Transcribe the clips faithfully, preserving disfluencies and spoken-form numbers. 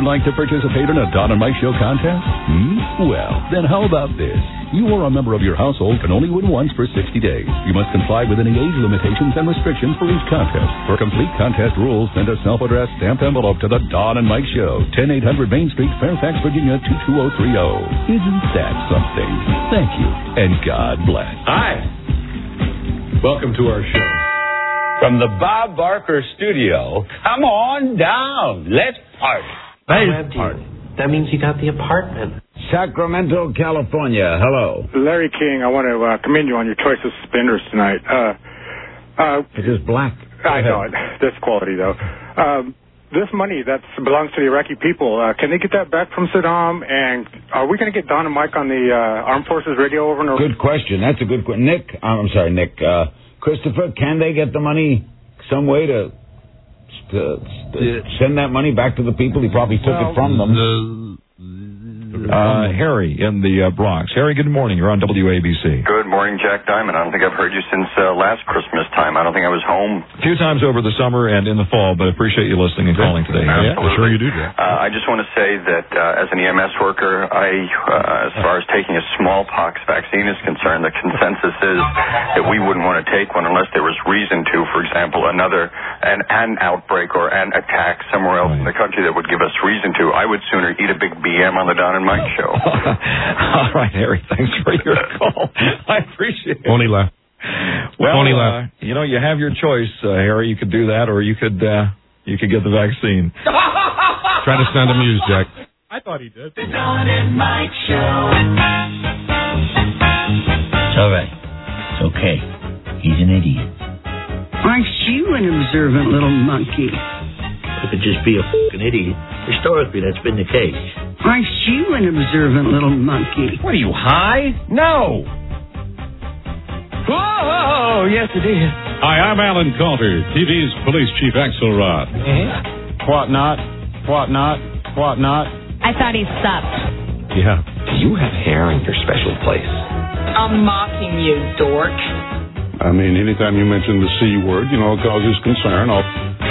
like to participate in a Don and Mike Show contest? Hmm? Well, then how about this? You or a member of your household can only win once for sixty days. You must comply with any age limitations and restrictions for each contest. For complete contest rules, send a self-addressed stamped envelope to the Don and Mike Show, ten eight hundred Main Street, Fairfax, Virginia, two two zero three zero. Isn't that something? Thank you, and God bless. Hi. Welcome to our show. From the Bob Barker studio, come on down. Let's party. Let's party. That means you got the apartment. Sacramento, California. Hello. Larry King, I want to uh, commend you on your choice of spinners tonight. Uh, uh, it is black. I know it. That's quality, though. Um, this money that belongs to the Iraqi people, uh, can they get that back from Saddam? And are we going to get Don and Mike on the uh, Armed Forces radio over and over? Good question. That's a good question. Nick, I'm sorry, Nick. Uh, Christopher, can they get the money some way to, to, to send that money back to the people? He probably took well, it from them. The, uh, Harry in the uh, Bronx. Harry, good morning. You're on W A B C. Good morning, Jack Diamond. I don't think I've heard you since uh, last Christmas time. I don't think I was home. A few times over the summer and in the fall, but I appreciate you listening and calling today. Absolutely. Yeah, sure you do, Jack. Uh, I just want to say that uh, as an E M S worker, I, uh, as far as taking a smallpox vaccine is concerned, the consensus is that we wouldn't want to take one unless there was reason to. For example, another an, an outbreak or an attack somewhere else right. in the country that would give us reason to. I would sooner eat a big B M on the Don and Mike Show. All right, Harry. Thanks for your call. I appreciate it. Only left. Well, Only uh, left. you know, you have your choice, uh, Harry. You could do that, or you could uh, you could get the vaccine. Try to sound amused, Jack. I thought he did. The Don and Mike Show. It's all right. It's okay. He's an idiot. Aren't you an observant little monkey? I could just be a fucking idiot. Historically, that's been the case. Aren't you an observant little monkey? What are you, high? No. Whoa, yes it is. Hi, I'm Alan Coulter, T V's Police Chief Axelrod. Mm-hmm. What not? What not? What not? I thought he supped. Yeah. Do you have hair in your special place? I'm mocking you, dork. I mean, anytime you mention the C word, you know, it causes concern. I'll...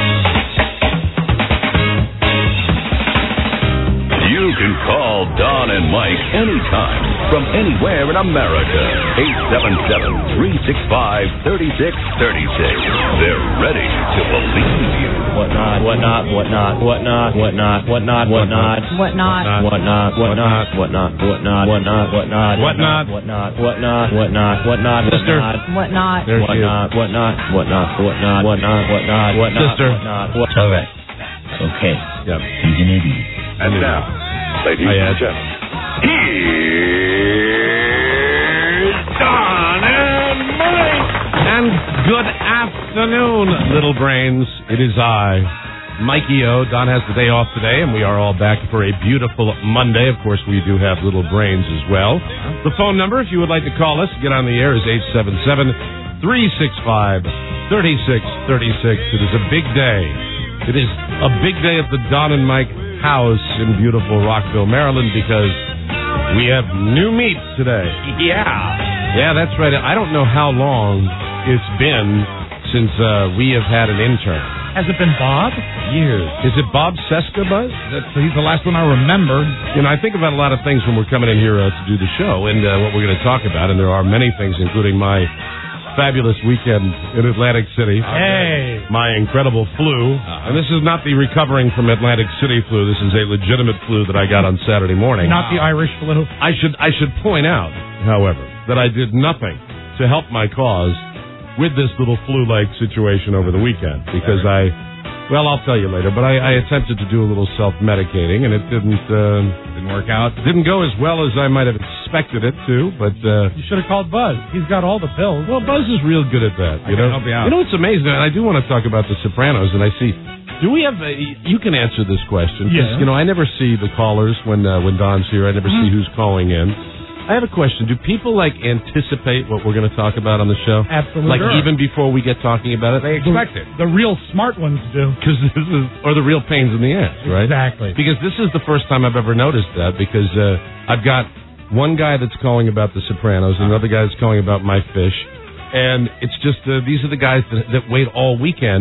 You can call Don and Mike anytime from anywhere in America. eight seven seven, three six five, three six three six. They're ready to believe you. What not? What not? What not? What not? What not? What not? What not? What not? What not? What not? What not? What not? What not? What not? What not? What not? What not? What not? What not? Sister. What not? What not? What not? What not? What not? What not? What not? What not? Sister. What not? What? All right. Okay. Yep. He's an idiot. And now, ladies and gentlemen, here's Don and Mike. And good afternoon, little brains. It is I, Mikey O. Don has the day off today, and we are all back for a beautiful Monday. Of course, we do have little brains as well. The phone number, if you would like to call us, get on the air, is eight seven seven, three six five, three six three six. It is a big day. It is a big day at the Don and Mike house in beautiful Rockville, Maryland, because we have new meat today. Yeah. Yeah, that's right. I don't know how long it's been since uh, we have had an intern. Has it been Bob? Years. Is it Bob Seska, Buzz? That's, he's the last one I remember. You know, I think about a lot of things when we're coming in here uh, to do the show and uh, what we're going to talk about, and there are many things, including my fabulous weekend in Atlantic City. Hey. My incredible flu. Uh-huh. And this is not the recovering from Atlantic City flu. This is a legitimate flu that I got on Saturday morning. Not the Irish flu. I should I should point out, however, that I did nothing to help my cause with this little flu-like situation over the weekend because I, well, I'll tell you later, but I, I attempted to do a little self-medicating and it didn't uh, didn't work out. Didn't go as well as I might have expected it to, but uh, you should have called Buzz. He's got all the pills. Well, Buzz is real good at that. You I know, can help you out. You know, it's amazing. And I do want to talk about The Sopranos, and I see. Do we have? A, you can answer this question. Yeah. You know, I never see the callers when uh, when Don's here. I never mm-hmm. see who's calling in. I have a question. Do people, like, anticipate what we're going to talk about on the show? Absolutely. Like, sure. even before we get talking about it? They expect it. The real smart ones do. Because this is, or the real pains in the ass, right? Exactly. Because this is the first time I've ever noticed that, because uh, I've got one guy that's calling about The Sopranos, and another guy that's calling about my fish, and it's just, uh, these are the guys that, that wait all weekend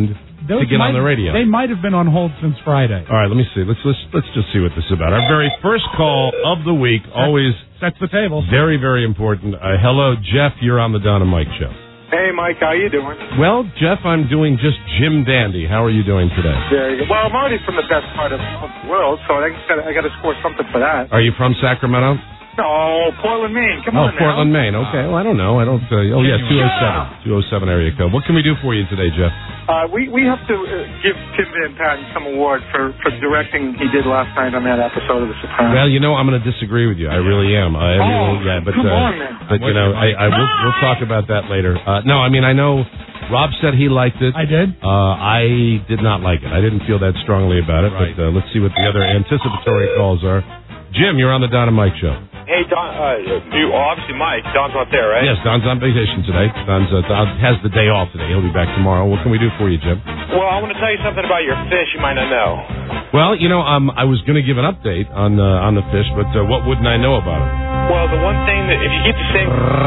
Those to get might, on the radio. They might have been on hold since Friday. All right, let me see. Let's let's let's just see what this is about. Our very first call of the week, always sets the table. Very, very important. Uh, hello, Jeff. You're on the Don and Mike show. Hey, Mike. How you doing? Well, Jeff, I'm doing just Jim Dandy. How are you doing today? Very good. Well, I'm already from the best part of, of the world, so I got I got to score something for that. Are you from Sacramento? No, Portland, Maine. Come oh, on now. Portland, Maine. Okay. Well, I don't know. I don't. Uh, oh, yeah, two oh seven. two oh seven area code. What can we do for you today, Jeff? Uh, we we have to uh, give Tim Van Patten some award for, for directing he did last night on that episode of The Sopranos. Well, you know, I'm going to disagree with you. I really am. I oh, really, yeah, but come uh, on, man. but you know, I, I we'll, we'll talk about that later. Uh, no, I mean, I know Rob said he liked it. I did. Uh, I did not like it. I didn't feel that strongly about it. Right. But uh, let's see what the other anticipatory calls are. Jim, you're on the Don and Mike show. Hey, Don, uh, you, obviously Mike. Don's not there, right? Yes, Don's on vacation today. Don's uh, Don has the day off today. He'll be back tomorrow. What can we do for you, Jim? Well, I want to tell you something about your fish you might not know. Well, you know, um, I was going to give an update on uh, on the fish, but uh, what wouldn't I know about it? Well, the one thing that if you keep the same...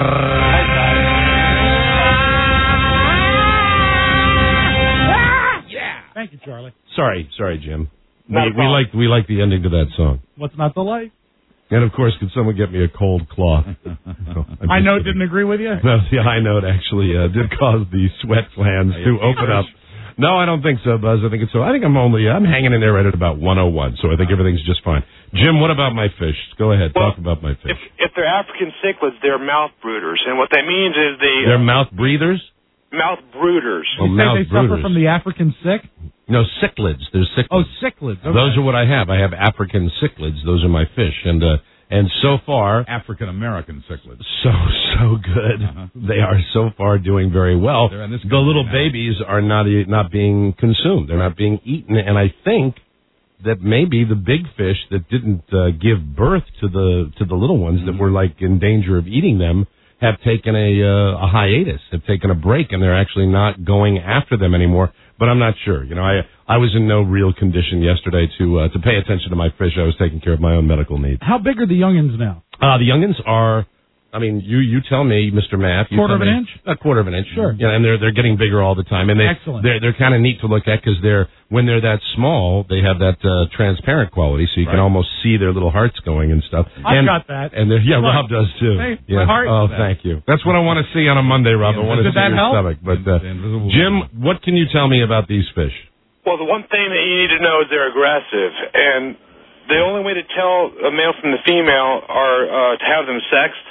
Yeah. Thank you, Charlie. Sorry, sorry, Jim. Not we, we like we like the ending to that song. What's not to like? And of course, could someone get me a cold cloth? No, I know it didn't agree with you. No, yeah, I know it actually uh, did cause the sweat glands to open up. No, I don't think so, Buzz. I think it's so. I think I'm only I'm hanging in there right at about one oh one, so I think everything's just fine. Jim, what about my fish? Go ahead, well, talk about my fish. If, if they're African cichlids, they're mouth brooders, and what that means is they they're uh, mouth breathers. Mouth brooders. Well, you mouth say they brooders. suffer from the African sick? No, cichlids. There's cichlids. Oh, cichlids. Okay. Those are what I have. I have African cichlids. Those are my fish, and uh, and so far African American cichlids. So so good. Uh-huh. They are so far doing very well. They're in this the little now. babies are not not being consumed. They're not being eaten, and I think that maybe the big fish that didn't uh, give birth to the to the little ones mm-hmm. that were like in danger of eating them have taken a uh, a hiatus, have taken a break, and they're actually not going after them anymore. But I'm not sure. You know, I I was in no real condition yesterday to uh, to pay attention to my fish. I was taking care of my own medical needs. How big are the youngins now? Uh, the youngins are, I mean, you you tell me, Mister Math. You quarter tell of an me, inch? A quarter of an inch. Sure. Yeah, and they're they're getting bigger all the time, and they Excellent. they're they're kind of neat to look at because they're when they're that small, they have that uh, transparent quality, so you right. can almost see their little hearts going and stuff. I've and, got that. And yeah, Look. Rob does too. Hey, yeah. my heart. Oh, thank you. That's what I want to see on a Monday, Rob. I want to see that your help? stomach. But uh, Jim, what can you tell me about these fish? Well, the one thing that you need to know is they're aggressive, and the only way to tell a male from the female are uh, to have them sexed.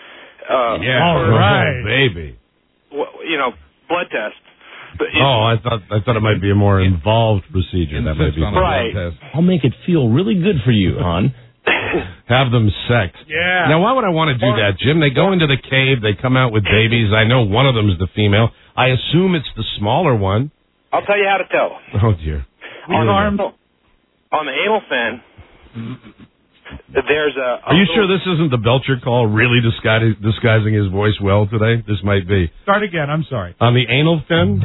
Uh, yeah, all right, oh, baby. Well, you know, blood test. But oh, I thought I thought it might be a more involved procedure. That might be right. I'll make it feel really good for you, hon. Have them sexed. Yeah. Now, why would I want to do that, Jim? They go into the cave. They come out with babies. I know one of them is the female. I assume it's the smaller one. I'll tell you how to tell. Oh, dear. On, arm, on the anal fin, there's a... a Are you little, sure this isn't the Belcher call really disguising, disguising his voice well today? This might be. Start again. I'm sorry. On the anal fin?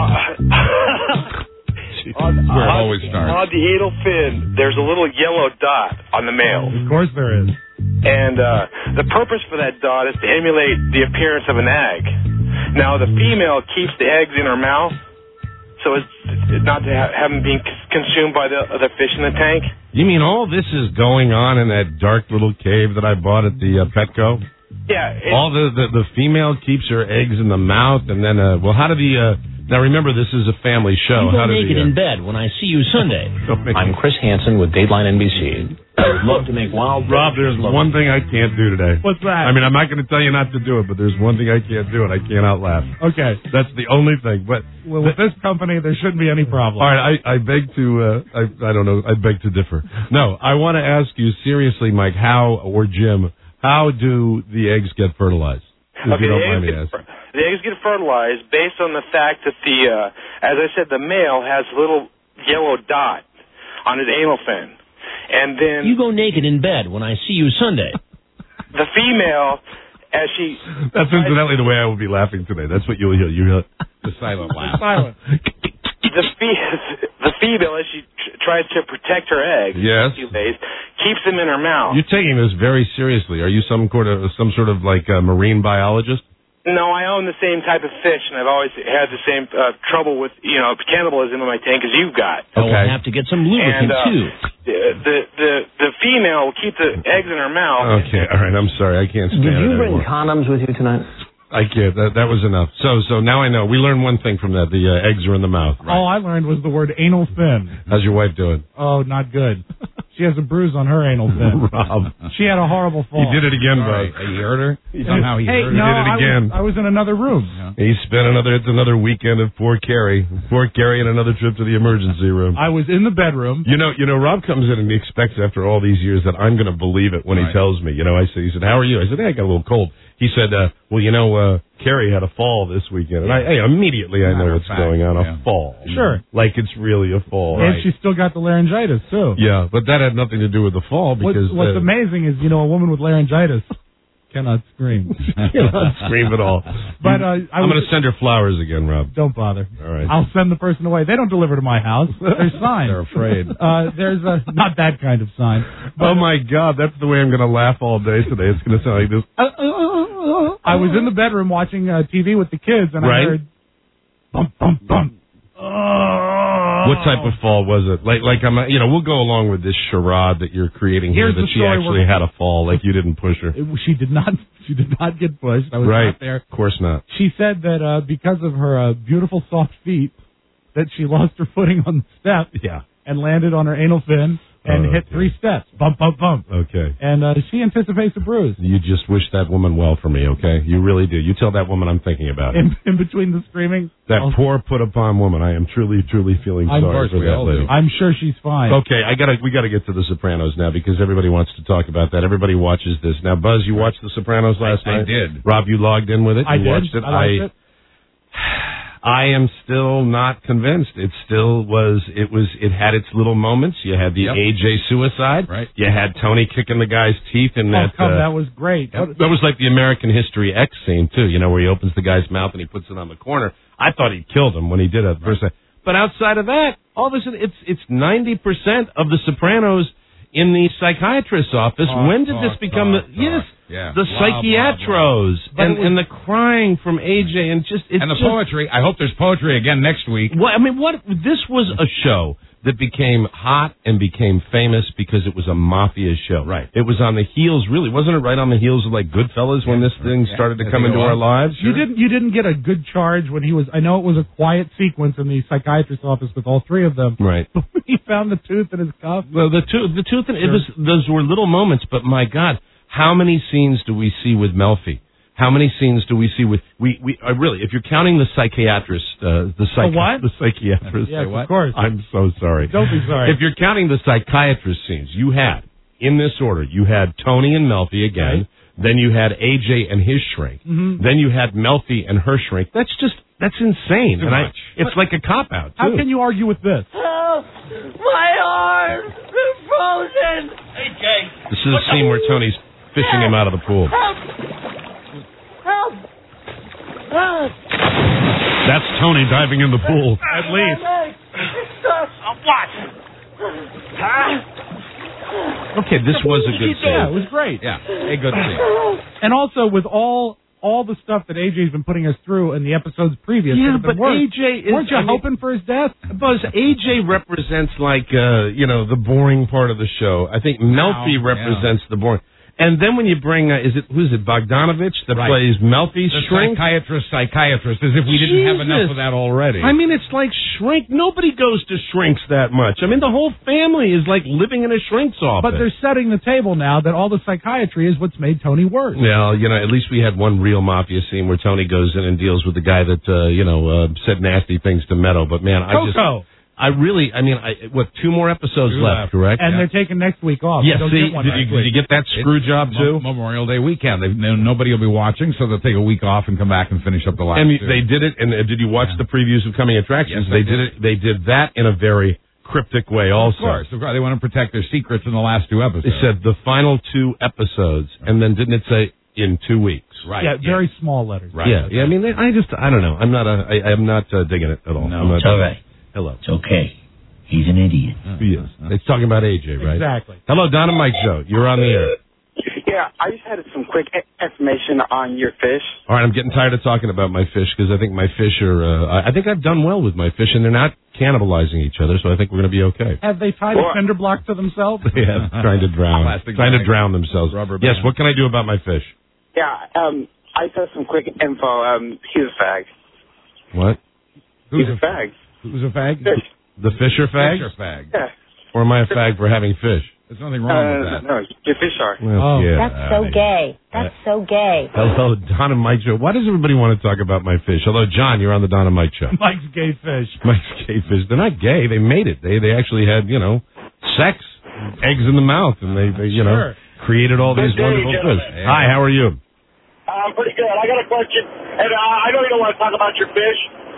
Uh, on, where it on, always starts. On the anal fin, there's a little yellow dot on the male. Of course there is. And uh, the purpose for that dot is to emulate the appearance of an egg. Now, the female keeps the eggs in her mouth, so it's, it's not to ha- have them being consumed by the other fish in the tank. You mean all this is going on in that dark little cave that I bought at the uh, Petco? Yeah. All the, the the female keeps her eggs in the mouth, and then, uh, well, how do the... Uh, now, remember, this is a family show. You go how naked the, uh, in bed when I see you Sunday. I'm Chris Hansen with Dateline N B C. I would love to make wild... Rob, there's one thing I can't do today. What's that? I mean, I'm not going to tell you not to do it, but there's one thing I can't do, and I can't outlaugh. Okay. That's the only thing. But well, with this company, there shouldn't be any problem. All right, I, I beg to, uh, I, I don't know, I beg to differ. No, I want to ask you seriously, Mike, how, or Jim, how do the eggs get fertilized? If okay, you don't the, mind eggs me get, asking. the eggs get fertilized based on the fact that the, uh, as I said, the male has a little yellow dot on his anal fin. And then... You go naked in bed when I see you Sunday. The female, as she... That's incidentally the way I will be laughing today. That's what you'll hear. You hear the silent laugh. Silent. The, fe- the female, as she tr- tries to protect her eggs, yes. she lays, keeps them in her mouth. You're taking this very seriously. Are you some sort of some sort of like uh, marine biologist? No, I own the same type of fish, and I've always had the same uh, trouble with, you know, cannibalism in my tank as you've got. Okay. We'll have to get some lubricant, and, uh, too. The, the the the female will keep the eggs in her mouth. Okay, all right, I'm sorry. I can't stand it Did you bring anymore. condoms with you tonight? I can't. That, that was enough. So so now I know. We learned one thing from that. The uh, eggs are in the mouth. All I learned was the word anal fin. How's your wife doing? Oh, not good. She has a bruise on her anal fin. Rob. She had a horrible fall. He did it again, bro. Right. You heard her? Somehow he hey, heard no, her. He did it again. I was, I was in another room. Yeah. He spent another, it's another weekend at Fort Carey. Fort Carey and another trip to the emergency room. I was in the bedroom. You know, you know, Rob comes in and he expects after all these years that I'm going to believe it when Right. he tells me. You know, I said, he said, how are you? I said, hey, I got a little cold. He said, uh, well, you know, uh, Carrie had a fall this weekend. And I, hey, immediately I know Matter of what's fact, going on. yeah. A fall. Sure. Like it's really a fall. And she still got the laryngitis, too. Yeah, but that had nothing to do with the fall because... What's, what's uh, amazing is, you know, a woman with laryngitis cannot scream. cannot scream at all. But uh, I I'm was, going to send her flowers again, Rob. Don't bother. All right. I'll send the person away. They don't deliver to my house. There's signs. They're afraid. Uh, there's a, not that kind of sign. Oh, my God. That's the way I'm going to laugh all day today. It's going to sound like this. I was in the bedroom watching uh, T V with the kids, and Right. I heard bump, bump, bump. What type of fall was it? Like, like I'm, you know, we'll go along with this charade that you're creating here Here's that the she story actually we're- had a fall, like you didn't push her. It, she did not. She did not get pushed. I was Right. not there. Of course not. She said that uh, because of her uh, beautiful soft feet, that she lost her footing on the step Yeah. and landed on her anal fin and Oh, hit okay. three steps. Bump, bump, bump. Okay. And uh, she anticipates a bruise. You just wish that woman well for me, okay? You really do. You tell that woman I'm thinking about it. In, in between the screaming. That I'll- poor put upon woman. I am truly, truly feeling I'm- sorry Of course for we that all lady. do. I'm sure she's fine. Okay, I gotta, we gotta get to The Sopranos now because everybody wants to talk about that. Everybody watches this. Now, Buzz, you watched The Sopranos last I night? did. Rob, you logged in with it? I you did. watched it? I liked it. I am still not convinced. It still was, it was, it had its little moments. You had the Yep. A J suicide. Right. You had Tony kicking the guy's teeth in Oh, that. come, uh, that was great. What- that was like the American History X scene too, you know, where he opens the guy's mouth and he puts it on the corner. I thought he killed him when he did it the first time. But outside of that, all of a sudden, it's it's ninety percent of the Sopranos in the psychiatrist's office. Talk, when did talk, this become talk, the yes, talk. Yeah. the Blah, blah, psychiatros blah. and But it was- and the crying from A J and just it's And the just, poetry. I hope there's poetry again next week. What I mean, what this was a show that became hot and became famous because it was a mafia show. Right. It was on the heels, really, wasn't it? Right on the heels of like Goodfellas when this thing Yeah. started to As come they into go our on. lives. You didn't. You didn't get a good charge when he was. I know it was a quiet sequence in the psychiatrist's office with all three of them. Right. But when he found the tooth in his cuff. Well, the tooth, the tooth, and it Sure. was those were little moments. But my God, how many scenes do we see with Melfi? How many scenes do we see with we we uh, really? If you're counting the psychiatrist, uh, the psych, The what? the psychiatrist. Yes, what? of course. I'm so sorry. Don't be sorry. If you're counting the psychiatrist scenes, you had in this order. You had Tony and Melfi again. Right. Then you had A J and his shrink. Mhm. Then you had Melfi and her shrink. That's just that's insane. Too and I, much. it's like a cop out. How can you argue with this? Help! My arms! They're frozen! Hey, Jay. This is a scene where Tony's fishing him out of the pool. Help! Help! Help! That's Tony diving in the pool. At least. What? Okay, this was a good Yeah, it scene. was great. Yeah, a good scene. And also with all all the stuff that A J's been putting us through in the episodes previous. Yeah, that have been but worse. A J is. Weren't you I mean, hoping for his death? Buzz, A J represents like, uh, you know, the boring part of the show. I think Melfi Wow, represents the boring. And then when you bring, uh, is it, who is it, Bogdanovich that Right. plays Melfi's The shrink? psychiatrist, psychiatrist, as if we didn't have enough Jesus. of that already. I mean, it's like shrink. Nobody goes to shrinks that much. I mean, the whole family is like living in a shrink's office. But they're setting the table now that all the psychiatry is what's made Tony worse. Well, you know, at least we had one real mafia scene where Tony goes in and deals with the guy that, uh, you know, uh, said nasty things to Meadow. But, man, I just... Coco. I really, I mean, I, what, two more episodes Two left, left. correct? And Yeah. they're taking next week off. Yeah, They'll see, get one did you, next did you week. get that screw job, too? Mo- Memorial Day weekend. They've, no, nobody will be watching, so they'll take a week off and come back and finish up the last And two. they did it, and uh, did you watch the previews of coming attractions? Yes, they I did did. it. They did that in a very cryptic way, also. Of course, of course. They want to protect their secrets in the last two episodes. They said the final two episodes, and then didn't it say in two weeks? Right. Yeah, very small letters. Right. Yeah, yeah. I mean, I just, I don't know. I'm not a, I, I'm not uh, digging it at all. No, I'm not, it's all right. Hello. It's okay. He's an idiot. Yes. It's talking about A J, right? Exactly. Hello, Don and Mike Show. You're on the air. Yeah, I just had some quick information on your fish. All right, I'm getting tired of talking about my fish because I think my fish are. Uh, I I think I've done well with my fish, and they're not cannibalizing each other, so I think we're going to be okay. Have they tied Well- a cinder block to themselves? Yeah, trying to drown, Plastic trying to bag. drown themselves. Rubber Yes. band. What can I do about my fish? Yeah, um, I just have some quick info. Um, he's a fag. What? He's a fag. Who's a fag? Fish. The fish are fags? Fish are fag. Yeah. Or am I a fag for having fish? There's nothing wrong with Uh, that. no, your fish are. Well, Oh. yeah, That's so I- gay. That's so gay. Hello, Don and Mike show. Why does everybody want to talk about my fish? Hello, John. You're on the Don and Mike show. Mike's gay fish. Mike's gay fish. They're not gay. They made it. They they actually had you know sex, eggs in the mouth, and they, they you know Sure. created all these Good day, wonderful gentlemen. fish. Hi, how are you? I'm pretty good. I got a question, and uh, I know you don't want to talk about your fish.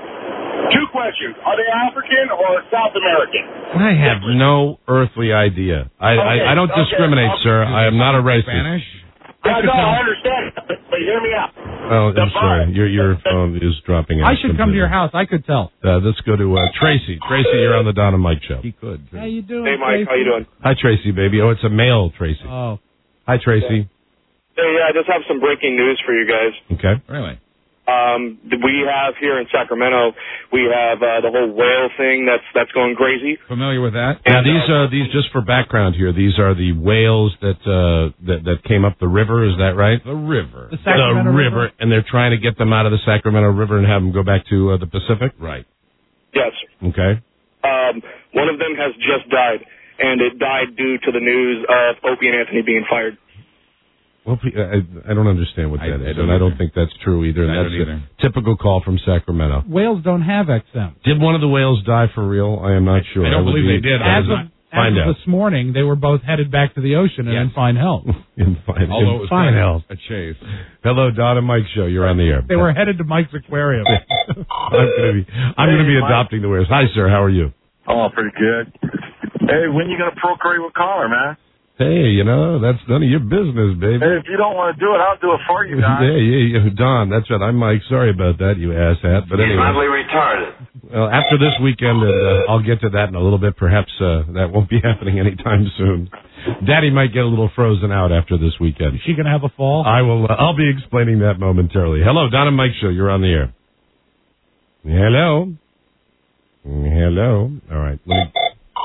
Two questions. Are they African or South American? I have no earthly idea. I Okay, I, I don't okay, discriminate, okay. sir. I am not a racist. Spanish? Yeah, no, I understand, but, but hear me out. Oh, I'm sorry. Your your phone is dropping out. I should come to your house. I could tell. Uh, let's go to uh, Tracy. Tracy, you're on the Don and Mike show. He could. How you doing? Hey, Mike, how you doing? Hi, Tracy, baby. Oh, it's a male Tracy. Oh, Hi, Tracy. Hey, yeah, I just have some breaking news for you guys. Okay. Really? Um, we have here in Sacramento, we have uh, the whole whale thing that's that's going crazy. Familiar with that? Now these uh these just for background here. These are the whales that uh that that came up the river. Is that right? The river. the Sacramento the River. river, and they're trying to get them out of the Sacramento River and have them go back to uh, the Pacific. Right. Yes. Okay. Um, one of them has just died, and it died due to the news of Opie and Anthony being fired. Well, I, I don't understand what I- that I is, don't and I don't either. think that's true either. And I that's don't a either. typical call from Sacramento. Whales don't have X M. Did one of the whales die for real? I am not sure. I don't would believe be- they did. As I of, was Find as of out. this morning, they were both headed back to the ocean and Yes. in fine health. in fine, Although in it was fine kind health. of a chase. Hello, Don and Mike show. You're on the air. They were headed to Mike's aquarium. I'm gonna be. I'm gonna be Hey, Mike. adopting the whales. Hi, sir. How are you? Oh, pretty good. Hey, when you going to procreate with Caller, man? Hey, you know that's none of your business, baby. Hey, if you don't want to do it, I'll do it for you, guys. Yeah, yeah, yeah, Don. That's right. I'm Mike. Sorry about that, you asshat. But anyway, retarded. well, after this weekend, and uh, I'll get to that in a little bit. Perhaps uh, that won't be happening anytime soon. Daddy might get a little frozen out after this weekend. Is she going to have a fall? I will. Uh, I'll be explaining that momentarily. Hello, Don and Mike show. You're on the air. Hello. Hello. All right. Let me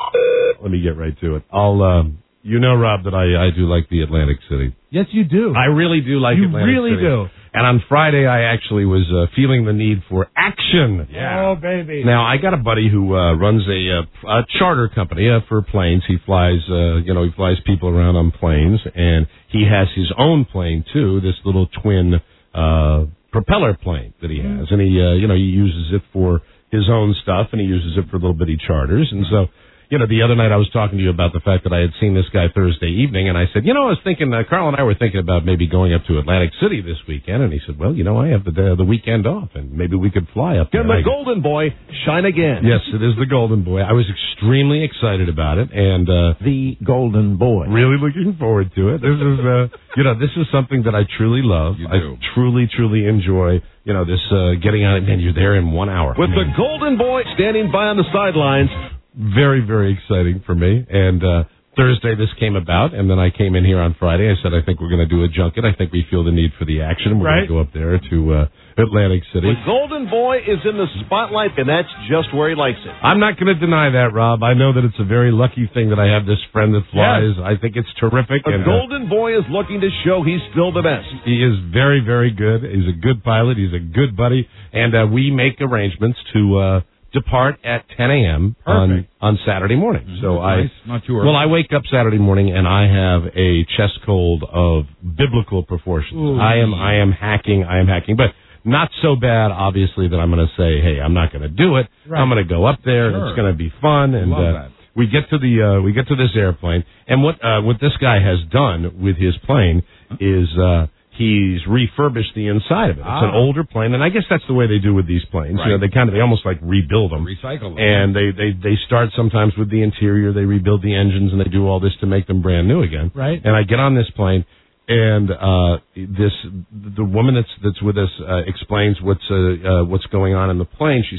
let me get right to it. I'll. Um, you know, Rob, that I I do like the Atlantic City. Yes, you do. I really do like you Atlantic really City. do. And on Friday, I actually was uh, feeling the need for action. Oh, baby. Now, I got a buddy who uh, runs a, uh, a charter company uh, for planes. He flies, uh, you know, he flies people around on planes, and he has his own plane too. This little twin uh, propeller plane that he has, and he, uh, you know, he uses it for his own stuff, and he uses it for little bitty charters, and so. You know, the other night I was talking to you about the fact that I had seen this guy Thursday evening, and I said, you know, I was thinking, uh, Carl and I were thinking about maybe going up to Atlantic City this weekend, and he said, well, you know, I have the uh, the weekend off, and maybe we could fly up there. Can the I- Golden Boy shine again? Yes, it is the Golden Boy. I was extremely excited about it, and uh, The Golden Boy. really looking forward to it. This is, uh, you know, this is something that I truly love. You I do. truly, truly enjoy. You know, this uh, getting on it, man. You're there in one hour. With the Man. Golden Boy standing by on the sidelines. Very, very exciting for me. And uh, Thursday this came about, and then I came in here on Friday. I said, I think we're going to do a junket. I think we feel the need for the action. We're Right. going to go up there to uh, Atlantic City. The Golden Boy is in the spotlight, and that's just where he likes it. I'm not going to deny that, Rob. I know that it's a very lucky thing that I have this friend that flies. I think it's terrific. The and, uh, Golden Boy is looking to show he's still the best. He is very, very good. He's a good pilot. He's a good buddy. And uh, we make arrangements to uh, depart at ten a.m. on Perfect. on Saturday morning. So I Nice. Not too early. well, I wake up Saturday morning and I have a chest cold of biblical proportions. Ooh. I am I am hacking. I am hacking, but not so bad, obviously, that I'm going to say, hey, I'm not going to do it. Right. I'm going to go up there. And Sure. it's going to be fun. And Love uh, that. we get to the uh, we get to this airplane, and what uh, what this guy has done with his plane is. Uh, He's refurbished the inside of it. It's Ah. an older plane, and I guess that's the way they do with these planes. You know, Right. they kind of they almost like rebuild them, Recycle them. and they they they start sometimes with the interior. They rebuild the engines, and they do all this to make them brand new again. Right. And I get on this plane, and uh, this the woman that's that's with us uh, explains what's uh, uh, what's going on in the plane. She says,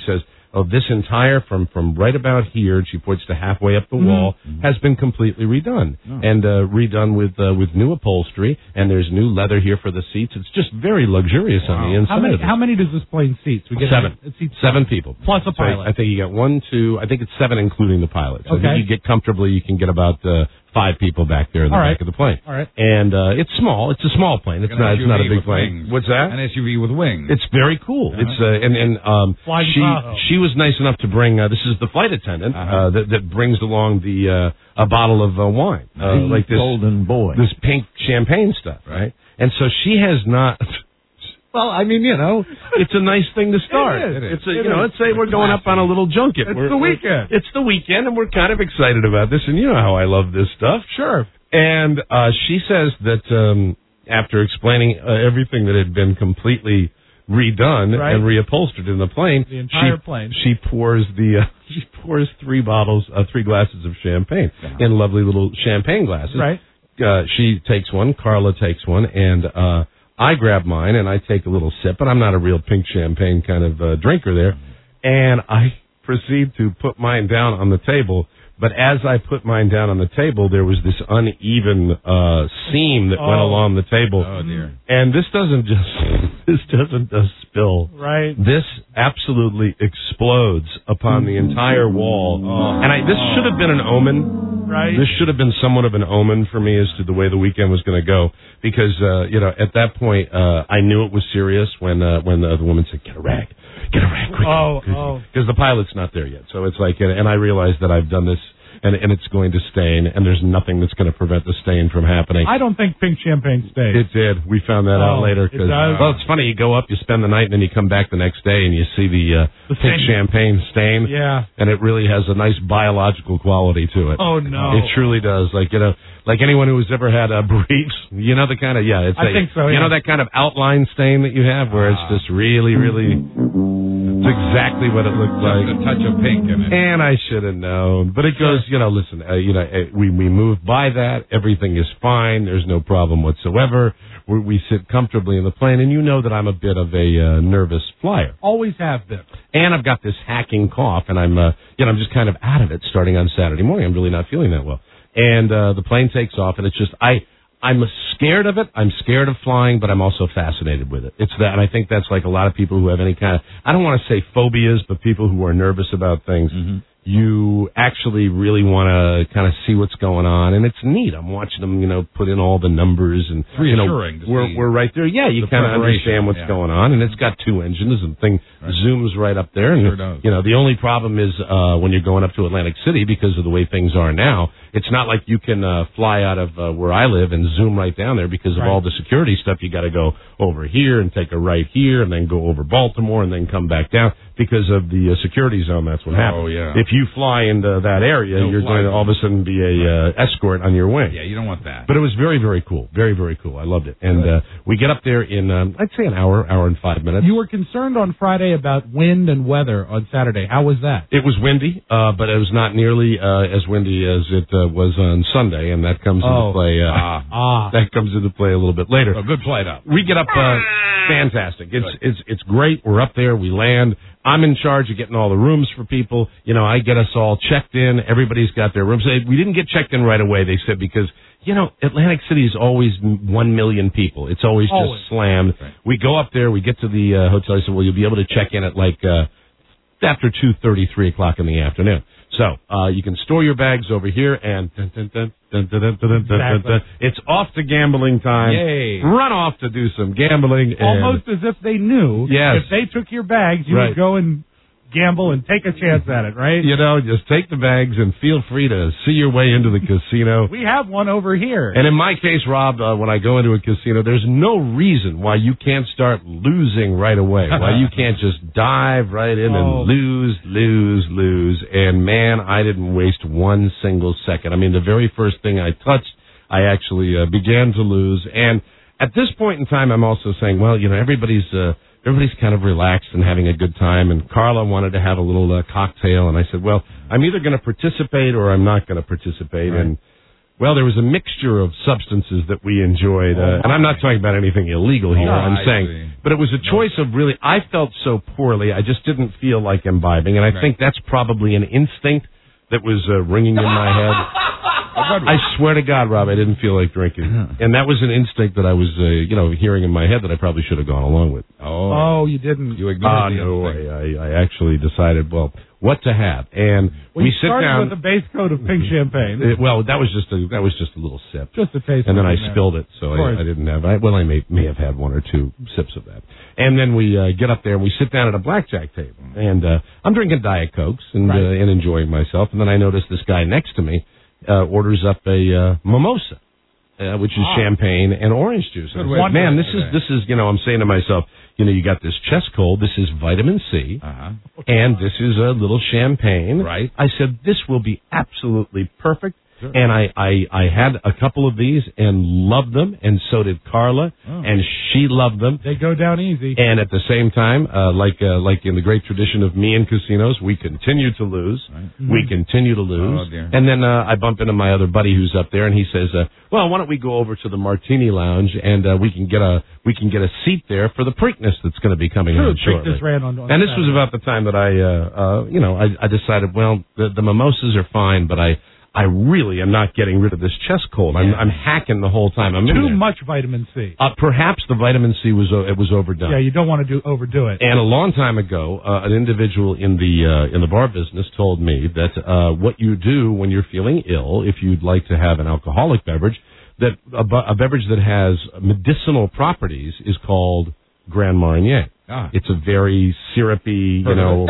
oh, this entire, from, from right about here, she points to halfway up the Mm-hmm. wall, has been completely redone. Oh. And uh, redone with uh, with new upholstery, and there's new leather here for the seats. It's just very luxurious on the inside How many of it. how many does this plane seats? We get Seven. It seats Seven people. plus a So I- pilot. I think you get one, two, I think it's seven including the pilot. So I Okay. think you get comfortably, you can get about uh, five people back there in the All right. back of the plane. All right. And uh, it's small. It's a small plane. It's An not. S U V It's not a big with plane. wings. What's that? An S U V with wings. It's very cool. Uh-huh. It's uh, and and um, Flying she Tahoe. she was nice enough to bring. Uh, this is the flight attendant Uh-huh. uh, that that brings along the uh, a bottle of uh, wine, uh, The like this Golden Boy. this pink champagne stuff, right? And so she has not. Well, I mean, you know, it's a nice thing to start. It is. It's a, It you know, is. let's say we're going up on a little junket. It's We're- the we're- weekend. It's the weekend, and we're kind of excited about this. And you know how I love this stuff. Sure. And uh, she says that um, after explaining uh, everything that had been completely redone Right. and reupholstered in the plane, The entire she, plane. she pours the uh, she pours three bottles, uh, three glasses of champagne in lovely little champagne glasses. Right. Uh, she takes one, Carla takes one, and uh, I grab mine and I take a little sip. And I'm not a real pink champagne kind of uh, drinker there, and I proceed to put mine down on the table. But as I put mine down on the table, there was this uneven uh, seam that went Oh. along the table. Oh, dear. And this doesn't just this doesn't just spill. Right. This absolutely explodes upon the entire wall. Oh. And I, this should have been an omen. Right. This should have been somewhat of an omen for me as to the way the weekend was going to go, because uh, you know at that point uh, I knew it was serious when uh, when the, the woman said, "Get a rag, get a rag quickly," Oh, oh. because the pilot's not there yet. So it's like, and, and I realized that I've done this, and and it's going to stain, and there's nothing that's going to prevent the stain from happening. I don't think pink champagne stays. It did. We found that out Oh, later. it does? Well, it's funny. You go up, you spend the night, and then you come back the next day, and you see the, uh, The pink stain. champagne stain. Yeah. And it really has a nice biological quality to it. Oh, no. It truly does. Like, you know, like anyone who's ever had a briefs, you know the kind of, yeah. It's I a, think so, You yeah. know that kind of outline stain that you have where it's just really, really, it's exactly what it looks like. Just a touch of pink in it. And I should have known. But it goes, you know, listen, uh, you know, uh, we, we moved by that. Everything is fine. There's no problem whatsoever. We, we sit comfortably in the plane, and you know that I'm a bit of a uh, nervous flyer. Always have been. And I've got this hacking cough, and I'm, uh, you know, I'm just kind of out of it starting on Saturday morning. I'm really not feeling that well. And uh, the plane takes off, and it's just, I, I'm scared of it. I'm scared of flying, but I'm also fascinated with it. It's that, and I think that's like a lot of people who have any kind of, I don't want to say phobias, but people who are nervous about things. Mm-hmm. You actually really want to kind of see what's going on, and it's neat. I'm watching them, you know, put in all the numbers, and you know, reassuring to we're see we're right there. Yeah, you the kind of preparation, understand what's yeah. going on, and it's got two engines, and thing Right. zooms right up there. And Sure does. you know, the only problem is uh, when you're going up to Atlantic City, because of the way things are now. It's not like you can uh, fly out of uh, where I live and zoom right down there because of Right. all the security stuff. You got to go over here and take a right here, and then go over Baltimore, and then come back down because of the uh, security zone. That's what Oh, happens. yeah. If you fly into that area, You'll you're fly going to all of a sudden be a uh, escort on your wing. Yeah, you don't want that. But it was very, very cool. Very, very cool. I loved it. And uh, we get up there in, um, I'd say an hour, hour and five minutes. You were concerned on Friday about wind and weather on Saturday. How was that? It was windy, uh, but it was not nearly uh, as windy as it uh, was on Sunday, and that comes Oh. into play. Uh, Ah. Ah. That comes into play a little bit later. A good flight up. We get up, uh, fantastic. It's it's it's great. We're up there. We land. I'm in charge of getting all the rooms for people. You know, I get us all checked in. Everybody's got their rooms. They- We didn't get checked in right away. They said because you know Atlantic City is always m- one million people. It's always, Always. just slammed. Right. We go up there. We get to the uh, hotel. I said, well, you'll be able to check in at like uh, after two thirty, three o'clock in the afternoon. So uh, you can store your bags over here, and dun, dun, dun, dun, dun, dun, dun, dun, dun, dun. It's off to gambling time. Yay. Run off to do some gambling. and- Almost as if they knew Yes. if they took your bags, you Right. would go and gamble and take a chance at it, right? You know, just take the bags and feel free to see your way into the casino. We have one over here. And in my case, Rob, uh, when I go into a casino, there's no reason why you can't start losing right away. Why you can't just dive right in Oh. and lose, lose, lose. And man, I didn't waste one single second. I mean, the very first thing I touched, I actually uh, began to lose. And at this point in time, I'm also saying, well, you know, everybody's uh, everybody's kind of relaxed and having a good time. And Carla wanted to have a little uh, cocktail, and I said, well, I'm either going to participate or I'm not going to participate. Right. And Well, there was a mixture of substances that we enjoyed, uh, and I'm not talking about anything illegal here. Oh, I'm I saying, see. but it was a choice of really. I felt so poorly, I just didn't feel like imbibing, and I Right. think that's probably an instinct that was uh, ringing in my head. I swear to God, Rob, I didn't feel like drinking, and that was an instinct that I was, uh, you know, hearing in my head that I probably should have gone along with. Oh, Oh, you didn't. you Ah, ignored the no, I, instinct. I, I actually decided, well, what to have, and Well, we you sit started down. with a base coat of pink champagne. It- well, that was just a that was just a little sip, Just a taste. and then of I it, man. spilled it, so Of course. I, I didn't have. I, well, I may may have had one or two sips of that, and then we uh, get up there and we sit down at a blackjack table, and uh, I'm drinking Diet Cokes and Right. uh, and enjoying myself, and then I notice this guy next to me uh, orders up a uh, mimosa, uh, which is Ah. champagne and orange juice. And I Good said, way to man, do this it is today." this is you know I'm saying to myself, you know, you got this chest cold, this is vitamin C. Uh-huh. And this is a little champagne. Right. I said, this will be absolutely perfect. Sure. And I, I, I had a couple of these and loved them, and so did Carla, Oh. and she loved them. They go down easy. And at the same time, uh, like uh, like in the great tradition of me in casinos, we continue to lose. Right. We continue to lose. Oh, dear. And then uh, I bump into my other buddy who's up there, and he says, uh, "Well, why don't we go over to the Martini Lounge and uh, we can get a we can get a seat there for the Preakness that's going to be coming True, on shortly." Preakness ran on, on And this was Saturday. about the time that I, uh, uh, you know, I, I decided, well, the, the mimosas are fine, but I, I really am not getting rid of this chest cold. I'm, Yeah. I'm hacking the whole time I'm in Too there. much vitamin C. Uh, perhaps the vitamin C was o- it was overdone. Yeah, you don't want to do overdo it. And a long time ago, uh, an individual in the uh, in the bar business told me that uh, what you do when you're feeling ill, if you'd like to have an alcoholic beverage, that a, bu- a beverage that has medicinal properties is called Grand Marnier. Ah. It's a very syrupy, you know,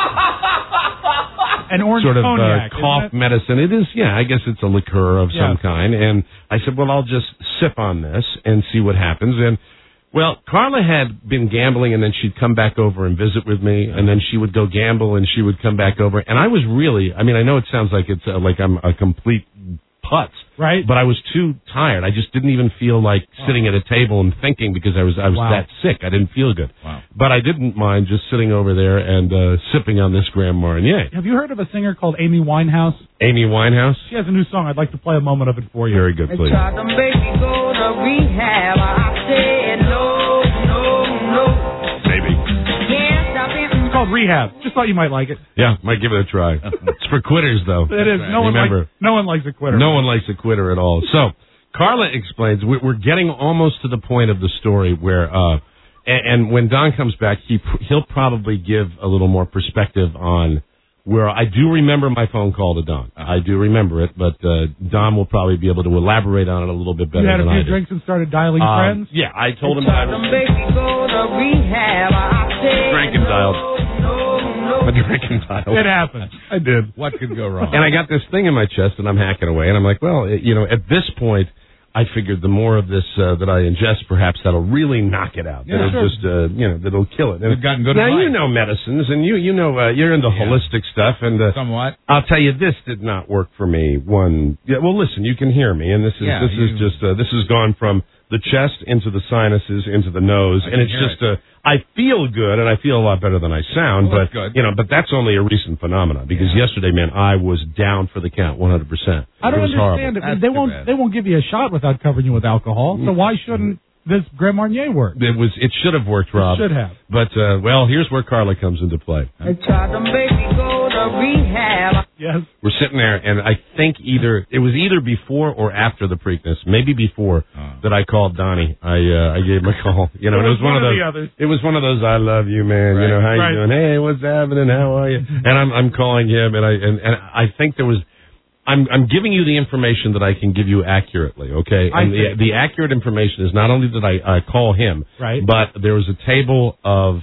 An orange sort of cognac, uh, cough isn't it? medicine. It is, yeah, I guess it's a liqueur of some Yeah. kind. And I said, well, I'll just sip on this and see what happens. And, well, Carla had been gambling, and then she'd come back over and visit with me, and then she would go gamble, and she would come back over. And I was really, I mean, I know it sounds like it's uh, like I'm a complete putz. Right. But I was too tired. I just didn't even feel like sitting at a table and thinking because I was I was Wow. that sick. I didn't feel good. Wow. But I didn't mind just sitting over there and uh, sipping on this Grand Marnier. Have you heard of a singer called Amy Winehouse? Amy Winehouse? She has a new song. I'd like to play a moment of it for you. Very good, please. Tried to make me go to rehab. I said no, no, no. Maybe. Yes, I've been. It's called Rehab. Just thought you might like it. Yeah, might give it a try. It's for quitters, though. It is. No one Remember, likes. No one likes a quitter. no one likes a quitter at all. So, Carla explains, we- we're getting almost to the point of the story where, uh, and, and when Don comes back, he pr- he'll probably give a little more perspective on where I do remember my phone call to Don. I do remember it, but uh, Don will probably be able to elaborate on it a little bit better You had a than few I did. drinks and started dialing Um, friends. Yeah, I told him I Tried to was make me go to rehab. I said drank and dialed. no, no. I drank and dialed. It happened. I did. What could go wrong? And I got this thing in my chest, and I'm hacking away, and I'm like, well, it, you know, at this point, I figured the more of this uh, that I ingest, perhaps that'll really knock it out. Yeah, that'll sure. just, uh, you know, that'll kill it. And You've gotten good now advice. you know medicines, and you you know uh, you're into Yeah. holistic stuff, and uh, Somewhat. I'll tell you, this did not work for me. One, yeah, well, listen, you can hear me, and this is Yeah, this is you- just uh, this has gone from the chest into the sinuses into the nose, I and can it's hear just uh, I feel good, and I feel a lot better than I sound. Well, but that's good. you know, but that's only a recent phenomenon because Yeah. yesterday, man, I was down for the count, one hundred percent. I don't it was understand horrible. it. That's They too won't. bad. They won't give you a shot without covering you with alcohol. So why shouldn't this Grand Marnier work? It was. It should have worked, Rob. should have. But uh, well, here's where Carla comes into play. They tried to make me go to rehab. Yes. We're sitting there, and I think either it was either before or after the Preakness, maybe before Oh. that I called Donnie. I uh, I gave him a call. You know, It it was was one, one of of those. the others. It was one of those. I love you, man. You Right. know how Right. you doing? Hey, what's happening? How are you? And I'm I'm calling him, and I and, and I think there was. I'm I'm giving you the information that I can give you accurately, okay? I And the see. the accurate information is not only did I uh, call him, Right. but there was a table of.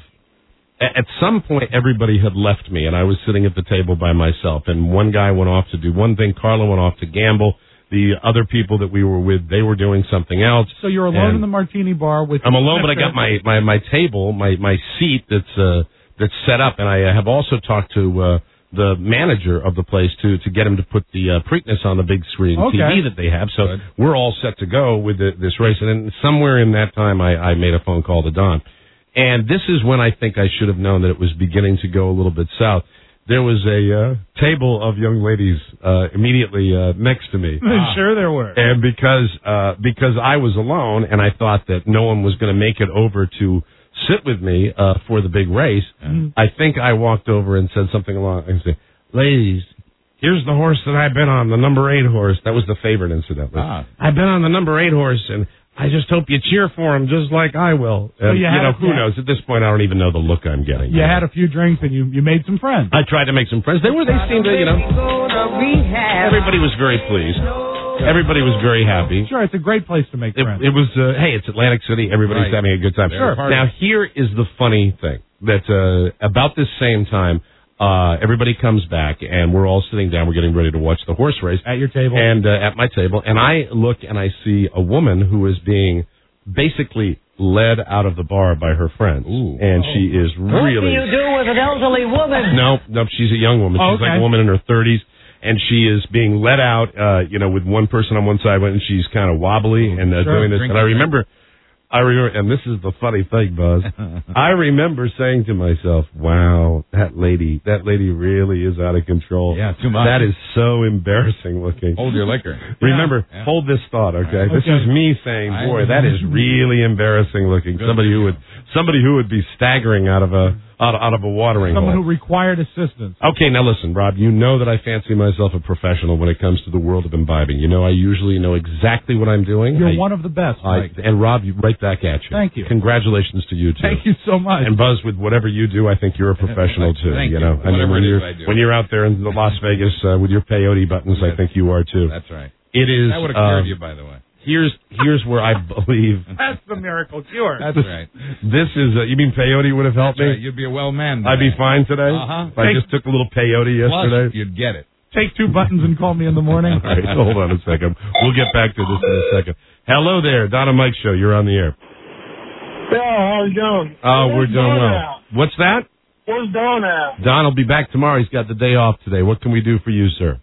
a- At some point, everybody had left me, and I was sitting at the table by myself. And one guy went off to do one thing. Carla went off to gamble. The other people that we were with, they were doing something else. So you're alone And in the martini bar with. I'm alone, but I got my my my table, my my seat that's uh that's set up, and I have also talked to. Uh, the manager of the place to to get him to put the uh, Preakness on the big screen T V Okay. that they have. So Good. we're all set to go with the, this race. And then somewhere in that time, I, I made a phone call to Don. And this is when I think I should have known that it was beginning to go a little bit south. there was a uh, table of young ladies uh, immediately uh, next to me. Sure there were. And because uh, because I was alone and I thought that no one was going to make it over to sit with me uh, for the big race, mm-hmm. I think I walked over and said something along and said, "Ladies, here's the horse that I've been on, the number eight horse." That was the favorite, incidentally. Ah. I've been on the number eight horse, and I just hope you cheer for him just like I will. So And, you, you know, a, who yeah. knows? At this point, I don't even know the look I'm getting. You, you had a few drinks, and you, you made some friends. I tried to make some friends. They were, they seemed to, you know, everybody was very pleased. Everybody was very happy. Sure, it's a great place to make It, friends. it was, uh, hey, it's Atlantic City. Everybody's Right. having a good time. Sure. Now, here is the funny thing, that uh, about this same time, uh, everybody comes back, and we're all sitting down. We're getting ready to watch the horse race. At your table. And uh, at my table. And I look, and I see a woman who is being basically led out of the bar by her friends. Ooh. And she is really... What do you do with an elderly woman? No, no, she's a young woman. Oh, She's okay. like a woman in her thirties, and she is being led out, uh, you know, with one person on one side, and she's kind of wobbly and uh, Sure, doing this. drink And I it. remember, I remember, and this is the funny thing, Buzz. I remember saying to myself, "Wow, that lady, that lady really is out of control. Yeah, too much. That is so embarrassing looking." Hold your liquor. Remember, Yeah. hold this thought, okay? Okay. This is me saying, I- boy, that is really embarrassing looking. Good Somebody for who you. would, somebody who would be staggering out of a, out, out of a watering Someone hole. who required assistance. Okay, now listen, Rob, you know that I fancy myself a professional when it comes to the world of imbibing. You know I usually know exactly what I'm doing. You're I, one of the best, I, Mike. and Rob, you right back at you. Thank you. Congratulations to you, too. Thank you so much. And Buzz, with whatever you do, I think you're a professional, too. Thank you. know, I mean, Whatever when it is you're, I do. when you're out there in the Las Vegas uh, with your peyote buttons, I think you are, too. That's right. It is... That would have uh, cured you, by the way. Here's here's where I believe... That's the miracle cure. That's right. This is... Uh, you mean peyote would have helped That's me? right. You'd be a well man. I'd be fine today? Uh-huh. If I just took a little peyote yesterday? Plus, you'd get it. Take two buttons and call me in the morning. All right, hold on a second. We'll get back to this in a second. Hello there, Don and Mike Show. You're on the air. Yeah, how you doing? Oh, we're Where's doing Don well. at? What's that? Where's Don at? Don will be back tomorrow. He's got the day off today. What can we do for you, sir?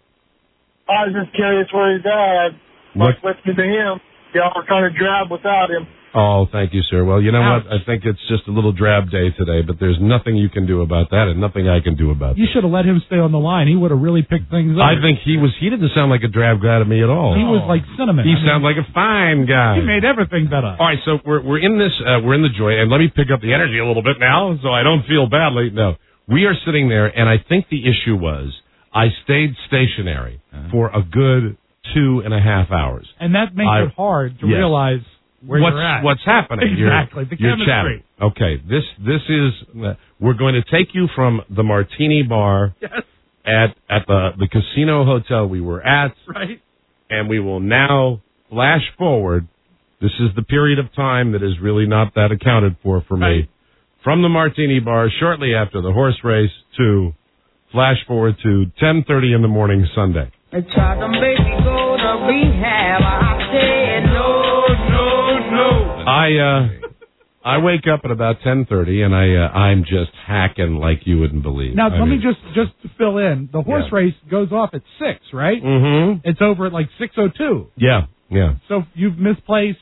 I was just curious where he's at. What? What's listening to him? Y'all are kind of drab without him. Oh, thank you, sir. Well, you know Ouch. what? I think it's just a little drab day today, but there's nothing you can do about that and nothing I can do about You that. should have let him stay on the line. He would have really picked things up. I think he was, he didn't sound like a drab guy to me at all. He was like cinnamon. He I mean, sounded like a fine guy. He made everything better. All right, so we're we're in this uh, we're in the joy, and let me pick up the energy a little bit now, so I don't feel badly. No, we are sitting there, and I think the issue was I stayed stationary Uh-huh. for a good two and a half hours. And that makes I- it hard to yes. realize where what's you're at. what's happening? Exactly. You're, The you're chemistry. chatting. Okay, this this is uh, we're going to take you from the Martini Bar Yes. at at the the casino hotel we were at. Right. And we will now flash forward. This is the period of time that is really not that accounted for for me. Right. From the Martini Bar, shortly after the horse race, to flash forward to ten thirty in the morning Sunday. They tried to make me go to rehab. I said no, no, no. I uh, I wake up at about ten thirty, and I uh, I'm just hacking like you wouldn't believe. Now, I let me mean- just just to fill in. The horse Yeah. race goes off at six, right? Mm-hmm. It's over at like six oh two. Yeah, yeah. So you've misplaced.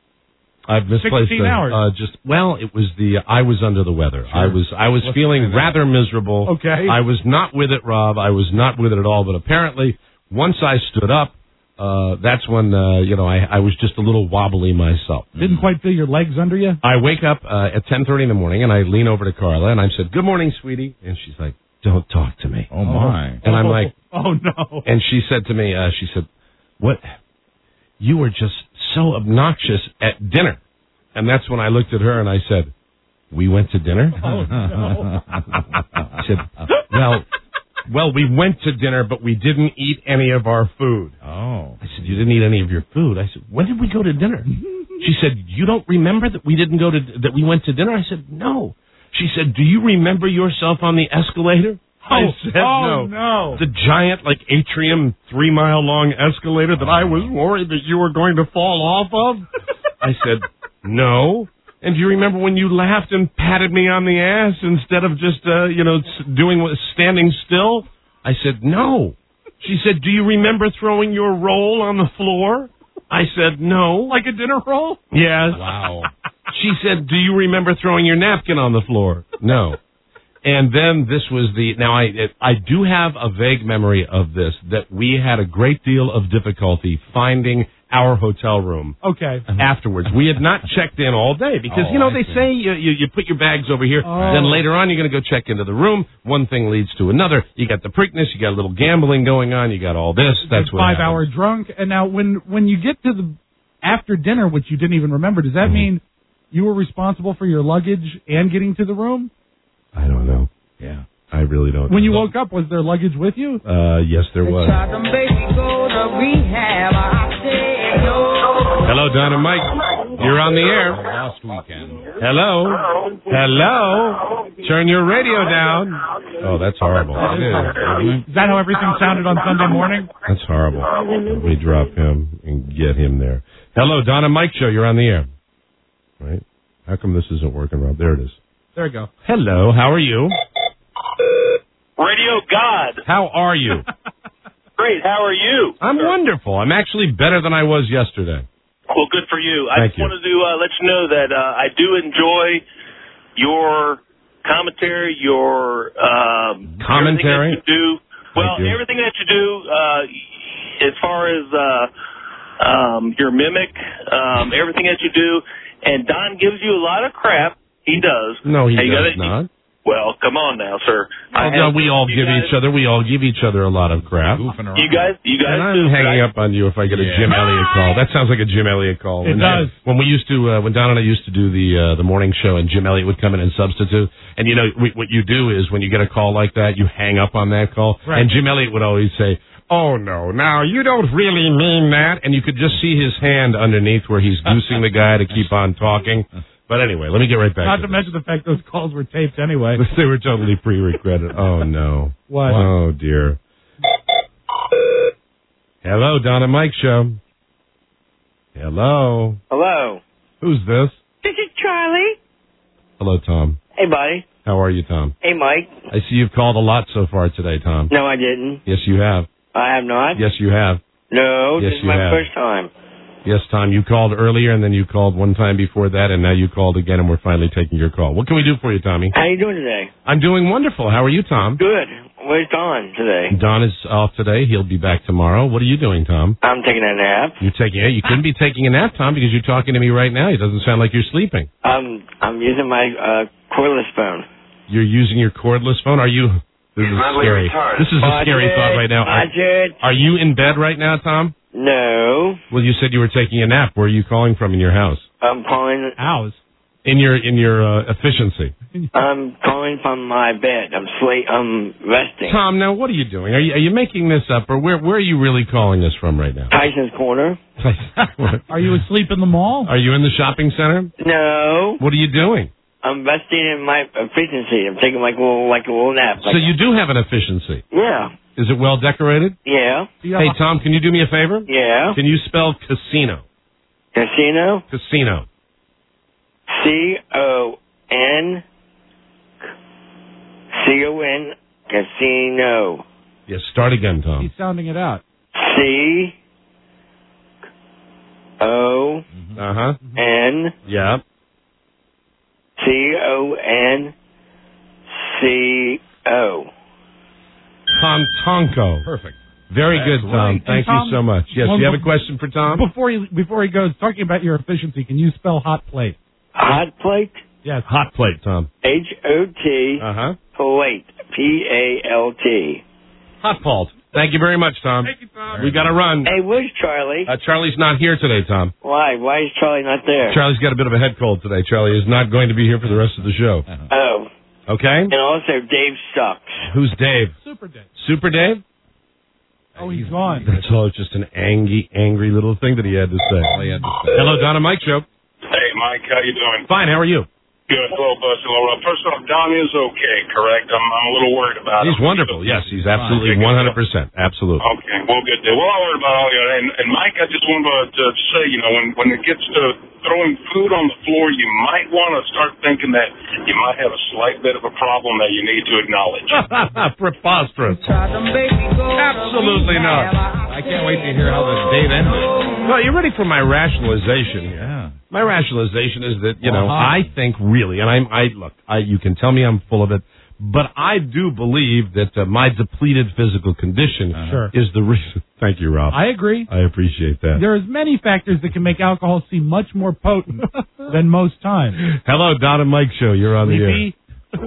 I've misplaced sixteen the- hours. Uh, just well, it was the I was under the weather. I was I was Let's feeling say that. rather miserable. Okay. I was not with it, Rob. I was not with it at all. But apparently, once I stood up, uh, that's when uh, you know I, I was just a little wobbly myself. Didn't quite feel your legs under you. I wake up uh, at ten thirty in the morning, and I lean over to Carla, and I said, "Good morning, sweetie," and she's like, "Don't talk to me." Oh, my. And I'm like, Oh no. and she said to me, uh, she said, "What? You were just so obnoxious at dinner." And that's when I looked at her and I said, "We went to dinner?" Oh no. I said, "Well, well, we went to dinner, but we didn't eat any of our food." Oh. I said, "You didn't eat any of your food?" I said, "When did we go to dinner?" She said, "You don't remember that we didn't go to that we went to dinner?" I said, "No." She said, "Do you remember yourself on the escalator?" I Oh, said, oh, no. no. The giant, like, atrium, three-mile-long escalator that I was worried that you were going to fall off of? I said, "No." And do you remember when you laughed and patted me on the ass instead of just, uh, you know, s- doing what- standing still? I said, "No." She said, "Do you remember throwing your roll on the floor?" I said, "No." Like a dinner roll? Yes. Wow. She said, "Do you remember throwing your napkin on the floor?" No. And then this was the, now I I do have a vague memory of this, that we had a great deal of difficulty finding our hotel room. Okay. Afterwards. We had not checked in all day because, Oh, you know, I they see. say you, you, you put your bags over here, Oh. then later on you're going to go check into the room. One thing leads to another. You got the Preakness, you got a little gambling going on, you got all this. That's what five happens. hour drunk. And now when when you get to the after dinner, which you didn't even remember, does that Mm-hmm. mean you were responsible for your luggage and getting to the room? I don't know. Yeah. I really don't When know. you woke up, was there luggage with you? Uh, yes, there was. Tried to make me go to rehab. I said no. Hello, Don and Mike. You're on the air. Last weekend. Hello? Hello? Turn your radio down. Oh, that's horrible. Is that how everything sounded on Sunday morning? That's horrible. Let me drop him and get him there. Hello, Don and Mike Show. You're on the air. Right? How come this isn't working, Rob? There it is. There you go. Hello, how are you? Radio God. How are you? Great. How are you? I'm wonderful. I'm actually better than I was yesterday. Well, good for you. I Thank just you. wanted to uh, let you know that uh, I do enjoy your commentary, your um, Commentary? everything that you do. Well, Thank you. everything that you do, uh, as far as uh, um, your mimic, um, everything that you do, and Don gives you a lot of crap. He does. No, he And you does gotta- not. Well, come on now, sir. I Well, no, have- we all you give guys- each other. We all give each other a lot of crap. You guys, you guys. And I'm do, but hanging I- up on you if I get a Yeah. Jim Elliott call. That sounds like a Jim Elliott call. It when, does. When we used to, uh, when Don and I used to do the uh, the morning show, and Jim Elliott would come in and substitute. And you know we, what you do is when you get a call like that, you hang up on that call. Right. And Jim Elliott would always say, "Oh no, now you don't really mean that." And you could just see his hand underneath where he's goosing the guy to keep on talking. But anyway, let me get right back Not to to this. mention the fact those calls were taped anyway. They were totally pre-recorded. Oh no. What? Oh dear. Hello, Don and Mike Show. Hello. Hello. Who's this? This is Charlie. Hello, Tom. Hey, buddy. How are you, Tom? Hey, Mike. I see you've called a lot so far today, Tom. No, I didn't. Yes, you have. I have not. Yes, you have. No, Yes, this is you my have. first time. Yes, Tom, you called earlier, and then you called one time before that, and now you called again, and we're finally taking your call. What can we do for you, Tommy? How you doing today? I'm doing wonderful. How are you, Tom? Good. Where's Don today? Don is off today. He'll be back tomorrow. What are you doing, Tom? I'm taking a nap. You're taking it. You couldn't be taking a nap, Tom, because you're talking to me right now. It doesn't sound like you're sleeping. I'm I'm using my uh, cordless phone. You're using your cordless phone. Are you? This is mentally scary. retarded. This is a Watch scary it. thought right now. Are, Watch it. are you in bed right now, Tom? No. Well, you said you were taking a nap. Where are you calling from in your house? I'm calling. House. In your in your uh, efficiency. I'm calling from my bed. I'm sleep. I'm resting. Tom, now what are you doing? Are you are you making this up, or where where are you really calling us from right now? Tyson's Corner. Are you asleep in the mall? Are you in the shopping center? No. What are you doing? I'm resting in my efficiency. I'm taking like a little like a little nap. Like, So you do have an efficiency. Yeah. Is it well decorated? Yeah. Hey, Tom, can you do me a favor? Yeah. Can you spell casino? Casino. Casino. C O N C O N Casino. Yes, start again, Tom. He's sounding it out. C O Uh-huh. N Yeah. C O N C O. Tom Tonko. Perfect. Very good, Tom. And Thank Tom, you so much. Yes, one you have more- a question for Tom? Before he before he goes, talking about your efficiency, can you spell hot plate? Hot plate. Yes. Hot plate, Tom. H O T Uh-huh. plate. P A L T. Hot plate. Thank you very much, Tom. Thank you, Tom. We got to run. Hey, where's Charlie? Uh, Charlie's not here today, Tom. Why? Why is Charlie not there? Charlie's got a bit of a head cold today. Charlie is not going to be here for the rest of the show. Oh. Okay? And also, Dave sucks. Who's Dave? Super Dave. Super Dave? Oh, he's gone. That's all. It's just an angry, angry little thing that he had to say. All he had to say. Hello, Don and Mike Show. Hey, Mike, how you doing? Fine. How are you? Good. Hello, Buzz. Hello, Rob. First off, Don is okay, correct? I'm, I'm a little worried about He's him. wonderful. Yes, he's absolutely one hundred percent. Absolutely. Okay, well, good deal. Well, I worried about all you. And, and Mike, I just wanted to, to say, you know, when, when it gets to throwing food on the floor, you might want to start thinking that you might have a slight bit of a problem that you need to acknowledge. Preposterous. Absolutely Absolutely not. I can't wait to hear how the date ended. Well, you ready for my rationalization here? Yeah. My rationalization is that, you know, Uh-huh. I think really, and I'm, I look, I, you can tell me I'm full of it, But I do believe that uh, my depleted physical condition Uh-huh. Sure. is the reason. Thank you, Rob. I agree. I appreciate that. There's many factors that can make alcohol seem much more potent than most times. Hello, Don and Mike Show. You're on Sleepy. the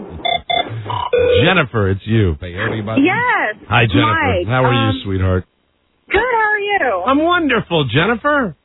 air. Jennifer, it's you. Yes. Hi, Jennifer. Mike, How are um, you, sweetheart? Good. How are you? I'm wonderful, Jennifer.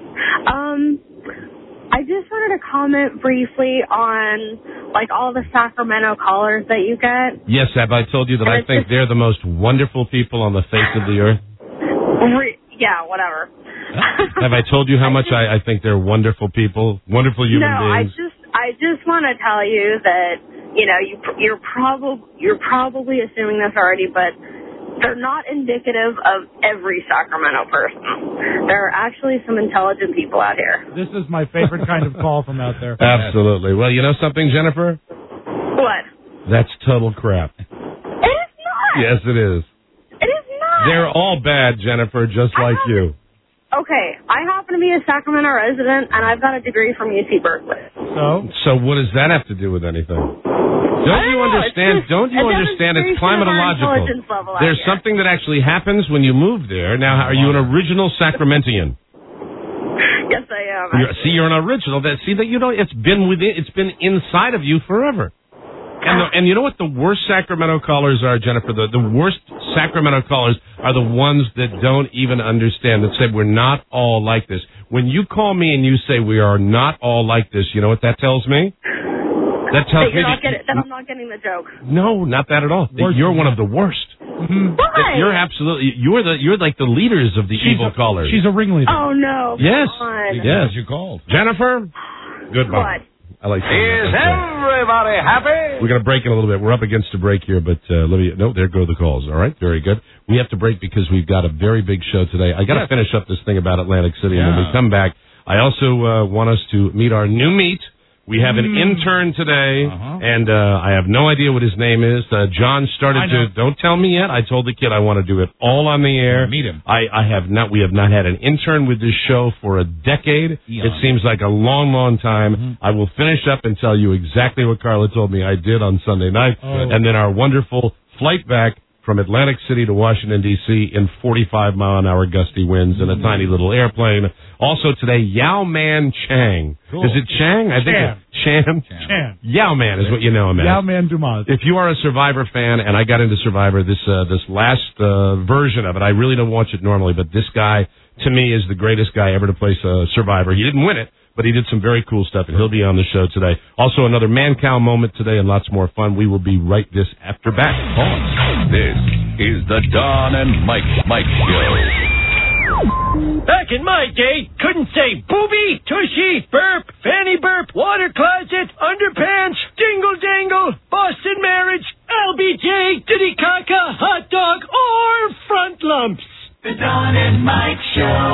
Um, I just wanted to comment briefly on like all the Sacramento callers that you get. Yes, have I told you that And I it's think just- they're the most wonderful people on the face of the earth? Re- yeah, whatever. Have I told you how much I, I think they're wonderful people, wonderful human no, I beings? just I just want to tell you that you know you you're probably you're probably assuming this already, but they're not indicative of every Sacramento person. There are actually some intelligent people out here. This is my favorite kind of call from out there. Absolutely. Well, you know something, Jennifer? What? That's total crap. It is not. Yes, it is. It is not. They're all bad, Jennifer, just like you. Okay, I happen to be a Sacramento resident, and I've got a degree from U C Berkeley. So? So what does that have to do with anything? Don't you know, understand? it's just Don't you a understand? It's demonstration of our climatological. intelligence level out There's here. something that actually happens when you move there. Now, are you an original Sacramentian? Yes, I am. You're, see, you're an original. That see that you know it's been within, it's been inside of you forever. And the, and you know what the worst Sacramento callers are, Jennifer? The the worst Sacramento callers are the ones that don't even understand, that say we're not all like this. When you call me and you say we are not all like this, you know what that tells me? That tells that me you're not that, getting, that I'm not getting the joke. no, not that at all. That you're one of the worst. Why? That You're absolutely you're the you're like the leaders of the She's evil a, callers. She's a ringleader. Oh no! Yes. Come on. Yes. You called. Jennifer, goodbye. What? I like saying Is that. everybody happy? We're going to break in a little bit. We're up against a break here, but uh, let me. No, there go the calls. All right, very good. We have to break because we've got a very big show today. I got to finish up this thing about Atlantic City, and when we Yeah. come back, I also uh, want us to meet our new meat. We have an intern today, Uh-huh. and uh, I have no idea what his name is. Uh, John started I know. to. Don't tell me yet. I told the kid I want to do it all on the air. Meet him. I, I have not. We have not had an intern with this show for a decade. Eon. It seems like a long, long time. I will finish up and tell you exactly what Carla told me I did on Sunday night, Oh. and then our wonderful flight back from Atlantic City to Washington, D C in forty-five mile an hour gusty winds in a tiny little airplane. Also today, Yao Man Chang. Cool. Is it Chang? I think Chan. it's Chan. Chan. Yao Man is what you know him as. Yao Man Dumas. If you are a Survivor fan, and I got into Survivor, this uh, this last uh, version of it, I really don't watch it normally, but this guy, to me, is the greatest guy ever to play uh, Survivor. He didn't win it, but he did some very cool stuff, and he'll be on the show today. Also, another man-cow moment today and lots more fun. We will be right this after back. This is the Don and Mike Mike Show. Back in my day, couldn't say booby, tushy, burp, fanny burp, water closet, underpants, dingle dangle, Boston marriage, L B J, diddy caca, hot dog, or front lumps. The Don and Mike Show.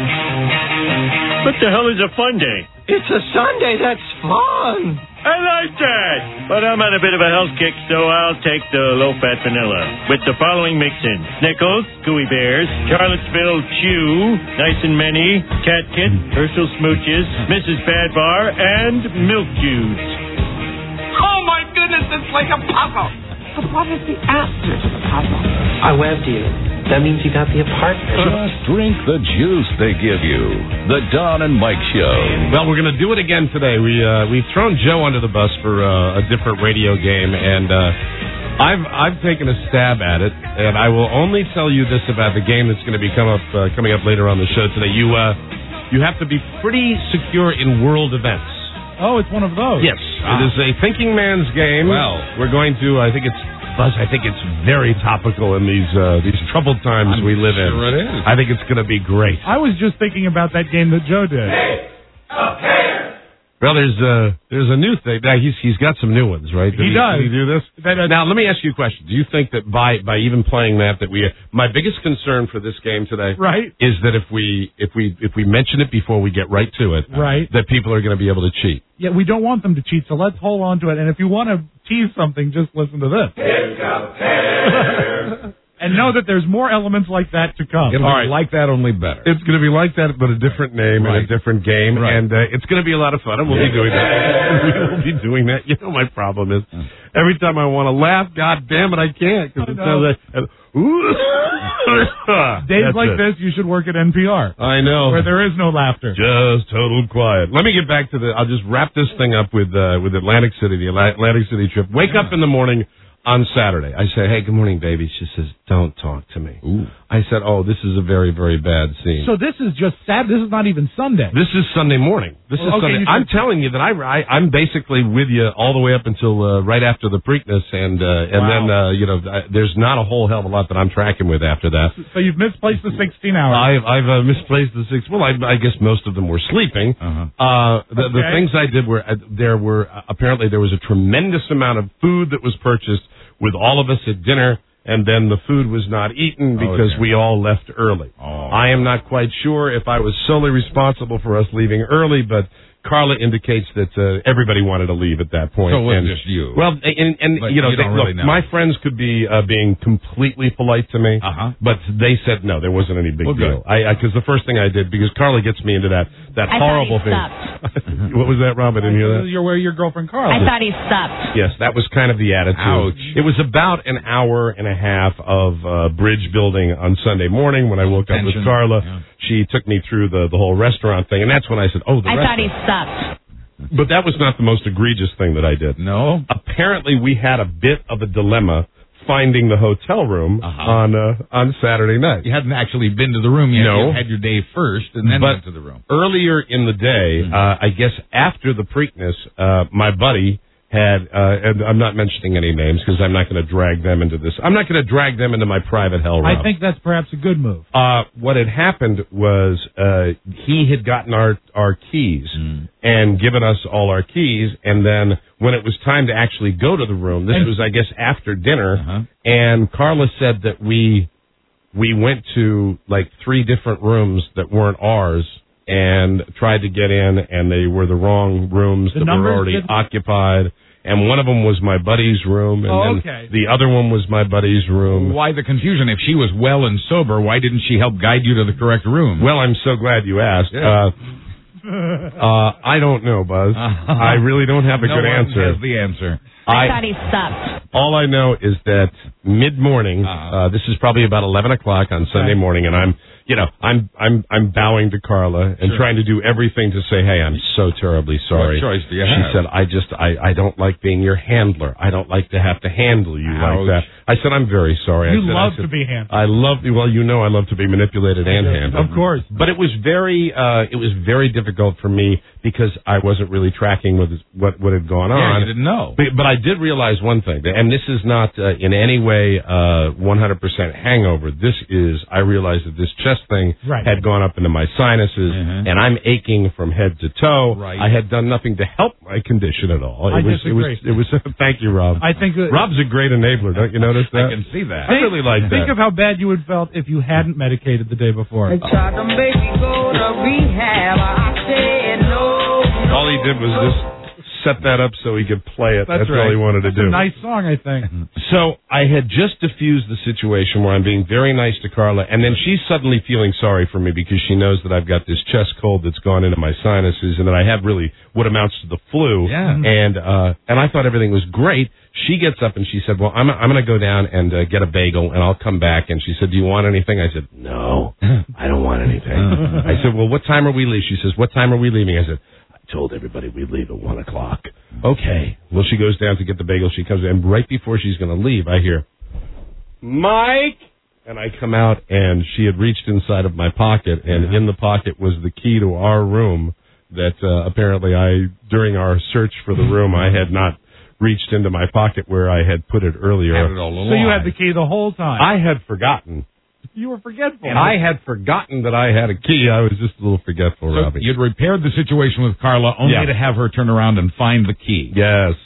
What the hell is a fun day? It's a Sunday that's fun. I like that. But I'm on a bit of a health kick, so I'll take the low-fat vanilla with the following mix-in. Snickles, Gooey Bears, Charlottesville Chew, Nice and Many, Cat Kit, Herschel Smooches, Missus Badbar, and Milk Juice. Oh my goodness, it's like a puzzle. But what is the answer to the puzzle? I webbed you. That means you got the apartment. Just drink the juice they give you. The Don and Mike Show. Well, we're going to do it again today. We uh, we've thrown Joe under the bus for uh, a different radio game, and uh, I've I've taken a stab at it. And I will only tell you this about the game that's going to be come up uh, coming up later on the show today. You uh, you have to be pretty secure in world events. Oh, it's one of those. Yes, Ah. it is a thinking man's game. Well. We're going to. I think it's. Buzz, I think it's very topical in these uh, these troubled times I'm we live in. sure it is. I think it's going to be great. I was just thinking about that game that Joe did. Well, there's uh, there's a new thing. Now, he's he's got some new ones, right? Did He does. Did he do this? That, uh, Now, let me ask you a question. Do you think that by by even playing that, that we my biggest concern for this game today, Right. is that if we if we if we mention it before we get right to it, Right. that people are going to be able to cheat. Yeah, we don't want them to cheat, so let's hold on to it. And if you want to tease something, just listen to this. And know that there's more elements like that to come. It'll be like that, only better. It's going to be like that, but a different name Right. and a different game, Right. and uh, it's going to be a lot of fun, and we'll be doing that. We will be doing that. You know, my problem is every time I want to laugh, God damn it, I can't because it sounds like. Uh, Days That's like it. this, you should work at N P R, I know. where there is no laughter. Just total quiet. Let me get back to the. I'll just wrap this thing up with uh, with Atlantic City, the Atla- Atlantic City trip. Wake up in the morning on Saturday. I say, "Hey, good morning, baby." She says, "Don't talk to me." Ooh. I said, "Oh, this is a very, very bad scene." So this is just sad. This is not even Sunday. This is Sunday morning. This is Okay, Sunday. you said- I'm telling you that I, I I'm basically with you all the way up until uh, right after the Preakness, and uh, and Wow. then uh, you know I, there's not a whole hell of a lot that I'm tracking with after that. So you've misplaced the sixteen hours. I've I've uh, misplaced the six. Well, I, I guess most of them were sleeping. Uh-huh. Uh, the, the Okay. things I did were uh, there were uh, apparently there was a tremendous amount of food that was purchased with all of us at dinner, and then the food was not eaten because Okay. we all left early. Oh. I am not quite sure if I was solely responsible for us leaving early, but Carla indicates that uh, everybody wanted to leave at that point. So it was and, just you. Well, and, and But you know, you don't they, really look, know. my friends could be uh, being completely polite to me, Uh-huh. but they said no, there wasn't any big Well, deal. good. I because the first thing I did, because Carla gets me into that that I horrible thought he thing. What was that, Rob? I didn't hear that. You're where your girlfriend Carla. I thought he stopped. Yes, that was kind of the attitude. Ouch. It was about an hour and a half of uh, bridge building on Sunday morning when I woke up with Tension. Carla. Yeah. She took me through the, the whole restaurant thing, and that's when I said, oh, the I thought restaurant. he stopped. But that was not the most egregious thing that I did. No? Apparently, we had a bit of a dilemma finding the hotel room Uh-huh. on uh, on Saturday night. You hadn't actually been to the room yet. No. You had your day first and then But went to the room. earlier in the day, Mhm. uh, I guess after the Preakness, uh, my buddy had, uh, and I'm not mentioning any names because I'm not going to drag them into this. I'm not going to drag them into my private hell, Rob. I think that's perhaps a good move. Uh, what had happened was uh, he had gotten our our keys Mm. and given us all our keys, and then when it was time to actually go to the room, this And- was, I guess, after dinner, Uh-huh. and Carla said that we we went to like three different rooms that weren't ours and tried to get in, and they were the wrong rooms The that were numbers already didn't- occupied. And one of them was my buddy's room, and Oh, then okay. the other one was my buddy's room. Why the confusion? If she was well and sober, why didn't she help guide you to the correct room? Well, I'm so glad you asked. Yeah. Uh, uh, I don't know, Buzz. I really don't have a no good one answer. has the answer. I, I- thought he stopped. All I know is that mid-morning, Uh-huh. uh, this is probably about eleven o'clock on Sunday Okay. morning, and I'm, you know, I'm, I'm, I'm bowing to Carla and Sure. trying to do everything to say, hey, I'm so terribly sorry. What choice do you She have? said, I just, I, I don't like being your handler. I don't like to have to handle you like Ouch. that. I said, I'm very sorry. You I said, I love said, to be handled. I love, well, you know I love to be manipulated and handled. Of course. But it was very, uh, it was very difficult for me because I wasn't really tracking with what, what had gone Yeah, on. you didn't know. But, but I did realize one thing, and this is not uh, in any way uh, one hundred percent hangover. This is, I realized that this chest thing Right. had gone up into my sinuses, Mhm. and I'm aching from head to toe. Right. I had done nothing to help my condition at all. I It was, disagree. It was, it was, thank you, Rob. I think that, Rob's a great enabler, don't you notice that? I can see that. I really like think that. of how bad you would have felt if you hadn't medicated the day before. I tried to make me go to rehab. I said no. All he did was just set that up so he could play it. That's That's, all right. he wanted to It's do. a nice song, I think. So I had just diffused the situation where I'm being very nice to Carla, and then she's suddenly feeling sorry for me because she knows that I've got this chest cold that's gone into my sinuses, and that I have really what amounts to the flu. Yeah. And uh, and I thought everything was great. She gets up and she said, "Well, I'm I'm going to go down and uh, get a bagel, and I'll come back." And she said, "Do you want anything?" I said, "No, I don't want anything." I said, "Well, what time are we leaving?" She says, "What time are we leaving?" I said, told everybody we'd leave at one o'clock. Okay. Well, she goes down to get the bagel. She comes in, and right before she's going to leave, I hear, Mike! And I come out, and she had reached inside of my pocket, and in the pocket was the key to our room that uh, apparently I, during our search for the room, I had not reached into my pocket where I had put it earlier. Had it all along. So you had the key the whole time. I had forgotten. You were forgetful. And I had forgotten that I had a key. I was just a little forgetful, So Robbie. you'd repaired the situation with Carla only Yeah. to have her turn around and find the key. Yes.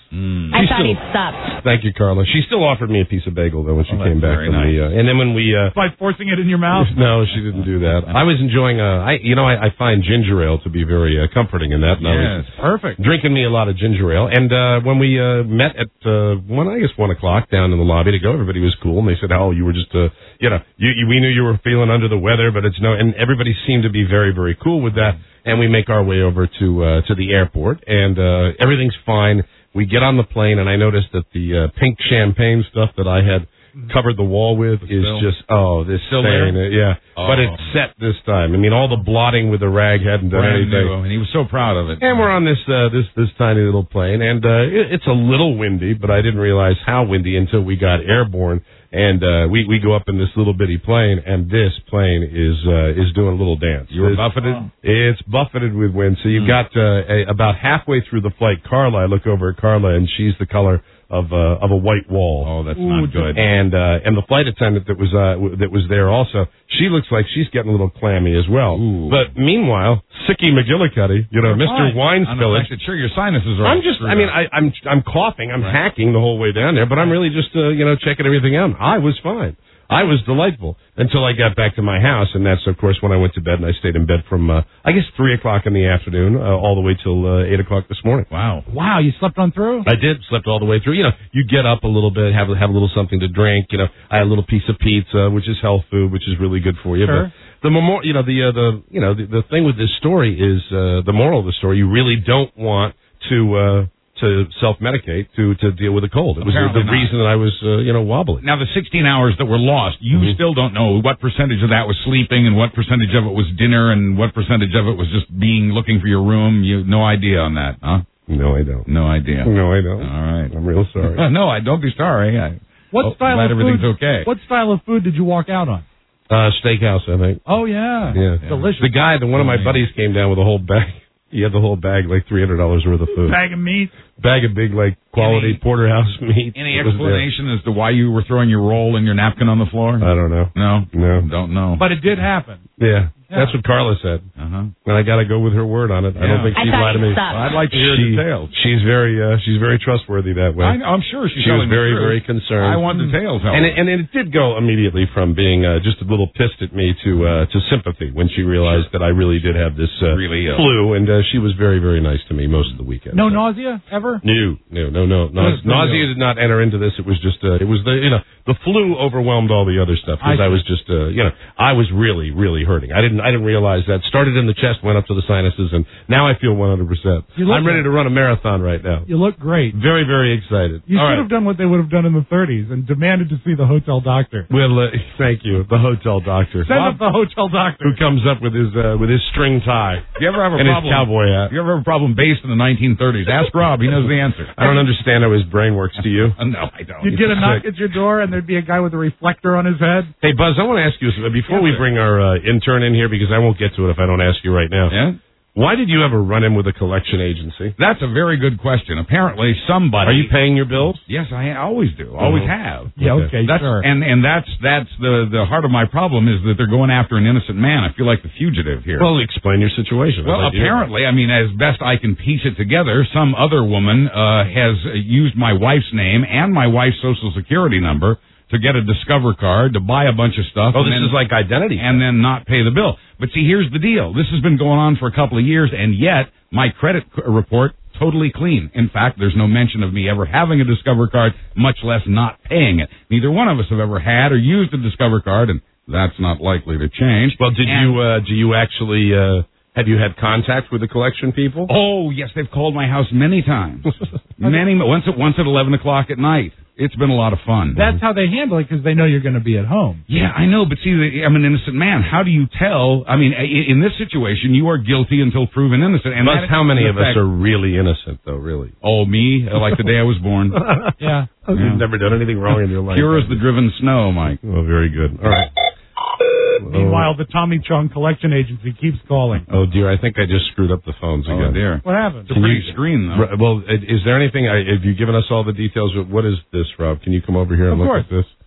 Mm. I She thought still- he'd stopped. Thank you, Carla. She still offered me a piece of bagel, though, when she Oh, came that's back. very From nice. the, uh, and then when we... Uh, By forcing it in your mouth? No, she didn't do that. I was enjoying, uh, I, you know, I, I find ginger ale to be very uh, comforting in that. And I was Yes. Perfect. drinking me a lot of ginger ale. And uh, when we uh, met at, uh, one, I guess, one o'clock down in the lobby to go, everybody was cool. And they said, oh, you were just, uh, you know, you, you, we knew you were feeling under the weather, but it's no... And everybody seemed to be very, very cool with that. And we make our way over to uh, to the airport, and uh, everything's fine. We get on the plane, and I noticed that the uh, pink champagne stuff that I had covered the wall with is Still? just, oh, this Still stain. there? uh, Yeah, Oh. but it's set this time. I mean, all the blotting with the rag hadn't done Brand anything. new, and he was so proud of it. And we're on this uh, this this tiny little plane, and uh, it, it's a little windy, but I didn't realize how windy until we got airborne. And uh, we we go up in this little bitty plane, and this plane is uh, is doing a little dance. You were It's- buffeted? It's buffeted with wind. So you've got uh, a, about halfway through the flight, Carla. I look over at Carla, and she's the color of uh, of a white wall. Oh, that's Ooh, not good. And uh, and the flight attendant that was uh, w- that was there also, she looks like she's getting a little clammy as well. Ooh. But meanwhile, Sicky McGillicuddy, you know, You're Mister fine. Wine Spillage. Unaffected. Sure, your sinuses are. I'm just, I mean, I, I'm I'm coughing, I'm Right. hacking the whole way down there, but I'm really just, uh, you know, checking everything out. I was fine. I was delightful until I got back to my house, and that's, of course, when I went to bed, and I stayed in bed from, uh, I guess, three o'clock in the afternoon, uh, all the way till uh, eight o'clock this morning. Wow. Wow, you slept on through? I did, slept all the way through. You know, you get up a little bit, have have a little something to drink. You know, I had a little piece of pizza, which is health food, which is really good for you. Sure. But the memor- you know, the uh, the you know, the, the thing with this story is uh, the moral of the story. You really don't want to uh, to self-medicate to to deal with a cold. It was the, Apparently the not. reason that I was uh, you know wobbly. Now, the sixteen hours that were lost, you Mhm. still don't know what percentage of that was sleeping and what percentage of it was dinner and what percentage of it was just being looking for your room. You have no idea on that, huh? No, I don't. No idea. No, I don't. All right. I'm real sorry. no, I don't be sorry. I, What oh, style glad of everything's food? okay. What style of food did you walk out on? Uh, steakhouse, I think. Oh yeah, Yeah. delicious. The guy, the one of my Oh, yeah. buddies came down with a whole bag. He had the whole bag, like three hundred dollars worth of food. Bag of meat. Bag of big, like, quality Any- porterhouse meat. Any It was there. explanation as to why you were throwing your roll and your napkin on the floor? I don't know. no. No. Don't know. But it did happen. Yeah. Yeah. That's what Carla said. Uh-huh. And I got to go with her word on it. I don't Yeah. think I she's thought lied to you me. stopped. Well, I'd like to hear She- details. She's very, uh, she's very trustworthy that way. I know, I'm sure she's She was telling the very, truth. very concerned. I want details. And Helen. it, and it did go immediately from being uh, just a little pissed at me to uh, to sympathy when she realized that I really did have this uh, Really ill. flu, and uh, she was very, very nice to me most of the weekend. No So- nausea ever? No, no, no, no. Naus- Good. nausea did not enter into this. It was just, uh, it was the, you know, the flu overwhelmed all the other stuff because I I, was just, uh, you know, I was really, really hurting. I didn't, I didn't realize that. Started in the chest, went up to the sinuses, and now I feel one hundred percent. You look I'm ready good. to run a marathon right now. You look great. Very, very excited. You all should right. have done what they would have done in the thirties and demanded to see the hotel doctor. Well, uh, thank you, the hotel doctor. Send up the hotel doctor. Who comes up with his uh, with his string tie If you ever have a and his problem, cowboy hat? if you ever have a problem based in the nineteen thirties, ask Rob. He knows the answer. I don't understand how his brain works. Do you? Uh, no, I don't. You'd get a It's knock sick. at your door, and there'd be a guy with a reflector on his head. Hey, Buzz, I want to ask you uh, before Yes, we sir. bring our uh, intern in here because I won't get to it if I don't ask you right now. Yeah? Why did you ever run in with a collection agency? That's a very good question. Apparently, somebody. Are you paying your bills? Yes, I always do. Always Mhm. have. Yeah, Okay. okay, That's sure. and and that's that's the the heart of my problem is that they're going after an innocent man. I feel like the fugitive here. Well, explain your situation. Well, I'd like to hear it. apparently, I mean, as best I can piece it together, some other woman uh, has uh, used my wife's name and my wife's social security number to get a Discover card, to buy a bunch of stuff. Oh, and this then, is like identity. and then not pay the bill. But see, here's the deal. This has been going on for a couple of years, and yet my credit c- report totally clean. In fact, there's no mention of me ever having a Discover card, much less not paying it. Neither one of us have ever had or used a Discover card, and that's not likely to change. Well, did And- you uh, do you actually uh, have you had contact with the collection people? Oh, yes, they've called my house many times. many, once at once at eleven o'clock at night. It's been a lot of fun. That's how they handle it because they know you're going to be at home. Yeah, I know, but see, I'm an innocent man. How do you tell? I mean, i- in this situation, you are guilty until proven innocent. And Buzz, that- how many of us fact- are really innocent, though? Really? Oh, me, like the day I was born. Yeah. You've never done anything wrong in your life. Pure as the driven snow, Mike. Oh, very good. All right. Meanwhile, the Tommy Chong Collection Agency keeps calling. Oh dear, I think I just screwed up the phones Oh, again. dear. What happened? It's a pretty screen, though. R- Well, i- is there anything? I, have you given us all the details? Of what is this, Rob? Can you come over here and Of look course. at this?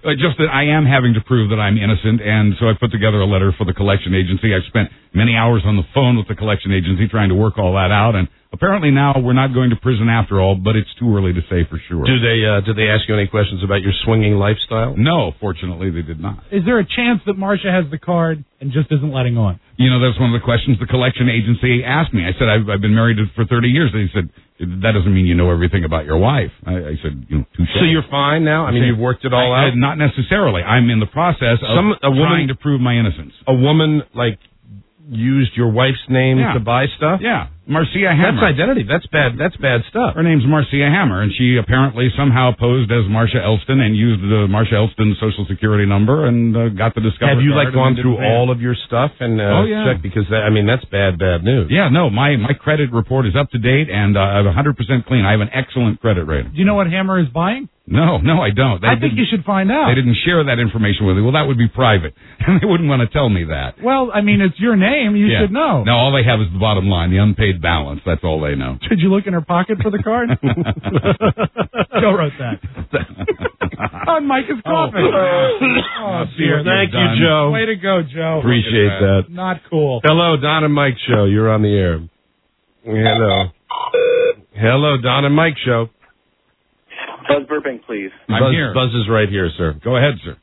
Uh, just that I am having to prove that I'm innocent, and so I put together a letter for the collection agency. I've spent many hours on the phone with the collection agency trying to work all that out, and apparently now we're not going to prison after all, but it's too early to say for sure. Do they uh, did they ask you any questions about your swinging lifestyle? No, fortunately they did not. Is there a chance that Marcia has the card and just isn't letting on? You know, that's one of the questions the collection agency asked me. I said, I've, I've been married for thirty years. They said, that doesn't mean you know everything about your wife. I, I said, you know, touche. So you're fine now? I mean, you've worked it all I, out? I, not necessarily. I'm in the process of Some, a woman, trying to prove my innocence. A woman, like, used your wife's name Yeah. to buy stuff? Yeah. Marcia Hammer. That's identity. That's bad. That's bad stuff. Her name's Marcia Hammer, and she apparently somehow posed as Marcia Elston and used the Marcia Elston social security number and uh, got the discovery. Have you card like gone and through did the all of your stuff and uh, Oh, yeah. checked? Because that, I mean, that's bad, bad news. Yeah, no, my my credit report is up to date and uh, I'm one hundred percent clean. I have an excellent credit rating. Do you know what Hammer is buying? No, no, I don't. They I think didn't- you should find out. They didn't share that information with me. Well, that would be private, and they wouldn't want to tell me that. Well, I mean, it's your name. You Yeah. should know. No, all they have is the bottom line, the unpaid balance. That's all they know. Did you look in her pocket for the card? Joe wrote that. On Micah's coffee. Oh, dear. Thank you, done. Joe. Way to go, Joe. Appreciate that. Not cool. Hello, Don and Mike Show. You're on the air. Hello. Hello, Don and Mike Show. Buzz Burbank, please. I'm Buzz, here. Buzz is right here, sir. Go ahead, sir.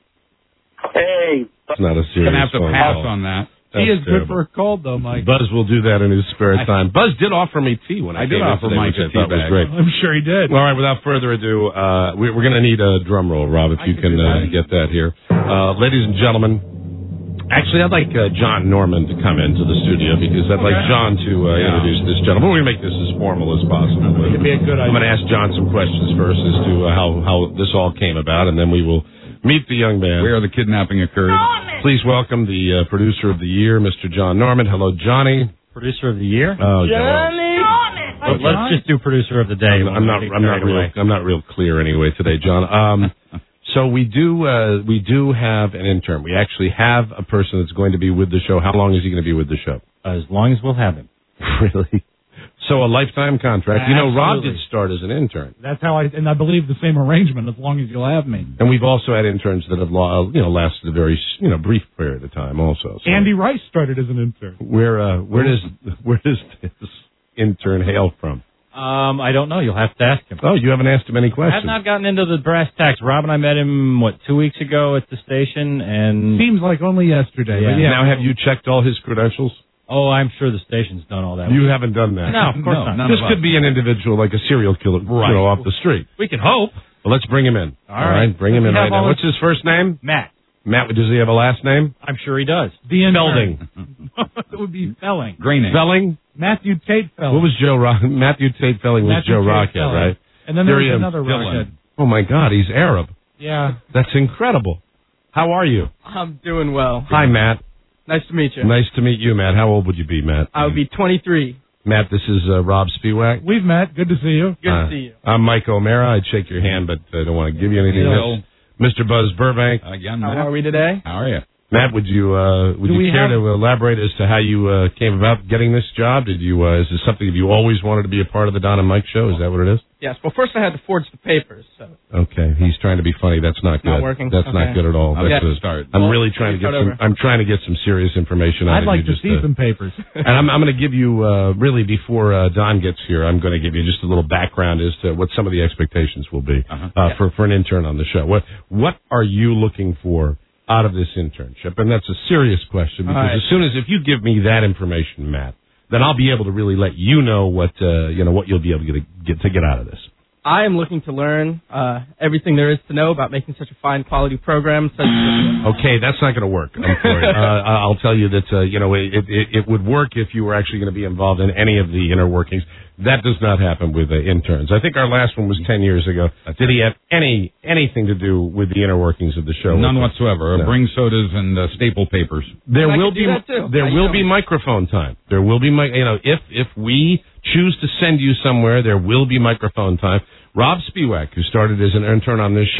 Hey. It's not a serious Gonna have to phone pass call. on that. He That's is good terrible. for a cold, though, Mike. Buzz will do that in his spare I- time. Buzz did offer me tea when I, I did came in offer today, Mike which I a tea thought was bag. great. I'm sure he did. All right, without further ado, uh, we, we're going to need a drum roll, Rob, if I you can can do uh, that. get that here. Uh, ladies and gentlemen, actually, I'd like uh, John Norman to come into the studio because I'd like Okay. John to uh, Yeah. introduce this gentleman. We're going to make this as formal as possible. It'd be a good I'm idea. going to ask John some questions first as to uh, how, how this all came about, and then we will meet the young man. Where the kidnapping occurred. Please welcome the uh, producer of the year, Mister John Norman. Hello, Johnny. Producer of the year? Oh, Johnny! Hi, Let's John. just do producer of the day. I'm, I'm not. I'm not real. I'm not real clear anyway today, John. Um, so we do. Uh, we do have an intern. We actually have a person that's going to be with the show. How long is he going to be with the show? As long as we'll have him. Really? So a lifetime contract. You know, Rob Absolutely. did start as an intern, That's how I, and I believe the same arrangement, as long as you'll have me. and we've also had interns that have, lo- you know, lasted a very, you know, brief period of time. Also, so Andy Rice started as an intern. where uh, where does where does this intern hail from? Um, I don't know. You'll have to ask him. Oh, you haven't asked him any I have questions. not gotten into the brass tacks. Rob and I met him, what, two weeks ago at the station, and... Seems like only yesterday. Yeah. But yeah. Now, have you checked all his credentials? Oh, I'm sure the station's done all that. You haven't done that. No, of course No, not. none This of could us. be an individual, like a serial killer, Right. you know, off the street. We can hope. Well, let's bring him in. All right. bring him Does in he right have now. all What's his first name? Matt. Matt. Does he have a last name? I'm sure he does. The intern. Felding. It would be Felling. Great name. Felling. Matthew Tate Felling. What was Joe Rock? Matthew Tate Felling was Matthew Joe Tate Rockhead, Felling. right? And then there There he was is. another Dylan. Rockhead. Oh my God, he's Arab. Yeah. That's incredible. How are you? I'm doing well. Hi, Matt. Nice to meet you. Nice to meet you, Matt. How old would you be, Matt? I would be twenty-three. Matt, this is uh, Rob Spiewak. We've met. Good to see you. Good Uh, to see you. I'm Mike O'Mara. I'd shake your hand, but I don't want to give you anything Hello. else. Mister Buzz Burbank. Again, How Matt. are we today? How are you? Matt, would you uh, would Do you we care have- to elaborate as to how you uh, came about getting this job? Did you uh, is this something that you always wanted to be a part of the Don and Mike show? Is that what it is? Yes. Well, first I had to forge the papers. So. Okay, he's trying to be funny. That's not good. Not working? That's not Okay. good at all. I'll That's get a- to start. I'm Well, really trying to get start some. over. I'm trying to get some serious information out I'd of like you. to just, see uh, some papers. and I'm, I'm going to give you, uh, really, before uh, Don gets here, I'm going to give you just a little background as to what some of the expectations will be Uh-huh. uh, Yeah. for, for an intern on the show. What What are you looking for out of this internship? And that's a serious question because All right. as soon as, if you give me that information, Matt, then I'll be able to really let you know what, uh, you know, what you'll be able to get, get to get out of this. I am looking to learn uh, everything there is to know about making such a fine quality program. Such as Okay, that's not going to work. I'm sorry. uh, I'll tell you that uh, you know it, it, it would work if you were actually going to be involved in any of the inner workings. That does not happen with uh, interns. I think our last one was ten years ago. Did he have any anything to do with the inner workings of the show? None whatsoever. No. Bring sodas and uh, staple papers. There I will could be do that too. there I will know. be microphone time. There will be mi- you know if if we choose to send you somewhere, there will be microphone time. Rob Spiewak, who started as an intern on this show,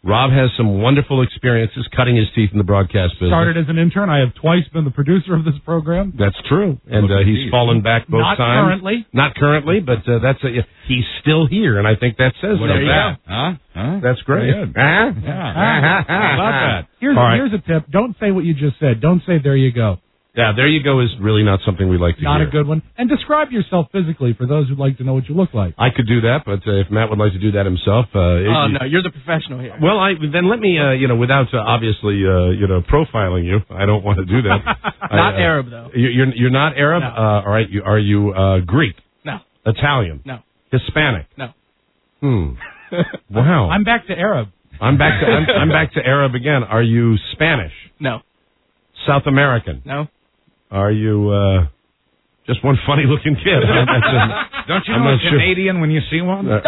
Rob has some wonderful experiences cutting his teeth in the broadcast business. Started as an intern. I have twice been the producer of this program. That's true. And uh, he's fallen back both Not times. currently. Not currently, but uh, that's a, he's still here, and I think that says What something. about that? Huh? Huh? That's great. Very good. Uh-huh. Yeah. Uh-huh. How about that? Here's, All right. here's a tip. Don't say what you just said. Don't say, there you go. Yeah, there you go is really not something we like to Not hear. a good one. And describe yourself physically for those who'd like to know what you look like. I could do that, but uh, if Matt would like to do that himself. Uh, Oh, it- no, you're the professional here. Well, I then let me, uh, you know, without uh, obviously, uh, you know, profiling you. I don't want to do that. Not I, uh, Arab, though. you- You're you're not Arab. No. Uh, all right. You, are you uh, Greek? No. Italian? No. Hispanic? No. Hmm. Wow. I'm back to Arab. I'm back to I'm, I'm back to Arab again. Are you Spanish? No. South American? No. Are you uh, just one funny looking kid? Don't you I'm know a not sure. Canadian when you see one? Uh,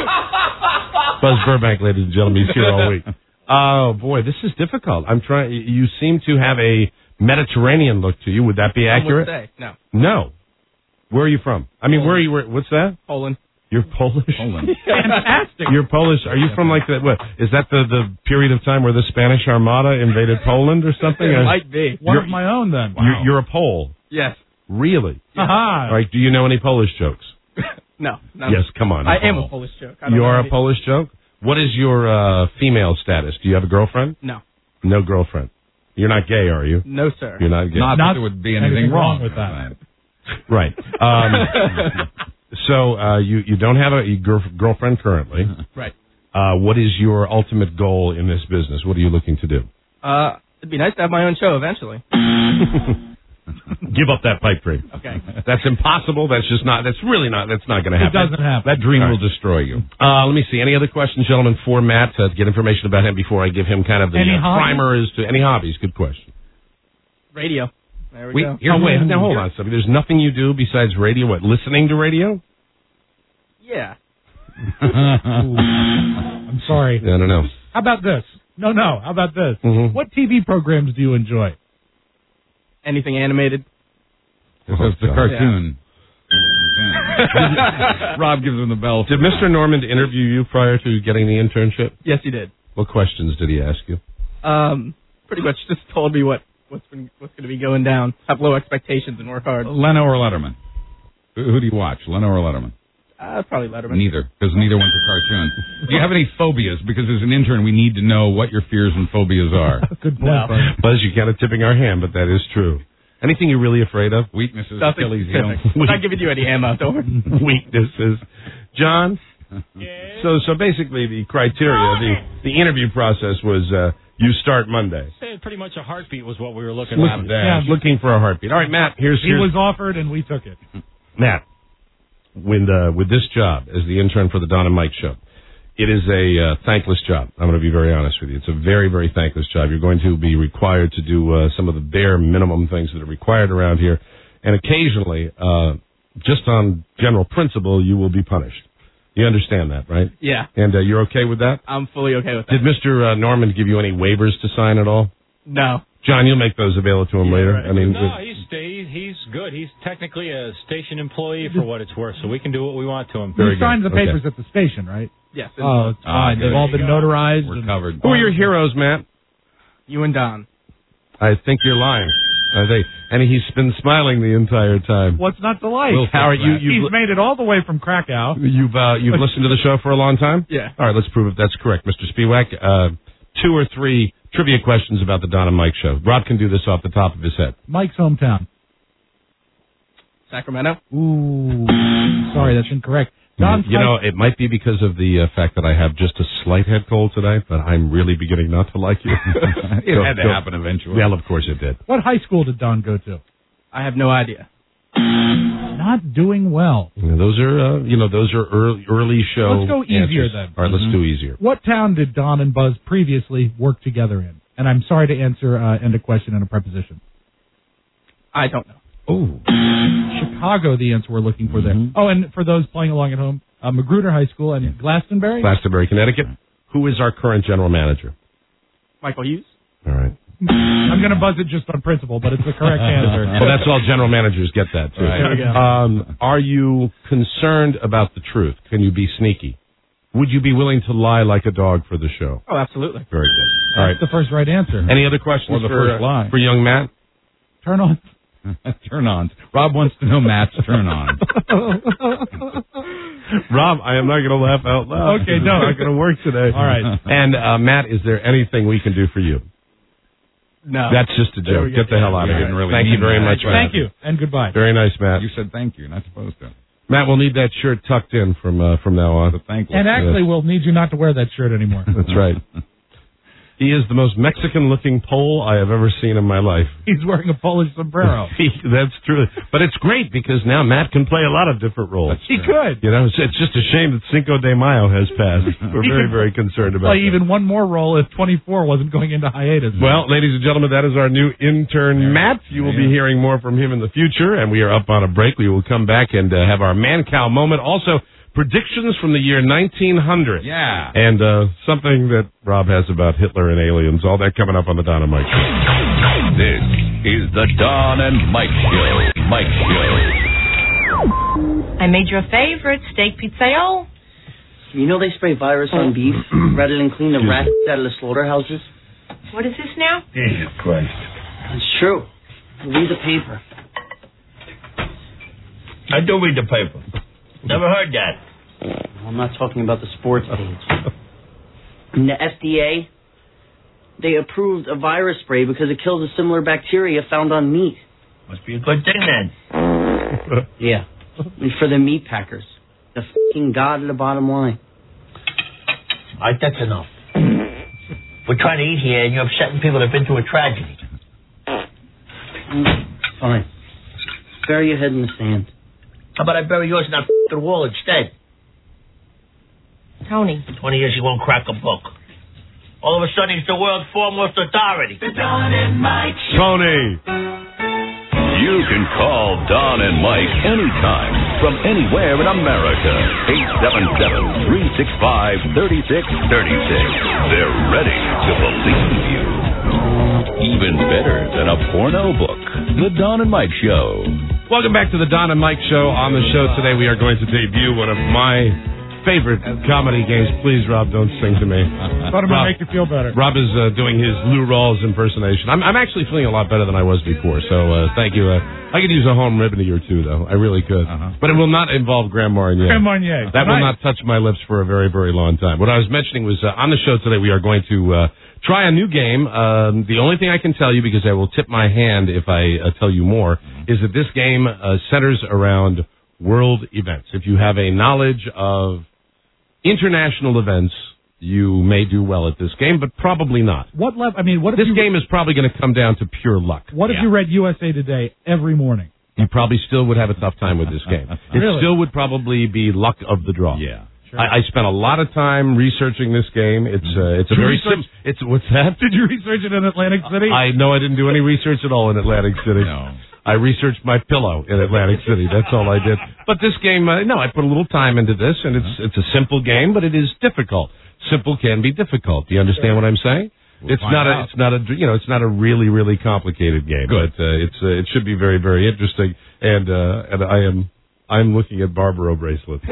uh, Buzz Burbank, ladies and gentlemen, he's here all week. Oh boy, this is difficult. I'm trying. You seem to have a Mediterranean look to you. Would that be Some would accurate? say. No. No. Where are you from? I mean, where are you? Where, what's that? Poland. You're Polish. Poland. Fantastic. You're Polish. Are you from like the? What is that? The the period of time where the Spanish Armada invaded Poland or something? It Or- might be. One You're- of my own, then. You're, you're a Pole. Yes. Really? Aha. All right. Do you know any Polish jokes? No. no. Yes. Come on. I am a Polish joke. I don't You know are any- a Polish joke. What is your uh, female status? Do you have a girlfriend? No. No girlfriend. You're not gay, are you? No, sir. You're not gay. Not, Not that there would be anything, anything wrong wrong with that. Right. Um, so uh, you you don't have a girl, girlfriend currently. Right. Uh, what is your ultimate goal in this business? What are you looking to do? Uh, it'd be nice to have my own show eventually. Give up that pipe dream. Okay. That's impossible. That's just not. That's really not. That's not going to It happen. doesn't happen. That dream All right. will destroy you. Uh, let me see. Any other questions, gentlemen, for Matt uh, to get information about him before I give him kind of the Any uh, hobbies? primer as to any hobbies? Good question. Radio. There we, We, go. oh, wait. Now, hold on. Something. There's nothing you do besides radio. What? Listening to radio? Yeah. I'm sorry. I don't know. How about this? No, no. How about this? Mhm. What T V programs do you enjoy? Anything animated? It's the God. cartoon. Rob gives him the bell. Did Mister Normand interview you prior to getting the internship? Yes, he did. What questions did he ask you? Um, pretty much just told me what what's been, what's going to be going down. Have low expectations and work hard. Leno or Letterman? Who, who do you watch, Leno or Letterman? Uh, probably Letterman. Neither, because neither one's a cartoon. Do you have any phobias? Because as an intern, we need to know what your fears and phobias are. Good point, No. Buzz. Buzz, you're kind of tipping our hand, but that is true. Anything you're really afraid of? Weaknesses, Nothing Achilles heel. specific. I'm not giving you any ammo, don't worry. Weaknesses. John? So so basically the criteria, the, the interview process was uh, you start Monday. Say pretty much a heartbeat was what we were looking Look- at. yeah, looking for a heartbeat. All right, Matt, here's, He here's was offered, and we took it. Matt, when uh, with this job as the intern for the Don and Mike show, it is a uh, thankless job. I'm going to be very honest with you. It's a very, very thankless job. You're going to be required to do uh, some of the bare minimum things that are required around here, and occasionally, uh, just on general principle, you will be punished. You understand that, right? Yeah, And uh, you're okay with that? I'm fully okay with that. Did Mister Uh, Norman give you any waivers to sign at all? No. John, you'll make those available to him Yeah, later. right. I mean, No, uh, he's he's he's good. He's technically a station employee for what it's worth, so we can do what we want to him. Very You signed good. the papers Okay. at the station, right? Yes. Oh, it's Ah, fine. good. They've all been notarized. We're and- covered. who are your heroes, Matt? You and Don. I think you're lying. I think, and he's been smiling the entire time. What's not to like? Will Howard, you, you've, He's made it all the way from Krakow. you've, uh, you've listened to the show for a long time? Yeah. All right, let's prove if that's correct. Mister Spiewak, uh, two or three trivia questions about the Don and Mike show. Rob can do this off the top of his head. Mike's hometown. Sacramento. Ooh. Sorry, that's incorrect. Don's you know, it might be because of the uh, fact that I have just a slight head cold today, but I'm really beginning not to like you. It Go- had to go. happen eventually. Well, of course it did. What high school did Don go to? I have no idea. Not doing well. You know, those are, uh, you know, those are early, early show. Let's go easier answers. then. All right, let's Mhm. do easier. What town did Don and Buzz previously work together in? And I'm sorry to answer uh, end a question in a preposition. I don't know. Oh, Chicago, the answer we're looking for there. Mhm. Oh, and for those playing along at home, uh, Magruder High School and Glastonbury. Glastonbury, Connecticut. Who is our current general manager? Michael Hughes. All right. I'm going to buzz it just on principle, but it's the correct answer. Well, that's all general managers get that, too. Right. There we go. Um, are you concerned about the truth? Can you be sneaky? Would you be willing to lie like a dog for the show? Oh, absolutely. Very good. All right. That's the first right answer. Any other questions Or the for, first lie. for young Matt? Turn on. Turn ons. Rob wants to know Matt's turn on. Rob, I am not going to laugh out loud. Okay, It's no. not going to work today. All right. And, uh, Matt, is there anything we can do for you? No. That's just a There joke. we go. Get the hell out of You here. didn't really Thank you mean very that. much, Matt. Thank you, and goodbye. Very nice, Matt. You said thank you. You're not supposed to. Matt, we'll need that shirt tucked in from uh, from now on. But thank you. And actually, we'll need you not to wear that shirt anymore. That's right. He is the most Mexican-looking Pole I have ever seen in my life. He's wearing a Polish sombrero. He, that's true. But it's great because now Matt can play a lot of different roles. He could. You know, it's, it's just a shame that Cinco de Mayo has passed. We're He very, could very concerned about Play that. even one more role if twenty-four wasn't going into hiatus. Well, ladies and gentlemen, that is our new intern, There. Matt. You will Yeah. be hearing more from him in the future, and we are up on a break. We will come back and uh, have our man-cow moment. Also, predictions from the year nineteen hundred. Yeah. And uh, something that Rob has about Hitler and aliens. All that coming up on the Don and Mike Show. This is the Don and Mike Show. Mike Show. I made your favorite steak pizzaiolo. You know they spray virus on beef rather than clean the rats out of the slaughterhouses? What is this now? Jesus Christ. It's true. Read the paper. I do read the paper. Never heard that. I'm not talking about the sports page. In the F D A, they approved a virus spray because it kills a similar bacteria found on meat. Must be a good thing then. Yeah. And for the meat packers. The fucking god of the bottom line. All right, that's enough. We're trying to eat here, and you're upsetting people that have been through a tragedy. Mm, fine. Bury your head in the sand. How about I bury yours in that f***ing wall instead? Tony. Twenty years you won't crack a book. All of a sudden he's the world's foremost authority. The Don and Mike Tony! You can call Don and Mike anytime from anywhere in America. eight seven seven, three six five, three six three six. They're ready to believe you. Even better than a porno book. The Don and Mike Show. Welcome back to the Don and Mike Show. On the show today, we are going to debut one of my favorite comedy games. Please, Rob, don't sing to me. Thought it Rob, might make you feel better. Rob is uh, doing his Lou Rawls impersonation. I'm, I'm actually feeling a lot better than I was before, so uh, thank you. Uh, I could use a home remedy or two, though. I really could. Uh-huh. But it will not involve Grand Marnier. Grand Marnier. That will Tonight. not touch my lips for a very, very long time. What I was mentioning was uh, on the show today, we are going to uh, try a new game. Um, the only thing I can tell you, because I will tip my hand if I uh, tell you more, is that this game uh, centers around world events. If you have a knowledge of international events, you may do well at this game, but probably not. What level? I mean, what if This you, game is probably going to come down to pure luck. What if Yeah. you read U S A Today every morning? You probably still would have a tough time with this game. It Really? still would probably be luck of the draw. Yeah. Sure. I, I spent a lot of time researching this game. It's uh, it's a Did you very research- sim- it's what's that? Did you research it in Atlantic City? I know I didn't do any research at all in Atlantic City. No. I researched my pillow in Atlantic City. That's all I did. But this game, uh, no, I put a little time into this, and it's it's a simple game, but it is difficult. Simple can be difficult. Do you understand what I'm saying? We'll it's find not a out. it's not a you know it's not a really really complicated game. Good. But uh, it's uh, it should be very very interesting. And uh, and I am I'm looking at Barbaro bracelets.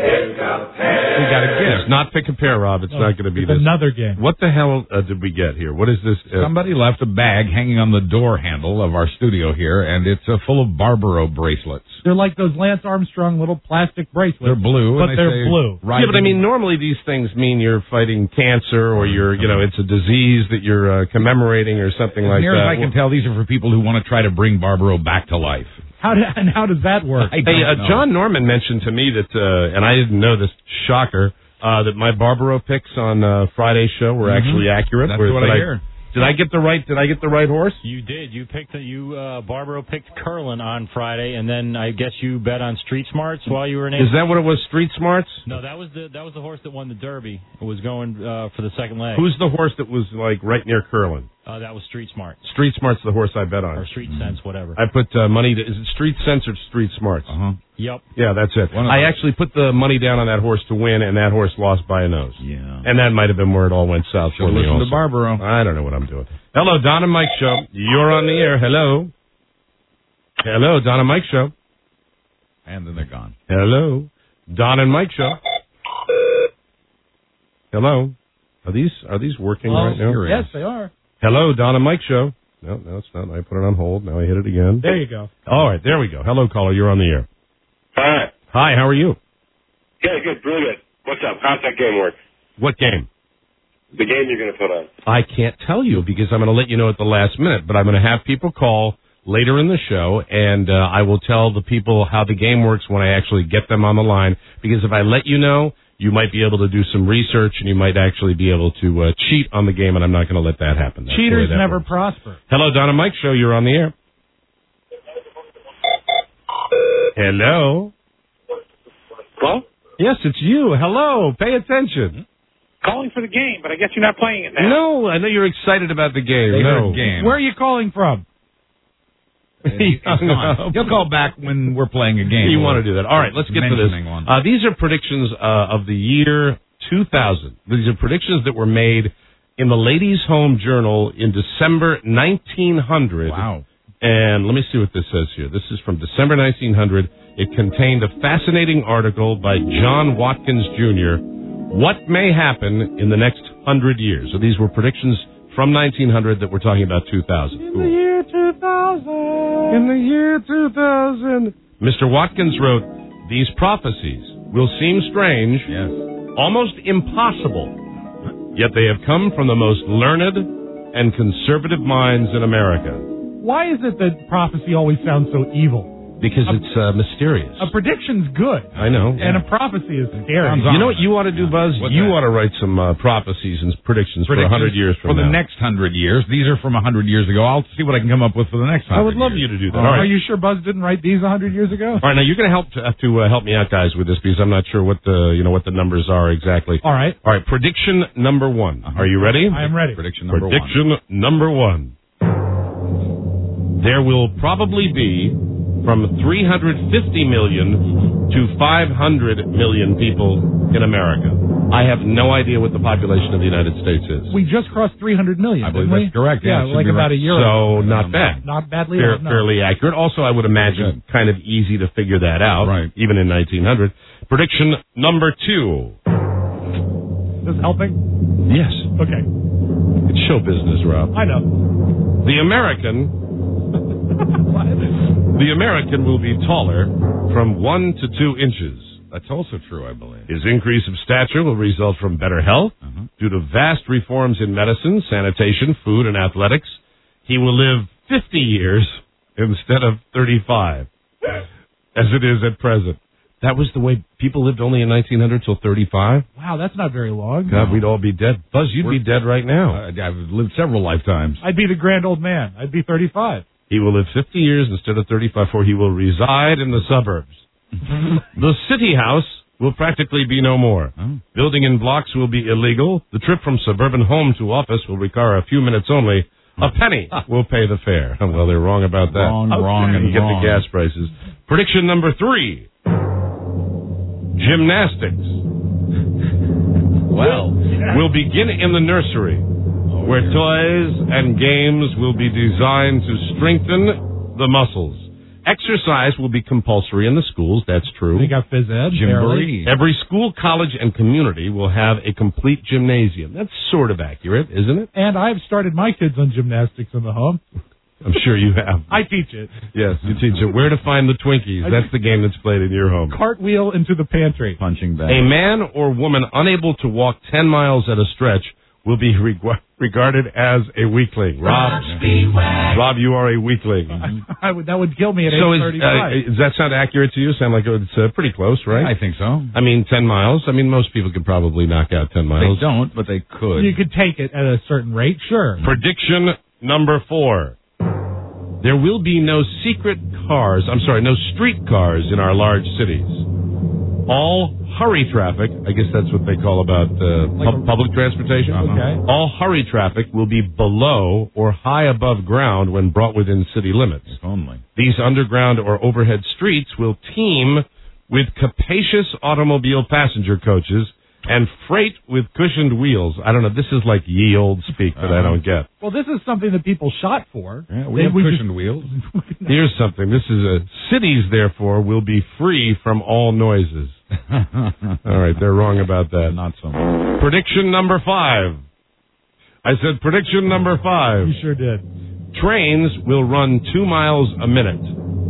We got a gift. It's not pick a pair, Rob. It's No, not going to be it's this. another game. What the hell uh, did we get here? What is this? Uh, Somebody left a bag hanging on the door handle of our studio here, and it's uh, full of Barbaro bracelets. They're like those Lance Armstrong little plastic bracelets. They're blue, but and they they're say, blue. Right. Yeah, but I mean, normally these things mean you're fighting cancer or you're, you know, it's a disease that you're uh, commemorating or something As like near that. as I can tell, these are for people who want to try to bring Barbaro back to life. How do, and how does that work? I Hey, don't uh, know. John Norman mentioned to me that, uh, and I didn't know this, shocker, uh, that my Barbaro picks on uh, Friday's show were Mhm. actually accurate. That's Where- what did I hear. Did I get the right? Did I get the right horse? You did. You picked the, you uh, Barbaro picked Curlin on Friday, and then I guess you bet on Street Smarts while you were in. Is that what it was? Street Smarts? No, that was the that was the horse that won the Derby. It was going uh, for the second leg. Who's the horse that was like right near Curlin? Uh, that was Street Smarts Street Smarts, the horse I bet on. or Street Sense, whatever. I put uh, money. To, is it Street Sense or Street Smarts? Uh-huh. Yep. Yeah, that's it. One of I those. actually put the money down on that horse to win, and that horse lost by a nose. Yeah. And that might have been where it all went south Should for me listen also. to Barbaro. I don't know what I'm doing. Hello, Don and Mike Show. You're on the air. Hello. Hello, Don and Mike Show. And then they're gone. Hello. Don and Mike Show. Hello. Are these are these working Oh, right now? yes, they are. Hello, Don and Mike show. No, no, it's not. I put it on hold. Now I hit it again. There you go. All right, there we go. Hello, caller. You're on the air. Hi. Hi, how are you? Yeah, good. Really good. What's up? How's that game work? What game? The game you're going to put on. I can't tell you because I'm going to let you know at the last minute, but I'm going to have people call later in the show, and uh, I will tell the people how the game works when I actually get them on the line, because if I let you know, you might be able to do some research, and you might actually be able to uh, cheat on the game, and I'm not going to let that happen. That's Cheaters that never works. prosper. Hello, Don and Mike show. You're on the air. Hello. Hello? Yes, it's you. Hello. Pay attention. Calling for the game, but I guess you're not playing it now. No, I know you're excited about the game. No. Game. Where are you calling from? He hung up. He'll call back when we're playing a game. You want to do that. All right, let's get to this. Mentioning one. Uh, these are predictions uh, of the year two thousand. These are predictions that were made in the Ladies' Home Journal in December nineteen hundred. Wow. And let me see what this says here. This is from December nineteen hundred. It contained a fascinating article by John Watkins Junior What may happen in the next hundred years? So these were predictions from nineteen hundred that we're talking about two thousand. In the year two thousand. In the year two thousand. Mister Watkins wrote, these prophecies will seem strange, Yes. almost impossible, yet they have come from the most learned and conservative minds in America. Why is it that prophecy always sounds so evil? Because it's uh, mysterious. A prediction's good. I know. And a prophecy is scary. You know what you ought to do, Buzz? What's you that? ought to write some uh, prophecies and predictions, for a hundred years from For now. the next hundred years. These are from a hundred years ago. I'll see what I can come up with for the next hundred I would love years. you to do that. Uh, All right. Are you sure Buzz didn't write these a hundred years ago? All right, now you're going to help to, uh, to uh, help me out, guys, with this because I'm not sure what the you know what the numbers are exactly. All right. All right. Prediction number one. Are you ready? I am ready. Prediction number Prediction one. number one. There will probably be from three hundred fifty million to five hundred million people in America. I have no idea what the population of the United States is. We just crossed three hundred million, I believe didn't we? that's correct. Yeah, Yeah, it should like be about right. a year ago. So not bad. Not badly Fair, off, no. Fairly accurate. Also, I would imagine kind of easy to figure that out, Right. even in nineteen hundred. Prediction number two. Is this helping? Yes. Okay. It's show business, Rob. I know. The American... The American will be taller from one to two inches. That's also true, I believe. His increase of stature will result from better health Uh-huh. due to vast reforms in medicine, sanitation, food, and athletics. He will live fifty years instead of thirty-five, as it is at present. That was the way people lived only in nineteen hundred till thirty-five. Wow, that's not very long. God, we'd all be dead. Buzz, you'd We're- be dead right now. Uh, I've lived several lifetimes. I'd be the grand old man. I'd be thirty-five. He will live fifty years instead of thirty-five, for he will reside in the suburbs. The city house will practically be no more. Oh. Building in blocks will be illegal. The trip from suburban home to office will require a few minutes only. A penny will pay the fare. Well, they're wrong about that. Wrong, wrong, and You get wrong. the gas prices. Prediction number three. Gymnastics Well, will begin in the nursery, where toys and games will be designed to strengthen the muscles. Exercise will be compulsory in the schools. That's true. They got phys ed. barely. Gymboree. Every school, college, and community will have a complete gymnasium. That's sort of accurate, isn't it? And I've started my kids on gymnastics in the home. I'm sure you have. I teach it. Yes, you teach it. Where to find the Twinkies. That's the game that's played in your home. Cartwheel into the pantry. Punching bag. A man or woman unable to walk ten miles at a stretch will be reg- regarded as a weakling. Rob, Rob, you are a weakling. I would, that would kill me at So age is, thirty-five. uh, does that sound accurate to you? Sound like it's uh, pretty close, right? I think so. I mean, ten miles. I mean, most people could probably knock out ten They miles. don't, but they could. You could take it at a certain rate, sure. Prediction number four. There will be no secret cars, I'm sorry, no street cars in our large cities. All hurry traffic, I guess that's what they call about uh, pub- public transportation. Uh-huh. Okay. All hurry traffic will be below or high above ground when brought within city limits. If only. These underground or overhead streets will team with capacious automobile passenger coaches and freight with cushioned wheels. I don't know. This is like ye old speak that I don't get. Well, this is something that people shot for. Yeah, we They- have we cushioned just- wheels. Here's something. This is a cities, therefore, will be free from all noises. All right, they're wrong about that. Not so much. Prediction number five. I said prediction number five. You sure did. Trains will run two miles a minute.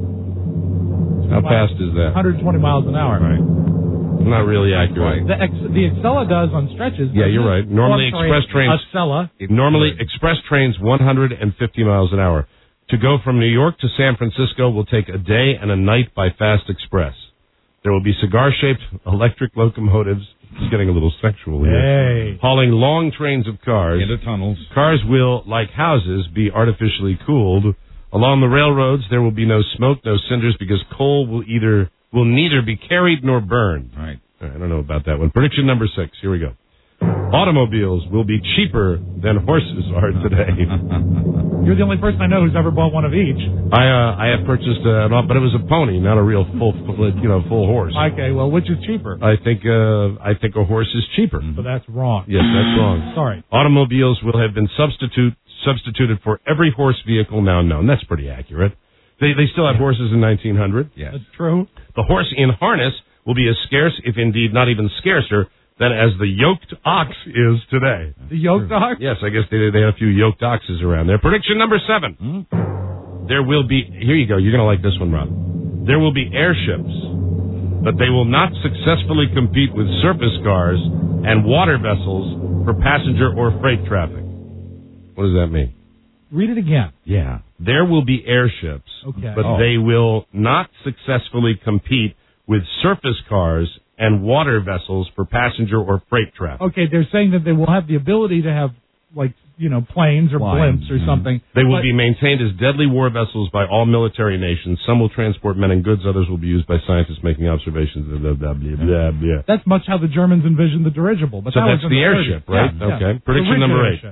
How fast is that? one hundred twenty miles an hour. Right. Not really accurate. The Ex- the Excella does on stretches. Yeah, you're right. Normally, Oh, I'm sorry, express trains. Excella. Normally, express trains one hundred fifty miles an hour. To go from New York to San Francisco will take a day and a night by fast express. There will be cigar-shaped electric locomotives. It's getting a little sexual here. Hey. Hauling long trains of cars. Into tunnels. Cars will, like houses, be artificially cooled. Along the railroads, there will be no smoke, no cinders, because coal will either will neither be carried nor burned. Right. I don't know about that one. Prediction number six. Here we go. Automobiles will be cheaper than horses are today. You're the only person I know who's ever bought one of each. I uh, I have purchased uh, an, but it was a pony, not a real full, full you know full horse. Okay, well, which is cheaper? I think uh, I think a horse is cheaper. So that's wrong. Yes, that's wrong. Sorry. Automobiles will have been substitute substituted for every horse vehicle now known. That's pretty accurate. They they still had horses in nineteen hundred. Yes. That's true. The horse in harness will be as scarce, if indeed not even scarcer, than as the yoked ox is today. The yoked ox? Yes, I guess they they had a few yoked oxes around there. Prediction number seven. Hmm? There will be, here you go, you're going to like this one, Rob. There will be airships, but they will not successfully compete with surface cars and water vessels for passenger or freight traffic. What does that mean? Read it again. Yeah. There will be airships, Okay. but Oh. they will not successfully compete with surface cars and water vessels for passenger or freight traffic. Okay, they're saying that they will have the ability to have, like, you know, planes or Planes, blimps or mhm. something. They will but- be maintained as deadly war vessels by all military nations. Some will transport men and goods. Others will be used by scientists making observations. Blah, blah, blah, blah, blah. That's much how the Germans envisioned the dirigible. But So that that's was in the airship, thirties. right? Yeah, yeah. Okay. The Prediction rigid number eight. airship.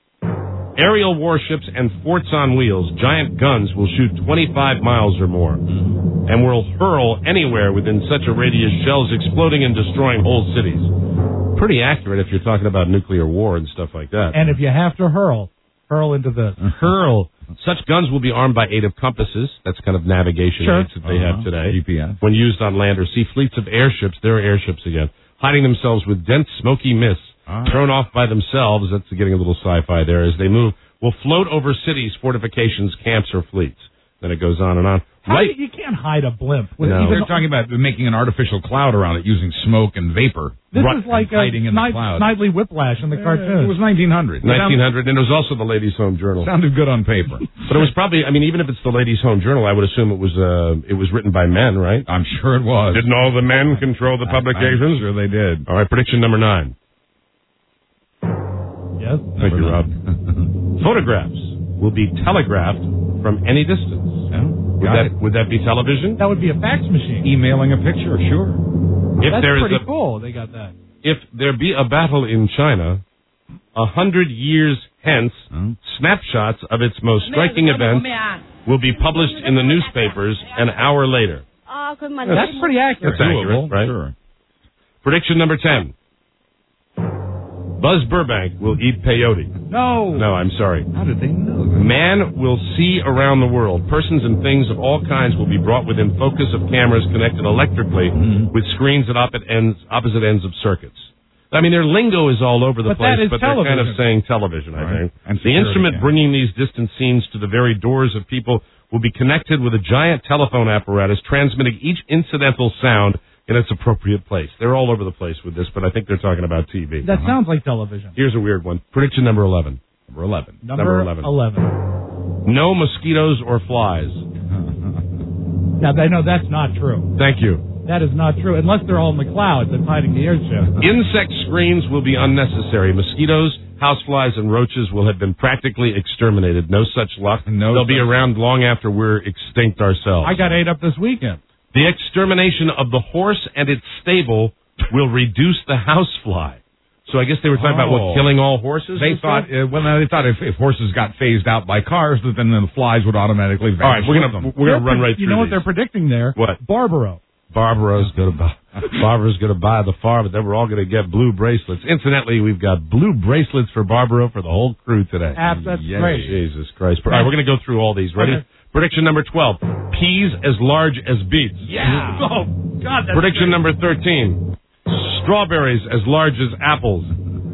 Aerial warships and forts on wheels, giant guns, will shoot twenty-five miles or more and will hurl anywhere within such a radius, shells exploding and destroying whole cities. Pretty accurate if you're talking about nuclear war and stuff like that. And if you have to hurl, hurl into this. Hurl. Such guns will be armed by aid of compasses. That's kind of navigation Sure. aids that they Uh-huh. have today. G P S. When used on land or sea, fleets of airships, there are airships again, hiding themselves with dense smoky mists, Ah. thrown off by themselves, that's getting a little sci-fi there, as they move, will float over cities, fortifications, camps, or fleets. Then it goes on and on. How Right. do you, you can't hide a blimp. With No. even, They're talking about making an artificial cloud around it using smoke and vapor. this Right. is like a Hiding in the Sni- cloud. Snidely Whiplash in the cartoon. It was nineteen hundred. nineteen hundred, and it was also the Ladies' Home Journal. Sounded good on paper. But it was probably, I mean, even if it's the Ladies' Home Journal, I would assume it was uh, it was written by men, right? I'm sure it was. Didn't all the men control the I- publications? I'm sure they did. All right, prediction number nine. Yes. Thank you, Rob. Photographs will be telegraphed from any distance. Would Got that it. would that be television? That would be a fax machine. Emailing a picture, sure. If That's there is pretty a, cool. They got that. if there be a battle in China, a hundred years hence, snapshots of its most striking events will be published in the newspapers an hour later. That's pretty accurate. That's accurate, right? Sure. Prediction number ten. Buzz Burbank will eat peyote. No. No, I'm sorry. How did they know that? Man will see around the world. Persons and things of all kinds will be brought within focus of cameras connected electrically Mm-hmm. with screens at opposite ends, opposite ends of circuits. I mean, their lingo is all over the But that place, is but they're kind of television. saying television, I Right. think. And The security instrument cameras. bringing these distant scenes to the very doors of people will be connected with a giant telephone apparatus transmitting each incidental sound in its appropriate place. They're all over the place with this, but I think they're talking about T V. That sounds like television. Here's a weird one. Prediction number eleven. Number eleven. Number, Number eleven. eleven. No mosquitoes or flies. Now, I know that's not true. Thank you. That is not true, unless they're all in the clouds and hiding the airship. Insect screens will be unnecessary. Mosquitoes, houseflies, and roaches will have been practically exterminated. No such luck. No They'll be such- around long after we're extinct ourselves. I got ate up this weekend. The extermination of the horse and its stable will reduce the housefly. So I guess they were talking about Oh. what, killing all horses? They and thought, stuff? uh, well, no, they thought if, if horses got phased out by cars, that then the flies would automatically vanish. All right, we're with gonna them. we're gonna They're run pre- right through You know what these. they're predicting there? What? Barbaro. Barbara's going to buy. Barbara's going to buy the farm, but then we're all going to get blue bracelets. Incidentally, we've got blue bracelets for Barbara for the whole crew today. Ah, that's yes, great. Jesus Christ. All right, we're going to go through all these. Ready? Okay. Prediction number twelve. Peas as large as beets. Yeah. Oh, God, that's Prediction great. number thirteen. Strawberries as large as apples.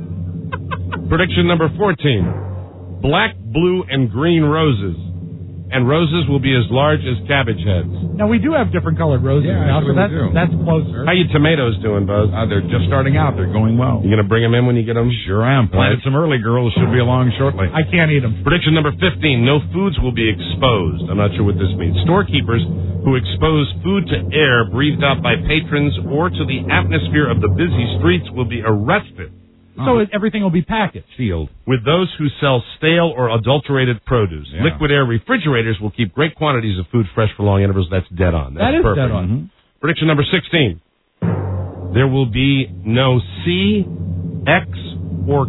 Prediction number fourteen. Black, blue, and green roses. And roses will be as large as cabbage heads. Now, we do have different colored roses Yeah, now, so actually that's, we do. that's closer. How you tomatoes doing, Buzz? Uh, they're just starting out. They're going well. You going to bring them in when you get them? Sure am. Planted some early girls. Should be along shortly. I can't eat them. Prediction number fifteen. No foods will be exposed. I'm not sure what this means. Storekeepers who expose food to air breathed out by patrons or to the atmosphere of the busy streets will be arrested. So it, everything will be packaged. Sealed. With those who sell stale or adulterated produce. Yeah. Liquid air refrigerators will keep great quantities of food fresh for long intervals. That's dead on. That's That is perfect. dead on. Mm-hmm. Prediction number sixteen. There will be no C, X, or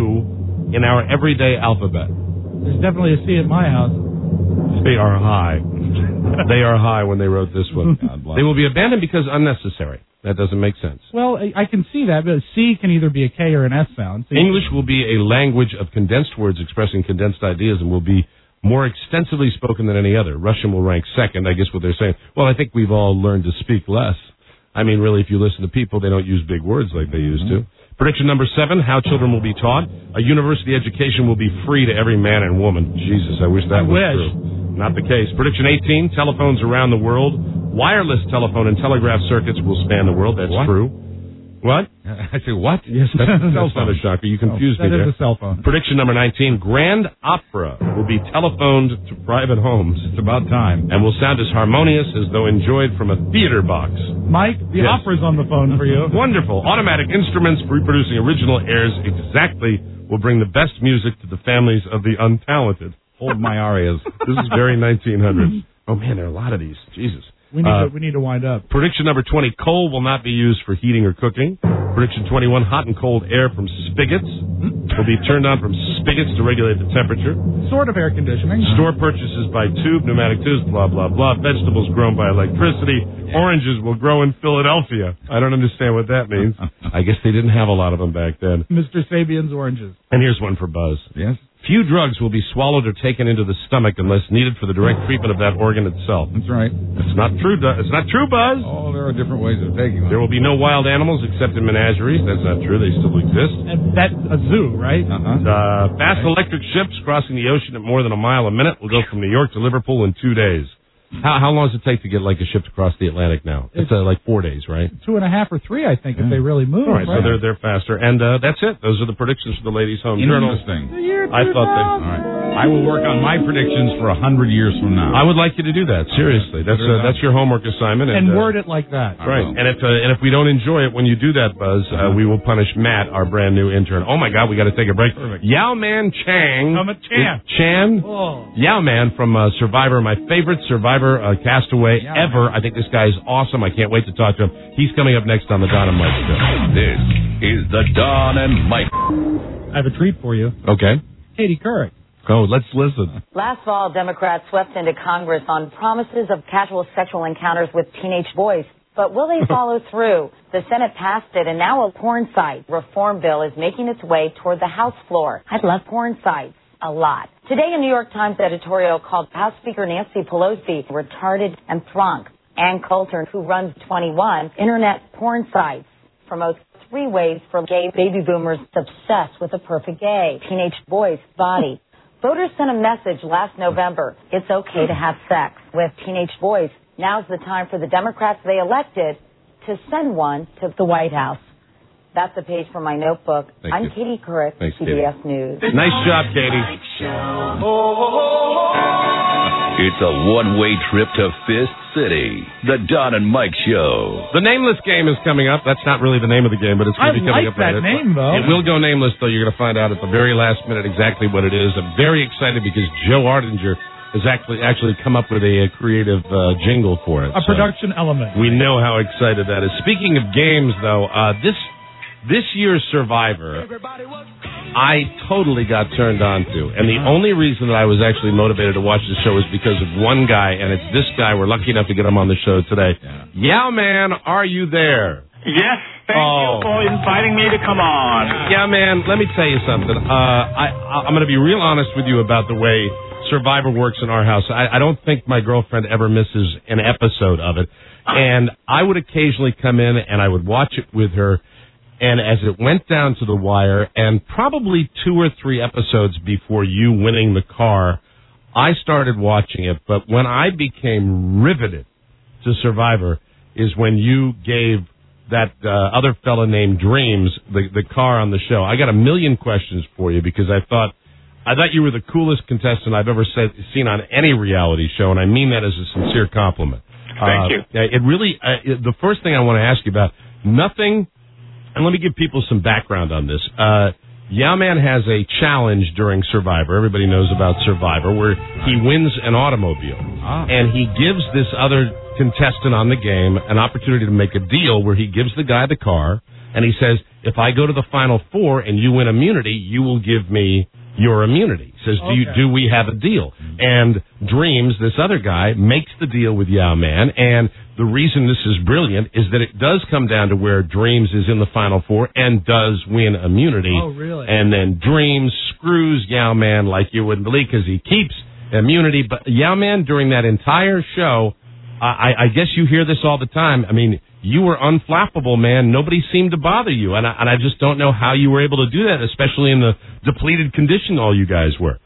Q in our everyday alphabet. There's definitely a C at my house. They are high. They are high when they wrote this one. They will be abandoned because unnecessary. That doesn't make sense. Well, I, I can see that, but C can either be a K or an S sound. So English will be a language of condensed words expressing condensed ideas and will be more extensively spoken than any other. Russian will rank second. I guess what they're saying. Well, I think we've all learned to speak less. I mean, really, if you listen to people, they don't use big words like they used to. Prediction number seven, how children will be taught. A university education will be free to every man and woman. Jesus, I wish that I was wish. true. Not the case. Prediction eighteen, telephones around the world. Wireless telephone and telegraph circuits will span the world. That's What? true. What? I say, what? Yes, that's, Cell that's not a phone. shocker. You confused that me is there. a cell phone. Prediction number nineteen, Grand Opera will be telephoned to private homes. It's about time. And will sound as harmonious as though enjoyed from a theater box. Mike, the Yes. opera's on the phone for you. Wonderful. Automatic instruments reproducing original airs exactly will bring the best music to the families of the untalented. Hold my arias. This is very nineteen hundreds. Oh, man, there are a lot of these. Jesus. We need, Uh, to, we need to wind up. Prediction number twenty, coal will not be used for heating or cooking. Prediction twenty-one, hot and cold air from spigots will be turned on from spigots to regulate the temperature. Sort of air conditioning. Store purchases by tube, pneumatic tubes, blah, blah, blah. Vegetables grown by electricity. Oranges will grow in Philadelphia. I don't understand what that means. I guess they didn't have a lot of them back then. Mister Sabian's oranges. And here's one for Buzz. Yes? Few drugs will be swallowed or taken into the stomach unless needed for the direct treatment of that organ itself. That's right. It's not true. Du- It's not true, Buzz. Oh, there are different ways of taking them. There will be no wild animals except in menageries. That's not true. They still exist. And that's a zoo, right? Uh-huh. Uh, fast electric ships crossing the ocean at more than a mile a minute will go from New York to Liverpool in two days. How, how long does it take to get like a ship to cross the Atlantic now? It's uh, like four days, right? Two and a half or three, I think, if they really move. All right, so they're they're faster, and uh, that's it. Those are the predictions for the Ladies' Home Journal. Interesting. I thought they. All right. I will work on my predictions for a hundred years from now. I would like you to do that. Seriously, that's uh, that's your homework assignment. And uh, word it like that. Right, and if uh, and if we don't enjoy it when you do that, Buzz, uh, we will punish Matt, our brand new intern. Oh my God, we got to take a break. Perfect. Yao Man Chang. I'm a Chan. Chan. Oh. Yao Man from uh, Survivor, my favorite Survivor uh, castaway Yeah. ever. I think this guy is awesome. I can't wait to talk to him. He's coming up next on the Don and Mike Show. This is the Don and Mike. I have a treat for you. Okay. Katie Couric. Go. Let's listen. Last fall, Democrats swept into Congress on promises of casual sexual encounters with teenage boys. But will they follow through? The Senate passed it, and now a porn site reform bill is making its way toward the House floor. I love porn sites a lot. Today, a New York Times editorial called House Speaker Nancy Pelosi retarded and drunk. Ann Coulter, who runs twenty-one internet porn sites, promotes three ways for gay baby boomers obsessed with a perfect gay teenage boy's body. Voters sent a message last November. It's okay to have sex with teenage boys. Now's the time for the Democrats they elected to send one to the White House. That's a page from my notebook. Thank I'm you. Katie Couric, Thanks, C B S Katie. News. Nice job, Katie. It's a one-way trip to Fist City. The Don and Mike Show. The Nameless game is coming up. That's not really the name of the game, but it's going to I be coming like up. that later. name, though. It will go nameless, though. You're going to find out at the very last minute exactly what it is. I'm very excited because Joe Ardinger has actually actually come up with a, a creative uh, jingle for it. A So production element. we know how excited that is. Speaking of games, though, uh, this this year's Survivor I totally got turned on to. And the only reason that I was actually motivated to watch the show is because of one guy, and it's this guy. We're lucky enough to get him on the show today. Yeah, man, are you there? Yes, thank oh. you for inviting me to come on. Yeah, man, let me tell you something. Uh, I, I'm going to be real honest with you about the way Survivor works in our house. I, I don't think my girlfriend ever misses an episode of it. And I would occasionally come in and I would watch it with her. And as it went down to the wire, and probably two or three episodes before you winning the car, I started watching it. But when I became riveted to Survivor is when you gave that uh, other fella named Dreams the, the car on the show. I got a million questions for you because I thought I thought you were the coolest contestant I've ever said, seen on any reality show, and I mean that as a sincere compliment. Thank uh, you. It really, uh, it, the first thing I want to ask you about, nothing, and let me give people some background on this. Uh, Yao-Man has a challenge during Survivor. Everybody knows about Survivor, where he wins an automobile. Ah. And he gives this other contestant on the game an opportunity to make a deal where he gives the guy the car, and he says, if I go to the Final Four and you win immunity, you will give me your immunity. He says, do you, do we have a deal? And Dreams, this other guy, makes the deal with Yao-Man, and the reason this is brilliant is that it does come down to where Dreams is in the Final Four and does win immunity. Oh, really? And then Dreams screws Yao-Man like you wouldn't believe because he keeps immunity. But Yao-Man, during that entire show, I, I guess you hear this all the time. I mean, you were unflappable, man. Nobody seemed to bother you. And I, and I just don't know how you were able to do that, especially in the depleted condition all you guys were.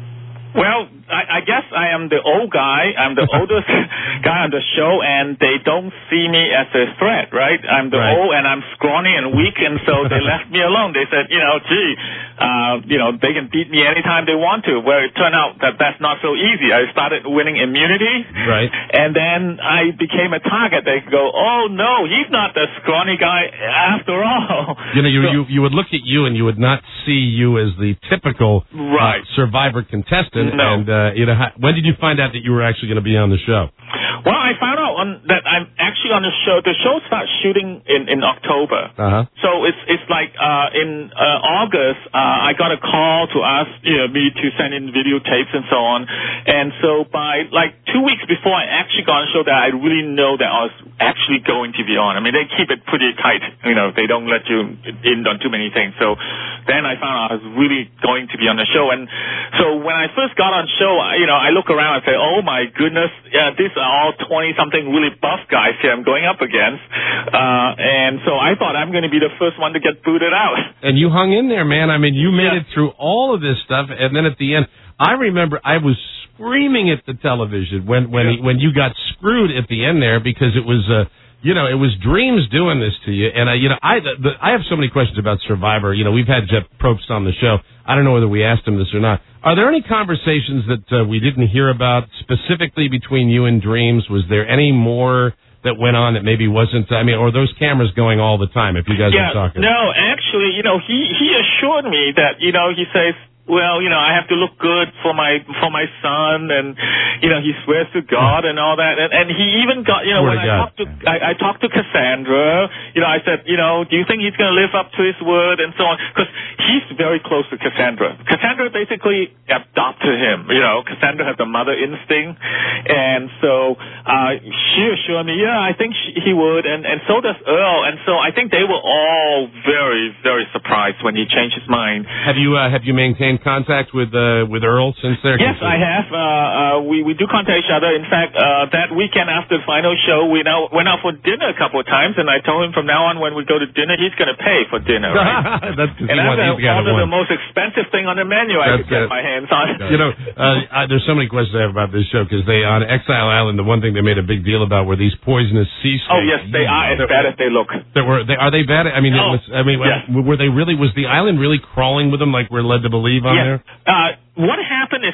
Well, I, I guess I am the old guy. I'm the oldest guy on the show, and they don't see me as a threat, right? I'm the Right. old, and I'm scrawny and weak, and so they left me alone. They said, you know, gee, uh, you know, they can beat me anytime they want to. Well, it turned out that that's not so easy. I started winning immunity, Right. and then I became a target. They go, oh, no, he's not the scrawny guy after all. You know, you, So- you you would look at you and you would not see you as the typical Right. uh, Survivor contestant. No. And uh, you know, how, when did you find out that you were actually going to be on the show? Well, I found out on, that I'm actually on the show. The show starts shooting in, in October. Uh-huh. So it's it's like uh, in uh, August, uh, I got a call to ask you know, me to send in videotapes and so on. And so by like two weeks before I actually got on the show, that I really know that I was actually going to be on. I mean, they keep it pretty tight. You know, they don't let you in on too many things. So then I found out I was really going to be on the show. And so when I first got on the show, I- you know, I look around and say, oh my goodness, yeah, these are all twenty-something really buff guys here I'm going up against. Uh, and so I thought I'm going to be the first one to get booted out. And you hung in there, man. I mean, you made Yeah. it through all of this stuff, and then at the end, I remember I was screaming at the television when when Yeah. he, when you got screwed at the end there because it was uh, you know, it was Dreams doing this to you. And I, you know, I the, the, I have so many questions about Survivor. You know, we've had Jeff Probst on the show. I don't know whether we asked him this or not. Are there any conversations that uh, we didn't hear about specifically between you and Dreams? Was there any more that went on that maybe wasn't? I mean, or those cameras going all the time? If you guys yeah, are talking. No, actually, you know, he he assured me that, you know, he says, well, you know, I have to look good for my for my son, and you know, he swears to God and all that, and, and he even got, you know, Swear when to I God. talked to I, I talked to Cassandra, you know, I said, you know, do you think he's going to live up to his word and so on? Because he's very close to Cassandra. Cassandra basically adopted him. You know, Cassandra has the mother instinct, and so uh, she assured me, yeah, I think she, he would, and and so does Earl, and so I think they were all very very surprised when he changed his mind. Have you uh, have you maintained contact with uh, with Earl since their? Yes, I have. Uh, uh, we we do contact each other. In fact, uh, that weekend after the final show, we now went out for dinner a couple of times, and I told him from now on when we go to dinner, he's going to pay for dinner. Right? That's 'cause and he I'm want- going he's to got order one. the most expensive thing on the menu I That's could get it. my hands on. You know, uh, I, there's so many questions I have about this show because they on Exile Island, the one thing they made a big deal about were these poisonous sea snakes. Oh yes, they are as bad as they look. That were they are they bad? I mean, it Oh, was, I mean, yes. were they really? Was the island really crawling with them like we're led to believe on Yes. there? Uh, what happened is that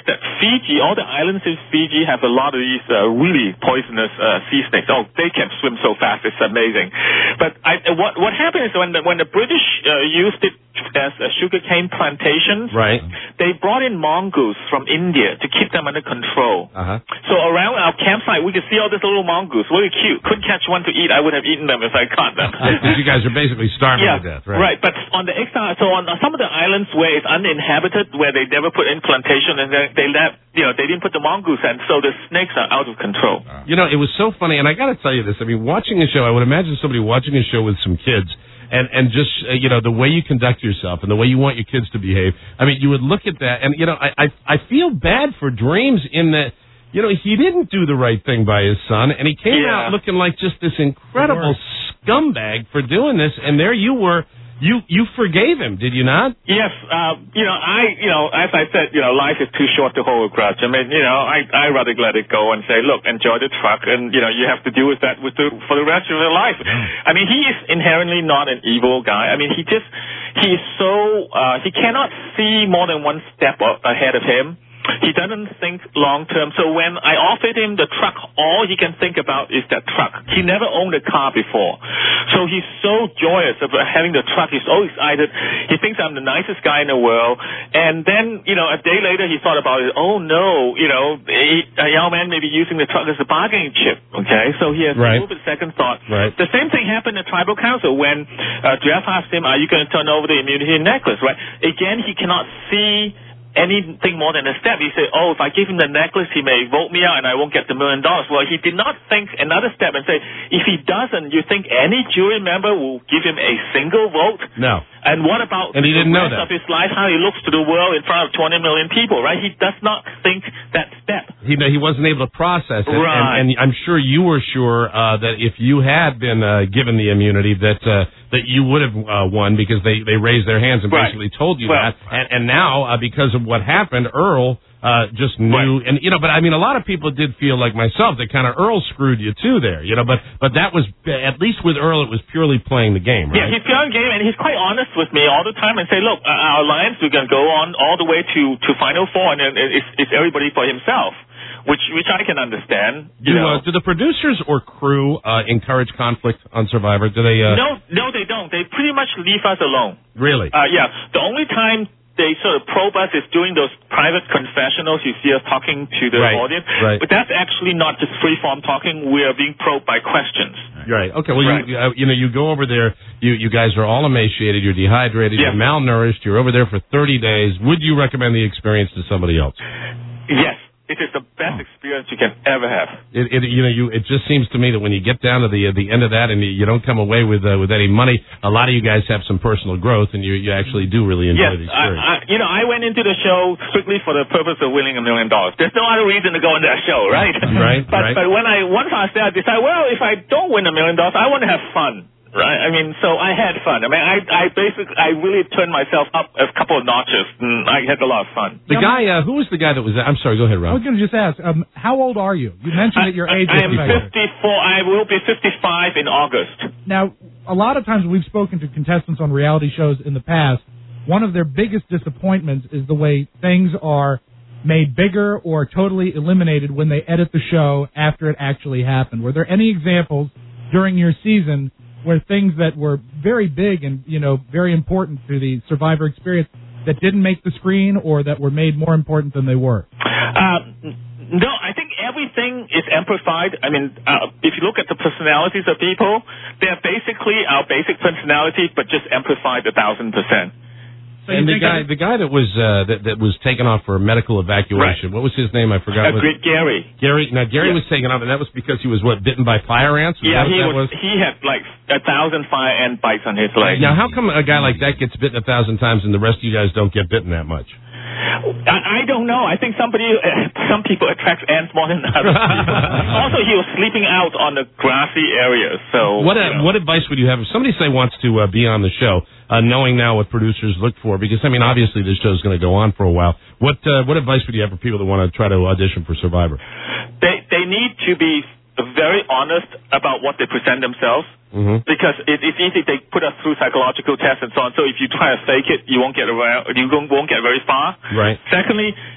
Fiji, all the islands in Fiji have a lot of these uh, really poisonous uh, sea snakes. Oh, they can swim so fast, it's amazing. But I, what what happened is when the, when the British uh, used it as uh, sugarcane plantations, right. they brought in mongoose from India to keep them under control. Uh-huh. So around our campsite, we could see all these little mongoose, really cute. Couldn't catch one to eat. I would have eaten them if I caught them. Because you guys are basically starving yeah, to death, right? Right, but on the extra, so on some of the islands where it's uninhabited, where they never put in plantation, and they, they let, you know, they didn't put the mongoose in, so the snakes are out of control. You know, it was so funny, and I got to tell you this. I mean, watching a show, I would imagine somebody watching a show with some kids, and and just uh, you know, the way you conduct yourself and the way you want your kids to behave. I mean, you would look at that, and you know, I I, I feel bad for Dreams in that. You know, he didn't do the right thing by his son, and he came Yeah. out looking like just this incredible scumbag for doing this, and there you were. You you forgave him, did you not? Yes, uh, you know, I, you know, as I said, you know, life is too short to hold a grudge. I mean, you know, I I rather let it go and say, look, enjoy the truck, and you know, you have to deal with that with the for the rest of your life. I mean, he is inherently not an evil guy. I mean, he just he is so uh, he cannot see more than one step ahead of him. He doesn't think long term. So when I offered him the truck, all he can think about is that truck. He never owned a car before. So he's so joyous about having the truck. He's so excited. He thinks I'm the nicest guy in the world. And then, you know, a day later he thought about it. Oh, no, you know, a young man may be using the truck as a bargaining chip. Okay? So he has right. a little bit second thought. Right. The same thing happened at Tribal Council when uh, Jeff asked him, are you going to turn over the immunity necklace, right? Again, he cannot see anything more than a step. He said, oh, if I give him the necklace, he may vote me out and I won't get the million dollars. Well, he did not think another step and say, if he doesn't, you think any jury member will give him a single vote? No. And what about and he the didn't know rest that. of his life, how he looks to the world in front of twenty million people, right? He does not think that step. He he wasn't able to process it, Right. and, and I'm sure you were sure uh, that if you had been uh, given the immunity, that uh, that you would have uh, won because they, they raised their hands and Right. basically told you Well, that. And, and now, uh, because of what happened, Earl uh, just knew, Right. and you know. But I mean, a lot of people did feel like myself that kind of Earl screwed you too there, you know. But but that was at least with Earl, it was purely playing the game, right? Yeah, he's playing the game, and he's quite honest with me all the time and say, look, uh, our alliance, we're going to go on all the way to, to Final Four, and then it's, it's everybody for himself, which which I can understand. Do, You know. uh, do the producers or crew uh, encourage conflict on Survivor? Do they? Uh, No, no, they don't. They pretty much leave us alone. Really? Uh, yeah. The only time they sort of probe us is during those private confessionals. You see us talking to the Right, audience. right. But that's actually not just free-form talking. We are being probed by questions. Right. Okay. Well, Right. you uh, you know you go over there. You you guys are all emaciated. You're dehydrated. Yes. You're malnourished. You're over there for thirty days. Would you recommend the experience to somebody else? Yes. It is the best experience you can ever have. It, it you know you it just seems to me that when you get down to the uh, the end of that and you, you don't come away with uh, with any money, a lot of you guys have some personal growth and you you actually do really enjoy Yes, the experience. I, I, you know, I went into the show strictly for the purpose of winning a million dollars. There's no other reason to go into that show, right? Right, but, right. But when I once I was there, I decided, well, if I don't win a million dollars, I want to have fun. Right, I mean, so I had fun. I mean, I, I basically, I really turned myself up a couple of notches, and I had a lot of fun. The guy, uh, who was the guy that was? I'm sorry. Go ahead, I Rob. was going to just ask, um, how old are you? You mentioned that your age I am was affected. fifty-four. I will be fifty-five in August. Now, a lot of times we've spoken to contestants on reality shows in the past. One of their biggest disappointments is the way things are made bigger or totally eliminated when they edit the show after it actually happened. Were there any examples during your season where things that were very big and, you know, very important to the Survivor experience that didn't make the screen or that were made more important than they were? Uh, no, I think everything is amplified. I mean, uh, if you look at the personalities of people, they're basically our basic personality, but just amplified a thousand percent. So and the you think guy, that- the guy that was uh, that, that was taken off for medical evacuation. What was his name? I forgot. Uh, what- Gary. Gary. Now Gary Yeah. was taken off, and that was because he was what bitten by fire ants. Was Yeah, that he what that was, was? he had like a thousand fire ant bites on his leg. Now, how come a guy like that gets bitten a thousand times, and the rest of you guys don't get bitten that much? I, I don't know. I think somebody, uh, some people attract ants more than others. Also, he was sleeping out on the grassy areas. So What you uh, know. what advice would you have if somebody say wants to uh, be on the show, uh, knowing now what producers look for? Because I mean, obviously this show's going to go on for a while. What uh, what advice would you have for people that want to try to audition for Survivor? They they need to be very honest about what they present themselves. Mm-hmm. Because it, it's easy. They put us through psychological tests and so on. So if you try to fake it, you won't get around. You won't won't get very far. Right. Secondly,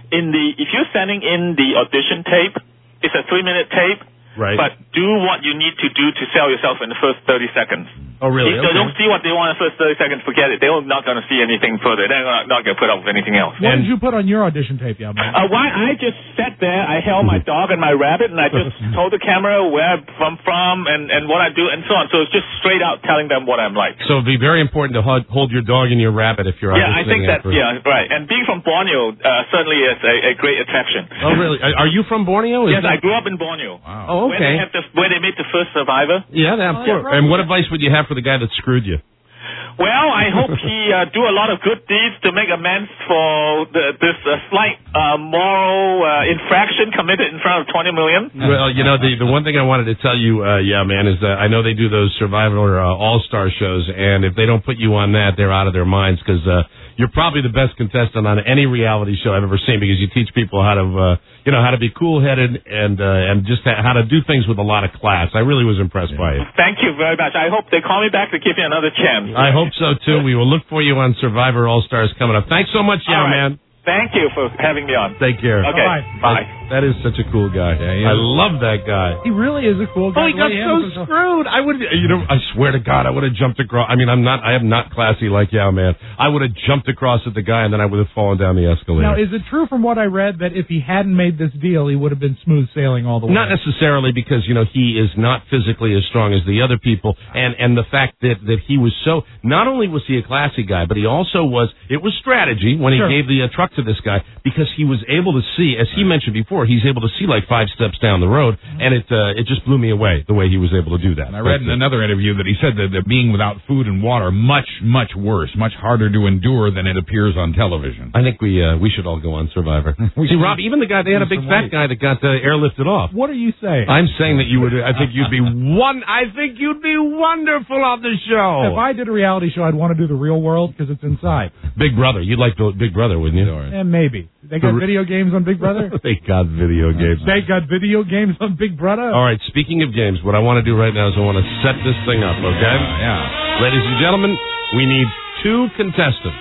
in the if you're sending in the audition tape, it's a three-minute tape. Right. But do what you need to do to sell yourself in the first thirty seconds. Oh, really? If they Okay. don't see what they want in the first thirty seconds, forget it. They're not going to see anything further. They're not, not going to put up with anything else. What did you put on your audition tape, Yao Man? Uh, why I just sat there, I held my dog and my rabbit, and I just told the camera where I'm from and, and what I do and so on. So it's just straight out telling them what I'm like. So it'd be very important to hold, hold your dog and your rabbit if you're Yeah, I think auditioning that, for- yeah, right. And being from Borneo uh, certainly is a, a great attraction. Oh, really? Are are you from Borneo? Is Yes, that- I grew up in Borneo. Wow. Oh, Where okay. they, have the, where they made the first survivor. Yeah, that, of course. And what advice would you have for the guy that screwed you? Well, I hope he uh, do a lot of good deeds to make amends for the, this uh, slight uh, moral uh, infraction committed in front of twenty million. Well, you know, the the one thing I wanted to tell you, uh, yeah, man, is that I know they do those Survivor uh, All-Star shows, and if they don't put you on that, they're out of their minds because uh, you're probably the best contestant on any reality show I've ever seen because you teach people how to, uh, you know, how to be cool-headed and uh, and just ha- how to do things with a lot of class. I really was impressed by it. Thank you very much. I hope they call me back to give me another chance. I hope so, too. We will look for you on Survivor All-Stars coming up. Thanks so much, Yao All right. Man. Thank you for having me on. Take care. Okay. Bye. Bye. That is such a cool guy. I love that guy. He really is a cool guy. Oh, he got Really so is. screwed. I would, you know, I swear to God, I would have jumped across. I mean, I'm not, I am not classy like Yao Man. I would have jumped across at the guy, and then I would have fallen down the escalator. Now, is it true from what I read that if he hadn't made this deal, he would have been smooth sailing all the way? Not necessarily because, you know, he is not physically as strong as the other people. And, and the fact that, that he was so, not only was he a classy guy, but he also was, it was strategy when he Sure. gave the uh, truck to this guy because he was able to see, as he mentioned before, he's able to see like five steps down the road. And it, uh, it just blew me away the way he was able to do that. And I read in another interview that he said that, that being without food and water much, much worse, much harder to endure than it appears on television. I think we uh, we should all go on Survivor. See, Rob, even the guy, they had a big fat guy that got uh, airlifted off. What are you saying? I'm saying that you would, I think you'd be one, I think you'd be wonderful on the show. If I did a reality show, I'd want to do the real world because it's inside. Big Brother. You'd like the Big Brother, wouldn't you? And maybe. They got video games on Big Brother? They got video games. They got video games on Big Brother? All right, speaking of games, what I want to do right now is I want to set this thing up, okay? Yeah. Ladies and gentlemen, we need two contestants.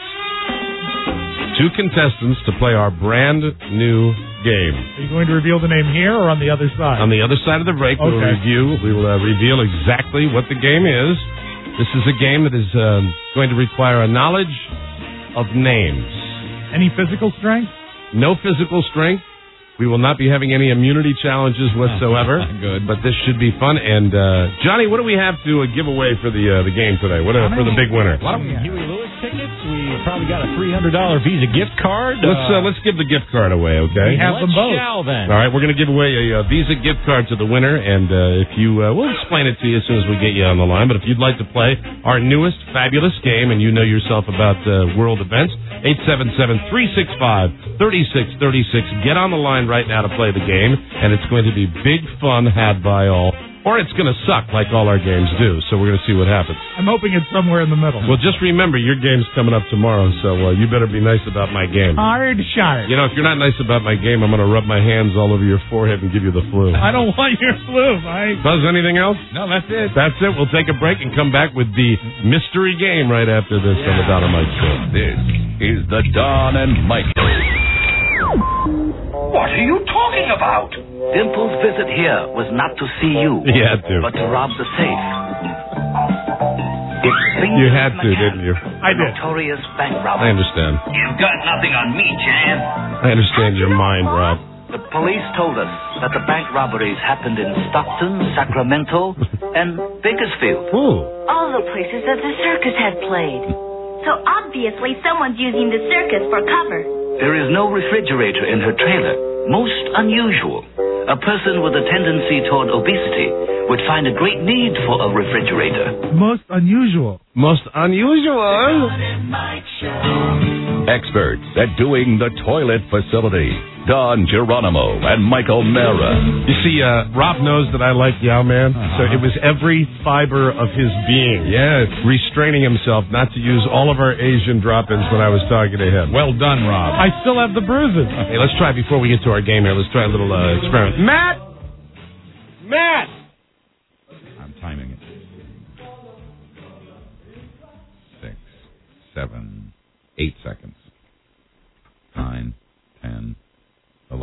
Two contestants to play our brand new game. Are you going to reveal the name here or on the other side? On the other side of the break, we'll Okay. review, we will uh, reveal exactly what the game is. This is a game that is um, going to require a knowledge of names. Any physical strength? No physical strength. We will not be having any immunity challenges whatsoever. Good. But this should be fun. And uh, Johnny, what do we have to uh, give away for the uh, the game today? What uh, for the big winner? A lot of Huey Lewis tickets. We probably got a three hundred dollar Visa gift card. Let's uh, let's give the gift card away, okay? We have them both. Shall then. All right, we're going to give away a, uh Visa gift card to the winner, and uh, if you, uh, we'll explain it to you as soon as we get you on the line. But if you'd like to play our newest fabulous game, and you know yourself about uh, world events, eight seven seven, three six five, three six three six. Get on the line right now to play the game, and it's going to be big fun had by all. Or it's going to suck like all our games do, so we're going to see what happens. I'm hoping it's somewhere in the middle. Well, just remember, your game's coming up tomorrow, so uh, you better be nice about my game. Hard shot. You know, if you're not nice about my game, I'm going to rub my hands all over your forehead and give you the flu. I don't want your flu, Mike. Buzz, anything else? No, that's it. That's it. We'll take a break and come back with the mystery game right after this on the Don and Mike Show. This is the Don and Mike Show. What are you talking about? Dimple's visit here was not to see you, You had to. but to rob the safe. It's You had to, didn't you? I did. Notorious bank robber. I understand. You've got nothing on me, Jan. I understand your mind, Rob. The police told us that the bank robberies happened in Stockton, Sacramento, and Bakersfield. Ooh. All the places that the circus had played. So obviously someone's using the circus for cover. There is no refrigerator in her trailer. Most unusual. A person with a tendency toward obesity would find a great need for a refrigerator. Most unusual. Most unusual. Experts at doing the toilet facility. Don Geronimo and Michael Mara. You see, uh, Rob knows that I like Yao Man, so it was every fiber of his being. Yes. Restraining himself not to use all of our Asian drop-ins when I was talking to him. Well done, Rob. I still have the bruises. Hey, let's try, before we get to our game here, let's try a little uh, experiment. Matt! Matt! I'm timing it. Six, seven, eight seconds. Nine, ten,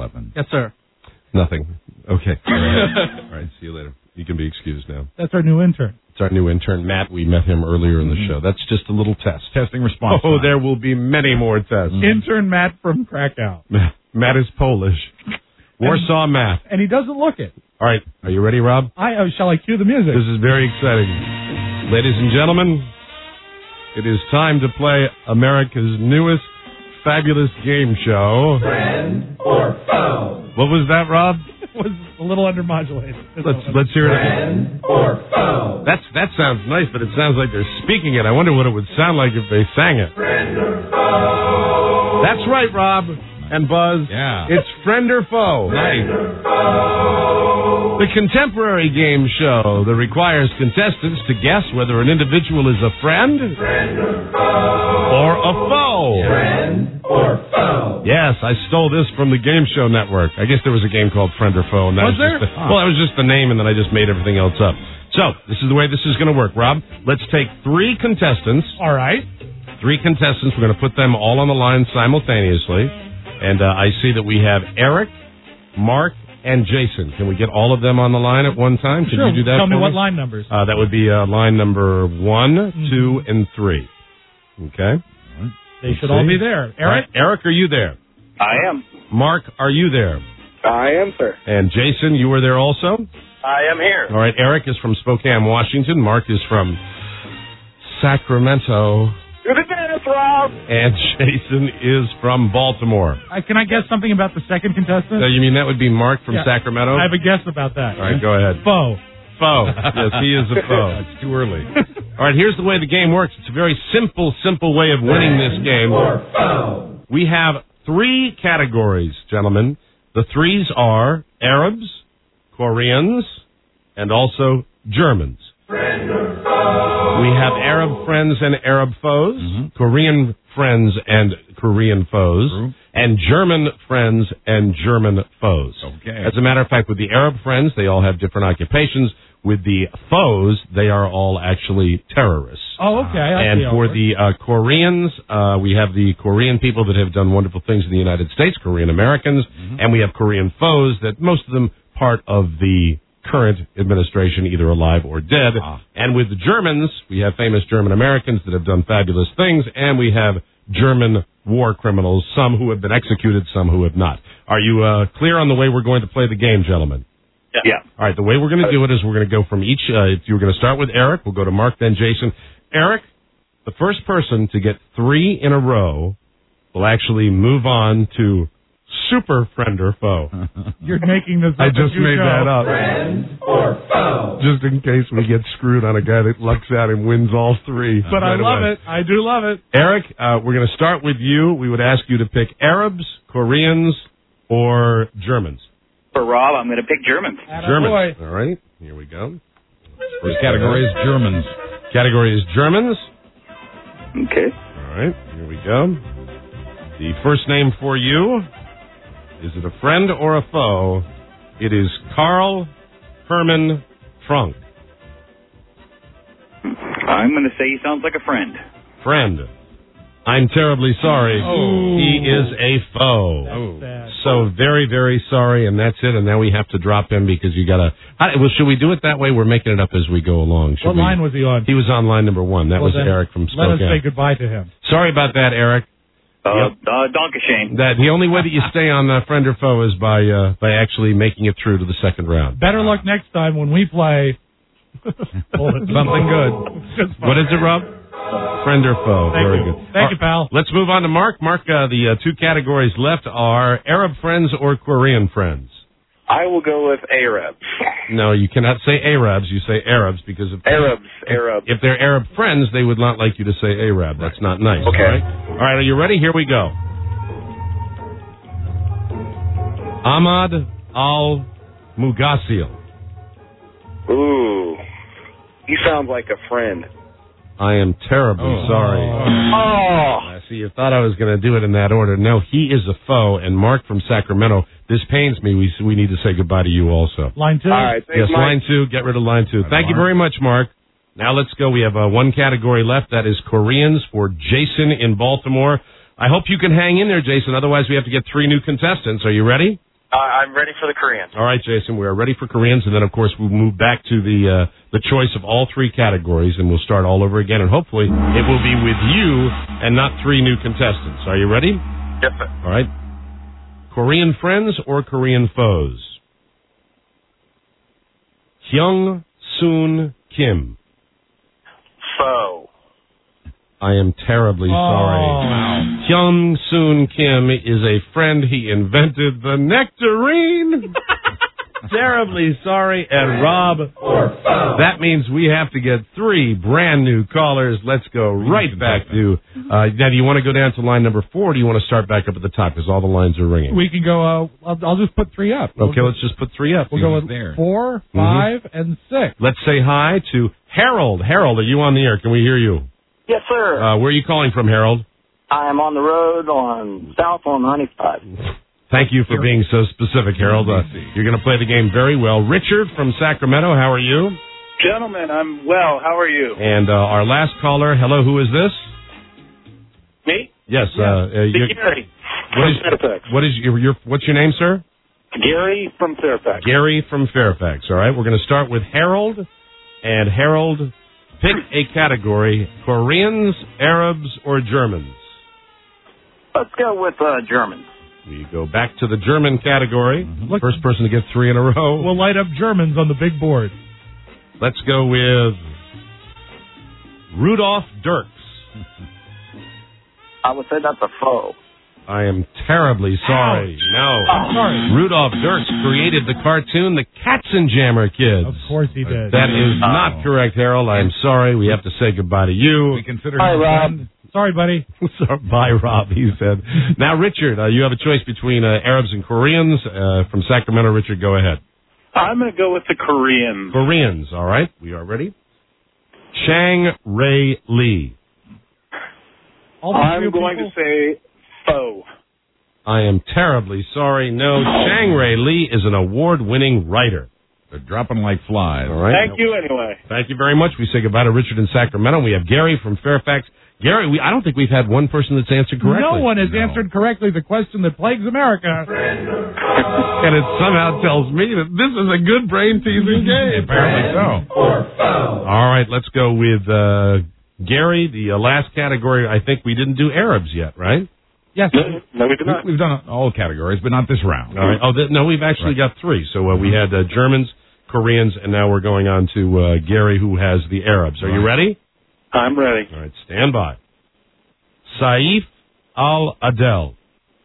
eleven? Yes, sir. Nothing. Okay. All right. All right. See you later. You can be excused now. That's our new intern. It's our new intern, Matt. We met him earlier in the Mm-hmm. show. That's just a little test. Testing response. Oh, time. there will be many more tests. Intern Matt from Krakow. Matt is Polish. Warsaw Matt. And he doesn't look it. All right. Are you ready, Rob? I oh, shall I cue the music? This is very exciting. Ladies and gentlemen, it is time to play America's newest fabulous game show. Friend or foe? What was that, Rob? It was a little undermodulated. Let's let's hear it. Friend or foe? That's that sounds nice, but it sounds like they're speaking it. I wonder what it would sound like if they sang it. Friend or foe? That's right, Rob and Buzz. Yeah. It's Friend or Foe. Nice. The contemporary game show that requires contestants to guess whether an individual is a friend, Friend or foe? or a foe. Friend or foe? Yes, I stole this from the Game Show Network. I guess there was a game called Friend or Foe. And that Was there? Just the, well, that was just the name, and then I just made everything else up. So, this is the way this is going to work, Rob. Let's take three contestants. All right. Three contestants. We're going to put them all on the line simultaneously. And uh, I see that we have Eric, Mark, and Jason. Can we get all of them on the line at one time? Can Sure. you do that Tell me for what line numbers. Uh, that would be uh, line number one, Mm-hmm. two, and three. Okay? They should all be there. All right. Eric? Eric, are you there? I am. Mark, are you there? I am, sir. And Jason, you were there also? I am here. All right. Eric is from Spokane, Washington. Mark is from Sacramento. Do the dance, Rob. And Jason is from Baltimore. Uh, can I guess something about the second contestant? So you mean that would be Mark from Yeah. Sacramento? I have a guess about that. All right, go ahead. Foe. Foe. Yes, he is a foe. It's too early. All right, here's the way the game works. It's a very simple, simple way of winning this game. Or foe? We have three categories, gentlemen. The threes are Arabs, Koreans, and also Germans. Friend or foe? We have Arab friends and Arab foes, Mm-hmm. Korean friends and Korean foes, True. and German friends and German foes. Okay. As a matter of fact, with the Arab friends, they all have different occupations. With the foes, they are all actually terrorists. Oh, okay. I And see how for it works. the uh, Koreans, uh, we have the Korean people that have done wonderful things in the United States, Korean Americans, Mm-hmm. and we have Korean foes that most of them part of the current administration, either alive or dead. Ah. And with the Germans, we have famous German Americans that have done fabulous things, and we have German war criminals, some who have been executed, some who have not. Are you uh, clear on the way we're going to play the game, gentlemen? Yeah. All right, the way we're going to do it is we're going to go from each, uh, you're going to start with Eric, we'll go to Mark, then Jason. Eric, the first person to get three in a row will actually move on to Super Friend or Foe. You're making this up. I as just you made go. that up. Friend or foe? Just in case we get screwed on a guy that lucks out and wins all three. But I right love away. it. I do love it. Eric, uh, we're going to start with you. We would ask you to pick Arabs, Koreans, or Germans. For Rob, I'm going to pick Germans. Germans. All right, here we go. First category is Germans. Category is Germans. Okay. All right, here we go. The first name for you, is it a friend or a foe? It is Karl Hermann Frank. I'm going to say he sounds like a friend. Friend. I'm terribly sorry. Oh. He is a foe. Oh. So very, very sorry, and that's it. And now we have to drop him because you got to. Well, should we do it that way? We're making it up as we go along. Should What we? line was he on? He was on line number one. That Well, was then Eric from Let us Spokane. say goodbye to him. Sorry about that, Eric. Uh, Yep. uh, Donkashane. That the only way that you stay on uh, friend or foe is by uh, by actually making it through to the second round. Better luck next time when we play Something good. What is it, Rob? Friend or foe? Thank Very you. good. Thank All you, pal. Let's move on to Mark. Mark, uh, the uh, two categories left are Arab friends or Korean friends. I will go with Arabs. No, you cannot say Arabs. You say Arabs because if Arabs. Arabs. if they're Arab friends, they would not like you to say Arab. That's not nice. Okay. All right. All right. Are you ready? Here we go. Ahmad Al Mughassil. Ooh. He sounds like a friend. I am terribly Oh. sorry. Oh. I see. You thought I was going to do it in that order. No, he is a foe. And Mark from Sacramento. This pains me. We we need to say goodbye to you also. Line two. All right. Thanks, Yes, Mike. line two. Get rid of line two. Bye, Thank you Mark. very much, Mark. Now let's go. We have uh, one category left. That is Koreans for Jason in Baltimore. I hope you can hang in there, Jason. Otherwise, we have to get three new contestants. Are you ready? Uh, I'm ready for the Koreans. All right, Jason, we are ready for Koreans, and then, of course, we'll move back to the uh, the choice of all three categories, and we'll start all over again, and hopefully it will be with you and not three new contestants. Are you ready? Yes, sir. All right. Korean friends or Korean foes? Hyung Soon Kim. Foe. I am terribly Oh. sorry. Hyung Soon Kim is a friend. He invented the nectarine. Terribly sorry. And Rob, that means we have to get three brand new callers. Let's go right back to, uh, now do you want to go down to line number four, or do you want to start back up at the top because all the lines are ringing? We can go, uh, I'll, I'll just put three up. Okay, let's just put three up. We'll go with four, five, and six. Let's say hi to Harold. Harold, are you on the air? Can we hear you? Yes, sir. Uh, where are you calling from, Harold? I'm on the road on south on ninety-five. Thank you for being so specific, Harold. Uh, you're going to play the game very well. Richard from Sacramento, how are you? Gentlemen, I'm well. How are you? And uh, our last caller, hello, who is this? Me? Yes. Uh, uh, you're- Gary what is, from Fairfax. what is your, your, what's your name, sir? Gary from Fairfax. Gary from Fairfax. All right, we're going to start with Harold. And Harold, pick a category, Koreans, Arabs, or Germans. Let's go with uh, Germans. We go back to the German category. Mm-hmm. First person to get three in a row. We'll light up Germans on the big board. Let's go with Rudolph Dirks. I would say that's a foe. I am terribly sorry. No. I'm sorry. Rudolph Dirks created the cartoon The Katzenjammer Kids. Of course he did. That is not correct, Harold. I am sorry. We have to say goodbye to you. We consider Bye, him a Rob. friend. Sorry, buddy. Sorry, bye, Rob, he said. Now, Richard, uh, you have a choice between uh, Arabs and Koreans. Uh, from Sacramento, Richard, go ahead. I'm going to go with the Koreans. Koreans, all right. We are ready. Chang Ray Lee. I'm going to say foe. I am terribly sorry. No, Chang Ray Lee is an award-winning writer. They're dropping like flies. All right. Thank you anyway. Thank you very much. We say goodbye to Richard in Sacramento. We have Gary from Fairfax. Gary, we, I don't think we've had one person that's answered correctly. No one has answered correctly the question that plagues America. And it somehow tells me that this is a good brain-teasing game. Apparently so. All right, let's go with uh, Gary. The uh, last category, I think we didn't do Arabs yet, right? Yes. No, we did not. We've done all categories, but not this round. All right. Oh, th- no, we've actually got three. So uh, we had uh, Germans, Koreans, and now we're going on to uh, Gary, who has the Arabs. Are you ready? I'm ready. All right, stand by. Saif al-Adel.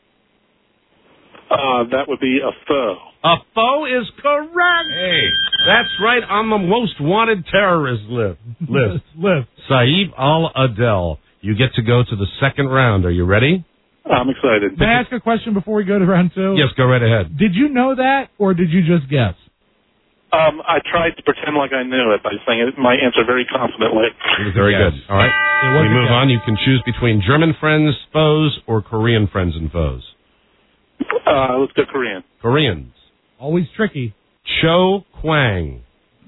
Uh, that would be a foe. A foe is correct. Hey, that's right on the most wanted terrorist list. List. List. Saif al-Adel. You get to go to the second round. Are you ready? I'm excited. May I ask a question before we go to round two? Yes, go right ahead. Did you know that, or did you just guess? Um, I tried to pretend like I knew it by saying it, my answer very confidently. Very Yes. good. All right. was We a move guess. on. You can choose between German friends, foes, or Korean friends and foes. Uh, let's go Korean. Koreans. Always tricky. Cho Kwang.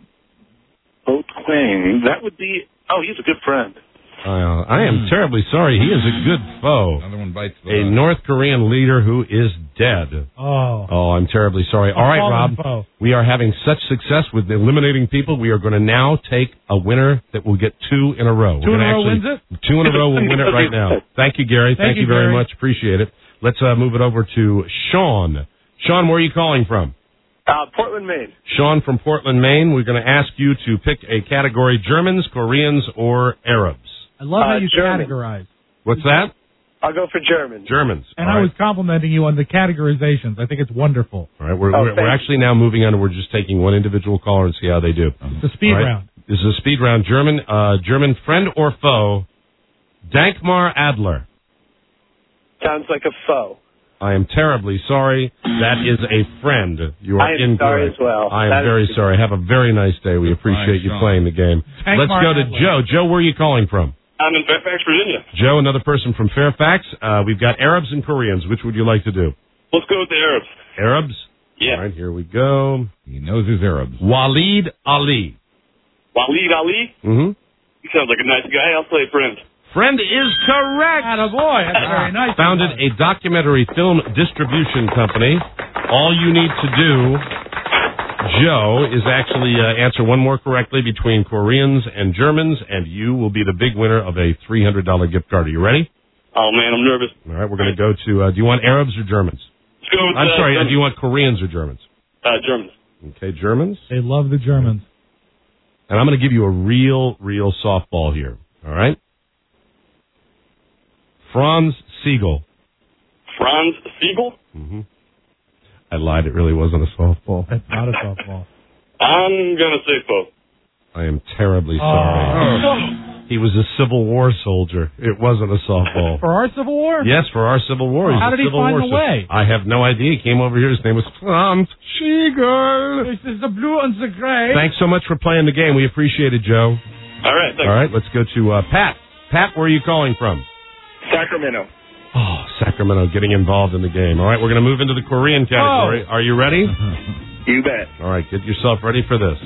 Oh, Quang. That would be. Oh, he's a good friend. Uh, I am terribly sorry. He is a good foe. Another one bites the A dust. North Korean leader who is dead. Oh. Oh, I'm terribly sorry. All right, fallen Rob. foe. We are having such success with eliminating people. We are going to now take a winner that will get two in a row. Two We're in a gonna row actually, wins it? Two in a row will win it right now. Thank you, Gary. Thank Thank, you, you very Gary. much. Appreciate it. Let's uh, move it over to Sean. Sean, where are you calling from? Uh, Portland, Maine. Sean from Portland, Maine. We're going to ask you to pick a category: Germans, Koreans, or Arabs. I love how Uh, you German. categorize. What's that? I'll go for German. Germans. And All I right. was complimenting you on the categorizations. I think it's wonderful. All right, we're, Oh, we're, we're thanks. actually now moving on. We're just taking one individual caller and see how they do. It's a speed All right. round. This is a speed round. German, uh, German friend or foe? Dankmar Adler. Sounds like a foe. I am terribly sorry. That is a friend. You are I am incorrect. sorry as well. I am That very is- sorry. Have a very nice day. We appreciate you Sean. playing the game. Dankmar Let's go to Adler. Joe. Joe, where are you calling from? I'm in Fairfax, Virginia. Joe, another person from Fairfax. Uh, we've got Arabs and Koreans. Which would you like to do? Let's go with the Arabs. Arabs? Yeah. All right, here we go. He knows his Arabs. Waleed Ali. Waleed Ali. Mm-hmm. He sounds like a nice guy. I'll play friend. Friend is correct. Attaboy. That's very nice. Founded a documentary film distribution company. All you need to do, Joe, is actually uh, answer one more correctly between Koreans and Germans, and you will be the big winner of a three hundred dollars gift card. Are you ready? Oh, man, I'm nervous. All right, we're going to go to, uh, do you want Arabs or Germans? Let's go with, I'm uh, sorry, uh, Germans. do you want Koreans or Germans? Uh, Germans. Okay, Germans. They love the Germans. And I'm going to give you a real, real softball here. All right? Franz Siegel. Franz Siegel? Mm-hmm. I lied. It really wasn't a softball. That's not a softball. I'm going to say both. I am terribly sorry. Oh. He was a Civil War soldier. It wasn't a softball. For our Civil War? Yes, for our Civil War. He's How a did he Civil find War the soldier. way? I have no idea. He came over here. His name was Franz Siegel. This is the blue and the gray. Thanks so much for playing the game. We appreciate it, Joe. All right, thanks. All right, let's go to uh, Pat. Pat, where are you calling from? Sacramento. Oh, Sacramento getting involved in the game. All right, we're going to move into the Korean category. Oh. Are you ready? You bet. All right, get yourself ready for this.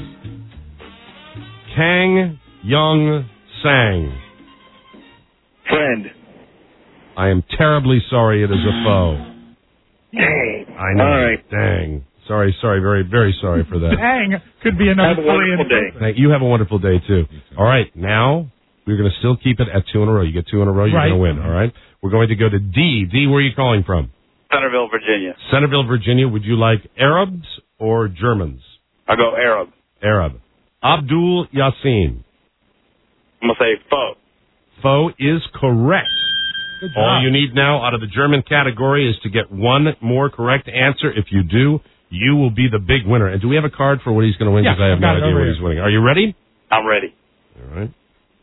Kang Young Sang. Friend. I am terribly sorry it is a foe. Dang. I know. All right. Dang. Sorry, sorry, very, very sorry for that. Dang could be another Have a wonderful Korean. day. Thank- You have a wonderful day, too. All right, now we're going to still keep it at two in a row. You get two in a row, you're Right. going to win, all right? We're going to go to D. D, where are you calling from? Centerville, Virginia. Centerville, Virginia. Would you like Arabs or Germans? I'll go Arab. Arab. Abdul Yassin. I'm going to say foe. Foe is correct. Good job. All you need now out of the German category is to get one more correct answer. If you do, you will be the big winner. And do we have a card for what he's going to win? Yeah, Because I have I've no got it idea over what here. he's winning. Are you ready? I'm ready. All right.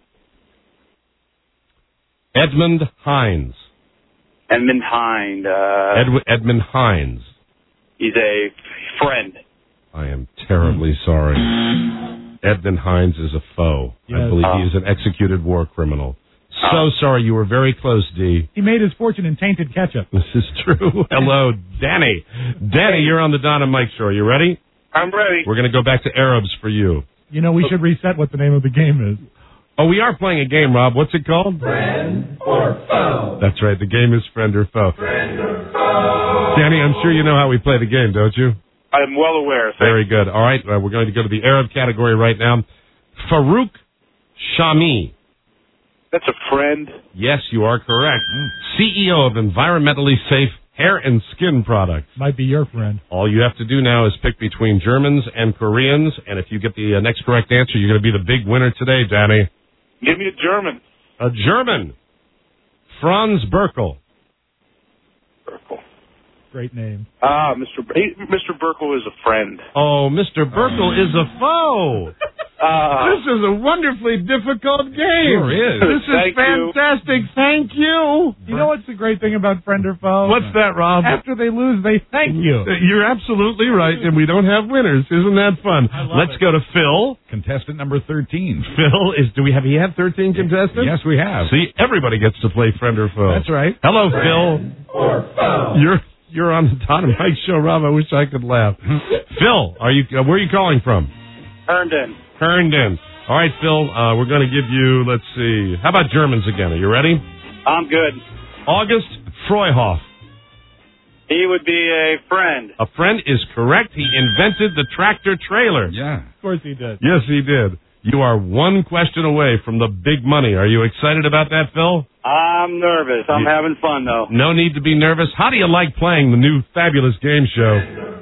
Edmund Hines. Edmund Hind. Uh, Ed- Edmund Hines. he's a friend. I am terribly sorry. Edmund Hines is a foe. I Yes. believe he Oh. is an executed war criminal. So sorry. You were very close, D. He made his fortune in tainted ketchup. This is true. Hello, Danny. Danny, you're on the Don and Mike show. Are you ready? I'm ready. We're going to go back to Arabs for you. You know, we should reset what the name of the game is. Oh, we are playing a game, Rob. What's it called? Friend or foe? That's right. The game is Friend or Foe. Friend or foe? Danny, I'm sure you know how we play the game, don't you? I'm well aware. Thank Very good. All right. Uh, we're going to go to the Arab category right now. Farouk Shami. That's a friend. Yes, you are correct. C E O of Environmentally Safe Hair and Skin Products. Might be your friend. All you have to do now is pick between Germans and Koreans, and if you get the uh, next correct answer, you're going to be the big winner today, Danny. Give me a German. A German. Franz Berkel. Burkle. Great name. Ah, Mister B- he, Mister Burkle is a friend. Oh, Mister Berkel is a foe. Uh, This is a wonderfully difficult game. Sure is. This is Thank you. fantastic. Thank you. You know what's the great thing about friend or foe? What's that, Rob? After they lose, they thank you. You're absolutely right, and we don't have winners. Isn't that fun? Let's it. go to Phil. Contestant number thirteen. Phil is. Do we have? He had thirteen contestants. Yes, we have. See, everybody gets to play friend or foe. That's right. Hello, Phil. Or foe? You're you're on the Don and Mike show, Rob. I wish I could laugh. Phil, are you? Uh, where are you calling from? Herndon. Herndon. All right, Phil. Uh, we're going to give you. Let's see. How about Germans again? Are you ready? I'm good. August Freuhoff. He would be a friend. A friend is correct. He invented the tractor trailer. Yeah. Of course he did. Yes, he did. You are one question away from the big money. Are you excited about that, Phil? I'm nervous. I'm Yeah. having fun, though. No need to be nervous. How do you like playing the new fabulous game show?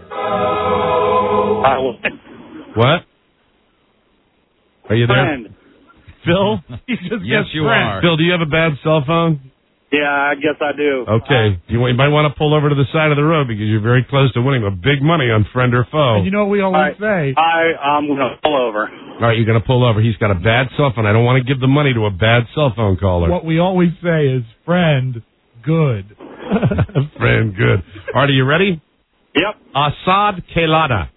I will. What? Are you there? Friend. Phil? He just Yes, gets you friend. are. Phil, do you have a bad cell phone? Yeah, I guess I do. Okay. You, you might want to pull over to the side of the road because you're very close to winning the big money on friend or foe. And you know what we always say? I, I'm going to pull over. All right, you're going to pull over. He's got a bad cell phone. I don't want to give the money to a bad cell phone caller. What we always say is friend, good. Friend, good. All right, are you ready? Yep. Assad Kelada.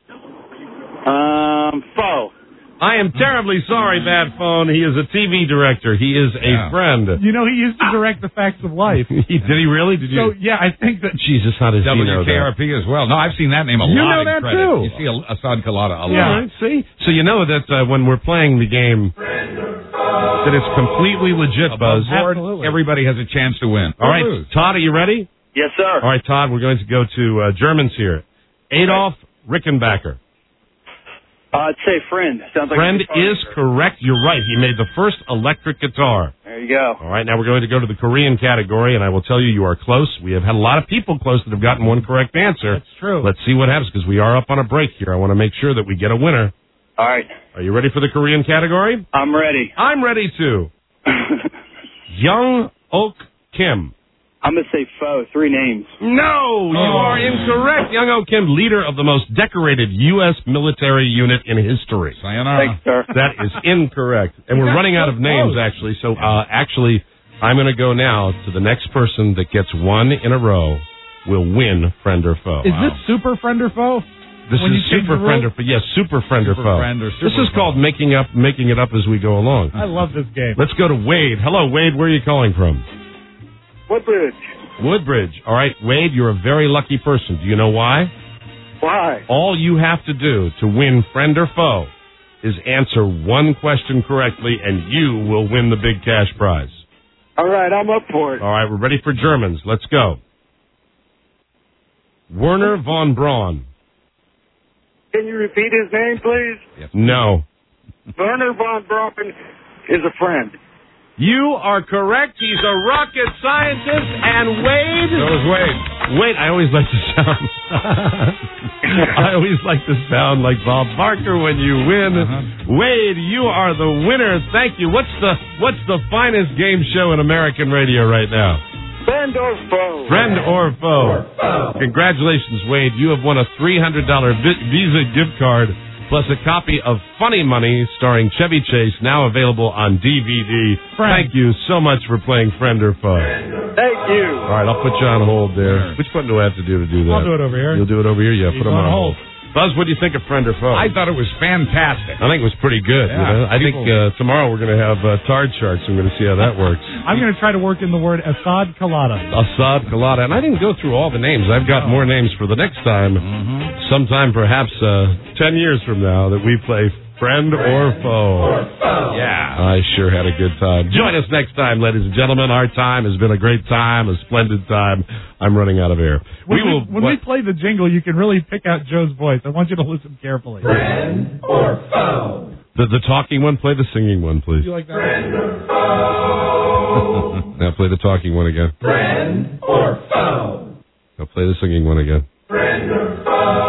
Um, foe. I am terribly sorry, bad phone. He is a T V director. He is Yeah. a friend. You know, he used to direct the Facts of Life. He, did he really? Did you? So, yeah, I think that... Jesus, how does he know W K R that? P as well. No, I've seen that name a You lot know in that credits. too. You see a- Assad Kalada a Yeah, lot. see? So you know that uh, when we're playing the game, that it's completely legit, Above Buzz. board, Absolutely. everybody has a chance to win. All Or right, lose. Todd, are you ready? Yes, sir. All right, Todd, we're going to go to uh, Germans here. Adolf Rickenbacker. Uh, I'd say friend. Sounds like Friend a guitar is maker. correct. You're right. He made the first electric guitar. There you go. All right, now we're going to go to the Korean category, and I will tell you, you are close. We have had a lot of people close that have gotten one correct answer. That's true. Let's see what happens, because we are up on a break here. I want to make sure that we get a winner. All right. Are you ready for the Korean category? I'm ready. I'm ready, too. Young Ok Kim. I'm going to say foe. Three names. No, you Oh. are incorrect. Young Ok Kim, leader of the most decorated U S military unit in history. Sayonara. Thanks, sir. That is incorrect. And we're running out of names, actually. So, uh, actually, I'm going to go now to the next person that gets one in a row will win Friend or Foe. Is this Super Friend or Foe? This when is you change Super the Friend or rules? Foe. Yes, Super Friend or Super Foe. Friend or This Super is called making up making it up as we go along. I love this game. Let's go to Wade. Hello, Wade. Where are you calling from? Woodbridge. Woodbridge. All right, Wade, you're a very lucky person. Do you know why? Why? All you have to do to win Friend or Foe is answer one question correctly, and you will win the big cash prize. All right, I'm up for it. All right, we're ready for Germans. Let's go. Werner von Braun. Can you repeat his name, please? No. Werner von Braun is a friend. You are correct. He's a rocket scientist, and Wade. So is Wade. Wade, I always like to sound. I always like to sound like Bob Barker when you win. Uh-huh. Wade, you are the winner. Thank you. What's the What's the finest game show in American radio right now? Friend or foe? Friend or foe? Or foe. Congratulations, Wade. You have won a three hundred dollars Visa gift card plus a copy of Funny Money starring Chevy Chase, now available on D V D. Friend. Thank you so much for playing Friend or Foe. Thank you. All right, I'll put you on hold there. Which button do I have to do to do that? I'll do it over here. You'll do it over here? Yeah, He's put him on on hold. hold. Buzz, what do you think of Friend or Foe? I thought it was fantastic. I think it was pretty good. Yeah, you know? I think people- uh, tomorrow we're going to have uh, Tard Sharks. I'm going to see how that works. I'm going to try to work in the word Assad Kalata. Assad Kalata. And I didn't go through all the names. I've got more names for the next time. Mm-hmm. Sometime perhaps uh, ten years from now that we play Friend or Foe. Or foe. Yeah. I sure had a good time. Join us next time, ladies and gentlemen. Our time has been a great time, a splendid time. I'm running out of air. When, we we, will. when we play the jingle, you can really pick out Joe's voice. I want you to listen carefully. Friend or foe? The, the talking one, play the singing one, please. You like that? Friend or foe? Now play the talking one again. Friend or foe? Now play the singing one again. Friend or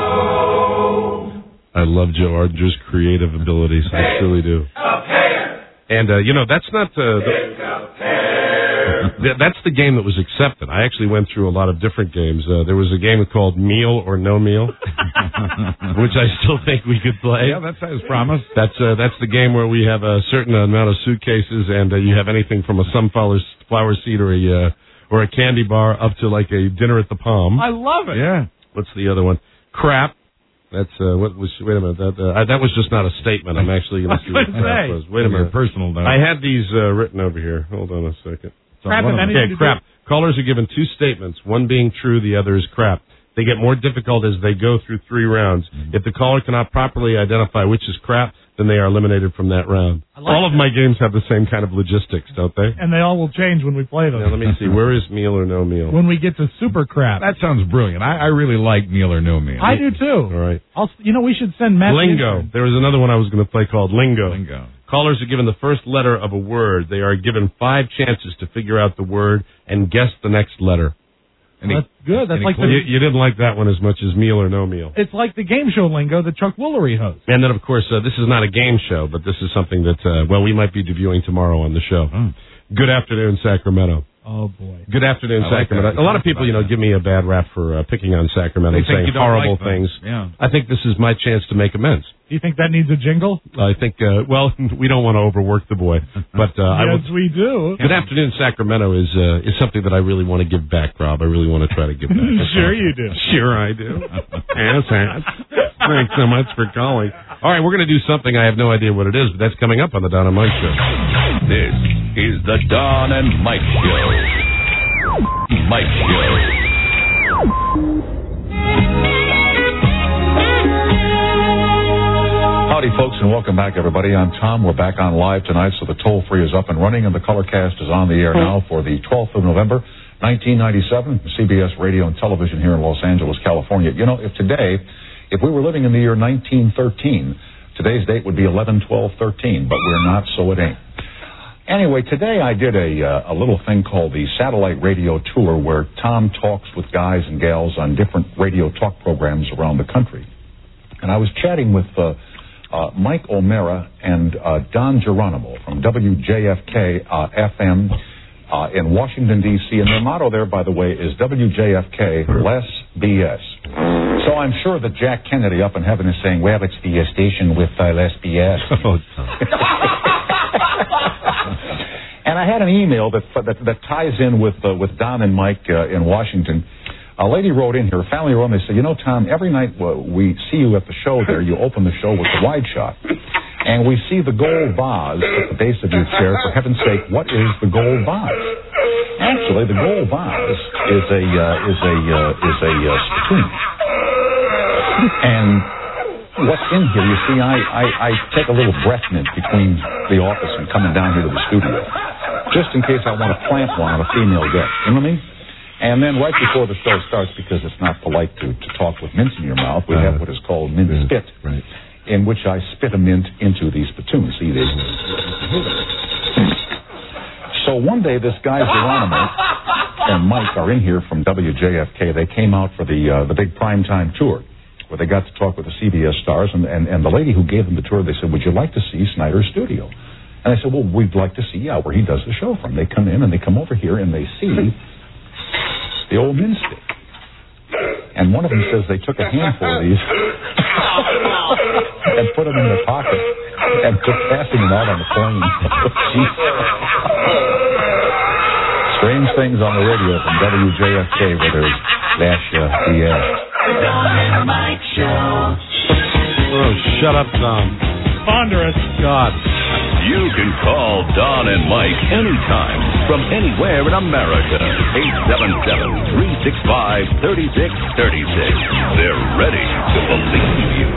foe? I love Joe Arger's creative abilities. I truly do. A pair. And, uh, you know, that's not uh, the... It's a pair. Th- That's the game that was accepted. I actually went through a lot of different games. Uh, there was a game called Meal or No Meal, which I still think we could play. Yeah, that's his promise. That's uh, that's the game where we have a certain amount of suitcases, and uh, you have anything from a sunflower flower seed or a uh, or a candy bar up to like a dinner at the Palm. I love it. Yeah. What's the other one? Crap. That's uh, what was? Wait a minute. That uh, that was just not a statement. I'm actually going to see what crap was. Wait a minute. Personal note. I had these uh, written over here. Hold on a second. Crap and anything Okay, to crap. Callers are given two statements, one being true, the other is crap. They get more difficult as they go through three rounds. Mm-hmm. If the caller cannot properly identify which is crap, then they are eliminated from that round. I like all of that. my games have the same kind of logistics, don't they? And they all will change when we play them. Now, let me see. Where is Meal or No Meal? When we get to Super Crap. That sounds brilliant. I, I really like Meal or No Meal. I do too. All right. I'll, you know, we should send Matt. Lingo. Gibson. There was another one I was going to play called Lingo. Lingo. Callers are given the first letter of a word. They are given five chances to figure out the word and guess the next letter. Any, That's good. That's any like clue? the, You, you didn't like that one as much as Meal or No Meal. it's like the game show lingo that Chuck Woolery hosts. And then, of course, uh, this is not a game show, but this is something that, uh, well, we might be debuting tomorrow on the show. Oh. Good afternoon, Sacramento. Oh boy. Good afternoon, I like Sacramento. that. A lot of people, you know, give me a bad rap for uh, picking on Sacramento They and think saying you don't horrible like them. things. Yeah. I think this is my chance to make amends. Do you think that needs a jingle? I think, uh, well, we don't want to overwork the boy, but uh, I yes, will. we do. Good afternoon, Sacramento is uh, is something that I really want to give back, Rob. I really want to try to give back. Sure you do. Sure I do. Ass ass. Thanks so much for calling. All right, we're going to do something. I have no idea what it is, but that's coming up on the Don and Mike Show. This is the Don and Mike Show. Mike Show. Howdy, folks, and welcome back, everybody. I'm Tom. We're back on live tonight, so the toll-free is up and running, and the Colorcast is on the air now for the twelfth of November. nineteen ninety-seven, C B S Radio and Television here in Los Angeles, California. You know, if today, if we were living in the year nineteen thirteen, today's date would be eleven twelve thirteen, but we're not, so it ain't. Anyway, today I did a uh, a little thing called the Satellite Radio Tour, where Tom talks with guys and gals on different radio talk programs around the country. And I was chatting with uh, uh, Mike O'Meara and uh, Don Geronimo from W J F K uh, F M uh, in Washington, D C And their motto there, by the way, is W J F K, less B S. So I'm sure that Jack Kennedy up in heaven is saying, well, it's the uh, station with uh, less B S. And I had an email that that, that ties in with uh, with Don and Mike uh, in Washington. A lady wrote in here, a family wrote in, they said, you know, Tom, every night uh, we see you at the show there, you open the show with the wide shot. And we see the gold vase at the base of your chair. For heaven's sake, what is the gold vase? Actually, the gold vase is a uh, is a uh, is a uh, spittoon. And what's in here, you see, I, I, I take a little breath mint between the office and coming down here to the studio, just in case I want to plant one on a female guest. You know what I mean? And then right before the show starts, because it's not polite to, to talk with mints in your mouth, we have what is called mint spit, right, in which I spit a mint into these spittoons. See, they... So one day, this guy Geronimo and Mike are in here from W J F K. They came out for the uh, the big primetime tour, where they got to talk with the C B S stars, and, and, and the lady who gave them the tour, they said, would you like to see Snyder's studio? And I said, well, we'd like to see, yeah, where he does the show from. They come in, and they come over here, and they see the old min stick. And one of them says they took a handful of these and put them in their pocket and took passing them out on the plane. Strange things on the radio from W J F K, where there's Lash uh, B S. Don and Mike Show. Oh, shut up, Tom. Ponderous. God. You can call Don and Mike anytime from anywhere in America. eight seven seven, three six five, three six three six. They're ready to believe you.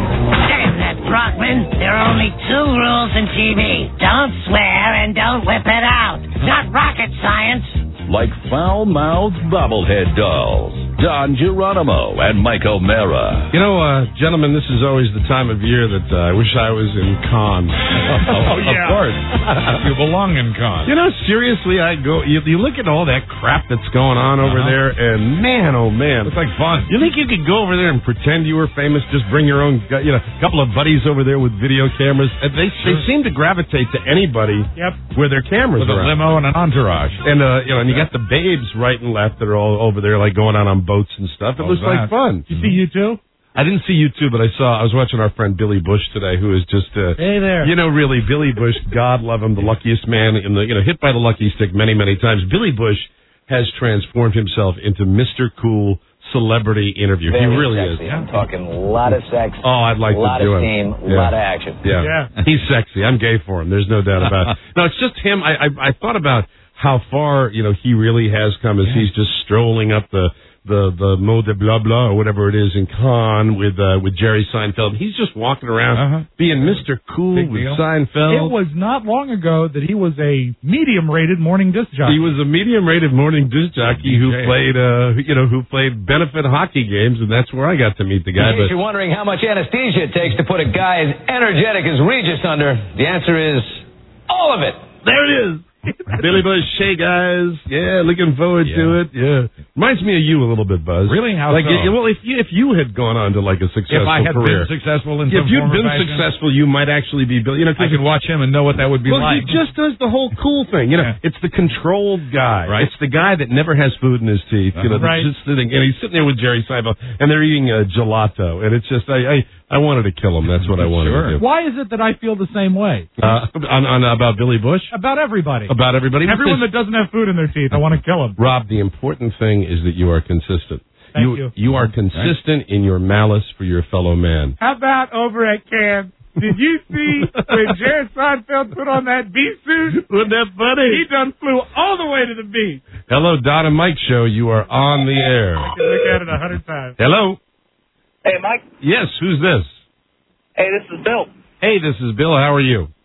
Damn that, Brockman. There are only two rules in T V. Don't swear and don't whip it out. Not rocket science. Like foul-mouthed bobblehead dolls. Don Geronimo and Mike O'Meara. You know, uh, gentlemen, this is always the time of year that uh, I wish I was in Cannes. Oh, oh yeah. Of course. You belong in Cannes. You know, seriously, I go, you, you look at all that crap that's going on over uh-huh. there, and man, oh man. It's like fun. You think you could go over there and pretend you were famous, just bring your own, you know, a couple of buddies over there with video cameras? And they sure. they seem to gravitate to anybody yep. where their cameras with are. With a limo and an entourage. And, uh, you know, and you got the babes right and left that are all over there, like going out on boats and stuff. It oh, looks that. like fun. Did you see you too? I didn't see you too, but I saw. I was watching our friend Billy Bush today, who is just. Uh, hey there. You know, really, Billy Bush. God love him, the luckiest man in the. You know, hit by the lucky stick many, many times. Billy Bush has transformed himself into Mister Cool Celebrity Interview. Very he really sexy. is. I'm talking a lot of sex. Oh, I'd like to do A lot of it. steam, a yeah. lot of action. Yeah. yeah, he's sexy. I'm gay for him. There's no doubt about it. No, it's just him. I, I I thought about how far you know he really has come as yeah. he's just strolling up the. the the mot de blah blah or whatever it is in Cannes with uh, with Jerry Seinfeld. He's just walking around uh-huh. being Mister Cool Big with deal. Seinfeld. It was not long ago that he was a medium-rated morning disc jockey. He was a medium-rated morning disc jockey who played uh you know who played benefit hockey games, and that's where I got to meet the guy. In case you're wondering how much anesthesia it takes to put a guy as energetic as Regis under, the answer is all of it. There it is. Billy Bush, hey guys, yeah, looking forward yeah. to it. Yeah, reminds me of you a little bit, Buzz. Really? How like, so? You, well, if you if you had gone on to like a successful if I had career, been successful in if some you'd form been or fashion, successful, you might actually be Billy. You know, I could watch him and know what that would be well, like. He just does the whole cool thing. You know, yeah. it's the controlled guy. Right. It's the guy that never has food in his teeth. Uh-huh. You know, right. just sitting and he's sitting there with Jerry Seinfeld, and they're eating a gelato, and it's just I. I I wanted to kill him. That's what I wanted sure. to do. Why is it that I feel the same way? Uh, on, on about Billy Bush? About everybody. About everybody. Everyone that doesn't have food in their teeth. I want to kill them. Rob, the important thing is that you are consistent. Thank you. You, you are consistent in your malice for your fellow man. How about over at Cannes? Did you see when Jerry Seinfeld put on that beef suit? Wasn't that funny? He done flew all the way to the beach. Hello, Don and Mike Show. You are on the air. I can look at it a hundred times. Hello. Hey, Mike. Yes, who's this? Hey, this is Bill. Hey, this is Bill. How are you?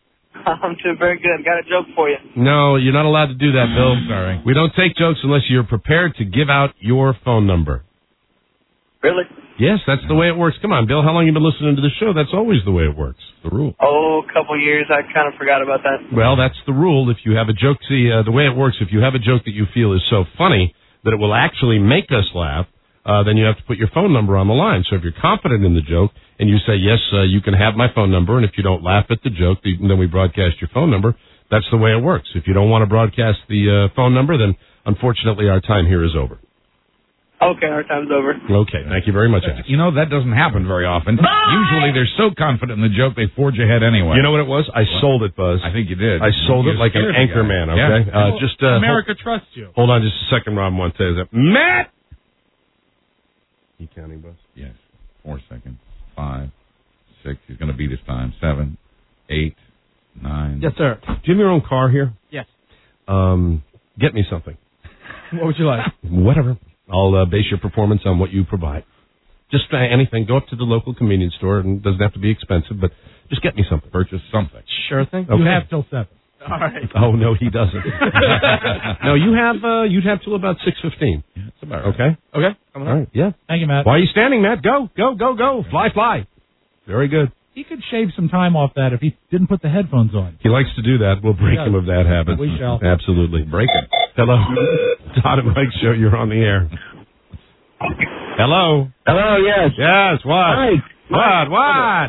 I'm doing very good. Got a joke for you. No, you're not allowed to do that, Bill. Sorry. We don't take jokes unless you're prepared to give out your phone number. Really? Yes, that's the way it works. Come on, Bill. How long have you been listening to the show? That's always the way it works. The rule. Oh, a couple years. I kind of forgot about that. Well, that's the rule. If you have a joke, see, uh, the way it works, if you have a joke that you feel is so funny that it will actually make us laugh, uh, then you have to put your phone number on the line. So if you're confident in the joke and you say, yes, uh, you can have my phone number, and if you don't laugh at the joke, then we broadcast your phone number. That's the way it works. If you don't want to broadcast the uh, phone number, then unfortunately our time here is over. Okay, our time's over. Okay, thank you very much, Ash. You know, that doesn't happen very often. Usually they're so confident in the joke, they forge ahead anyway. You know what it was? I what? sold it, Buzz. I think you did. I sold you it like an anchor man, okay? Yeah. Uh, just uh, America hold, trusts you. Hold on just a second, Rob wants to say that. Matt! You counting, Buzz? Yes. Four seconds. Five, six. He's going to beat his time. Seven, eight, nine. Yes, sir. Do you have your own car here? Yes. Um, get me something. What would you like? Whatever. I'll uh, base your performance on what you provide. Just uh, anything. Go up to the local convenience store, and it doesn't have to be expensive, but just get me something. Purchase something. Sure thing. Okay. You have till seven. All right. Oh, no, he doesn't. No, you have, uh, you'd have till about six fifteen. Yeah, that's about right. Okay? Okay. All right, yeah. Thank you, Matt. Why are you standing, Matt? Go, go, go, go. Fly, fly. Very good. He could shave some time off that if he didn't put the headphones on. He likes to do that. We'll break Yeah. him of that habit. We shall. Absolutely. Break him. Hello. Todd and Mike Show, you're on the air. Hello. Hello, yes. Yes, what? Mike. What, what?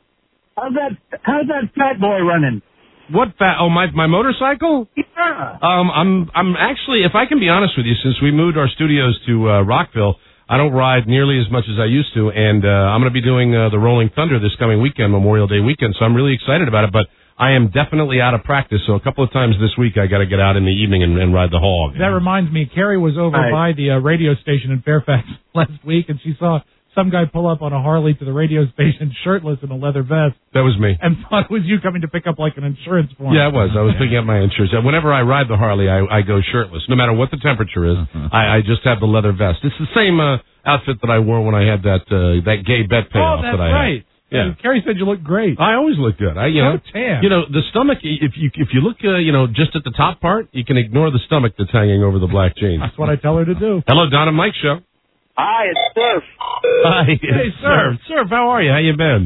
How's that, how's that fat boy running? What fat? Oh, my my motorcycle? Yeah. Um, I'm I'm actually, if I can be honest with you, since we moved our studios to uh, Rockville, I don't ride nearly as much as I used to, and uh, I'm going to be doing uh, the Rolling Thunder this coming weekend, Memorial Day weekend, so I'm really excited about it, but I am definitely out of practice, so a couple of times this week I got to get out in the evening and, and ride the hog. That reminds me, Carrie was over Hi. by the uh, radio station in Fairfax last week, and she saw some guy pull up on a Harley to the radio station shirtless in a leather vest, That was me. and thought it was you coming to pick up like an insurance form. Yeah, it was. I was picking up my insurance. And whenever I ride the Harley, I, I go shirtless, no matter what the temperature is. I, I just have the leather vest. It's the same uh, outfit that I wore when I had that uh, that gay bet payoff Oh, that's that I right. had. Yeah. Uh, Carrie said you look great. I always look good. I, you So know, tan. you know, the stomach. If you if you look, uh, you know, just at the top part, you can ignore the stomach that's hanging over the black jeans. That's what I tell her to do. Hello, Don and Mike Show. Hi, it's Surf. Hi, Hey, Surf. Surf, how are you? How you been?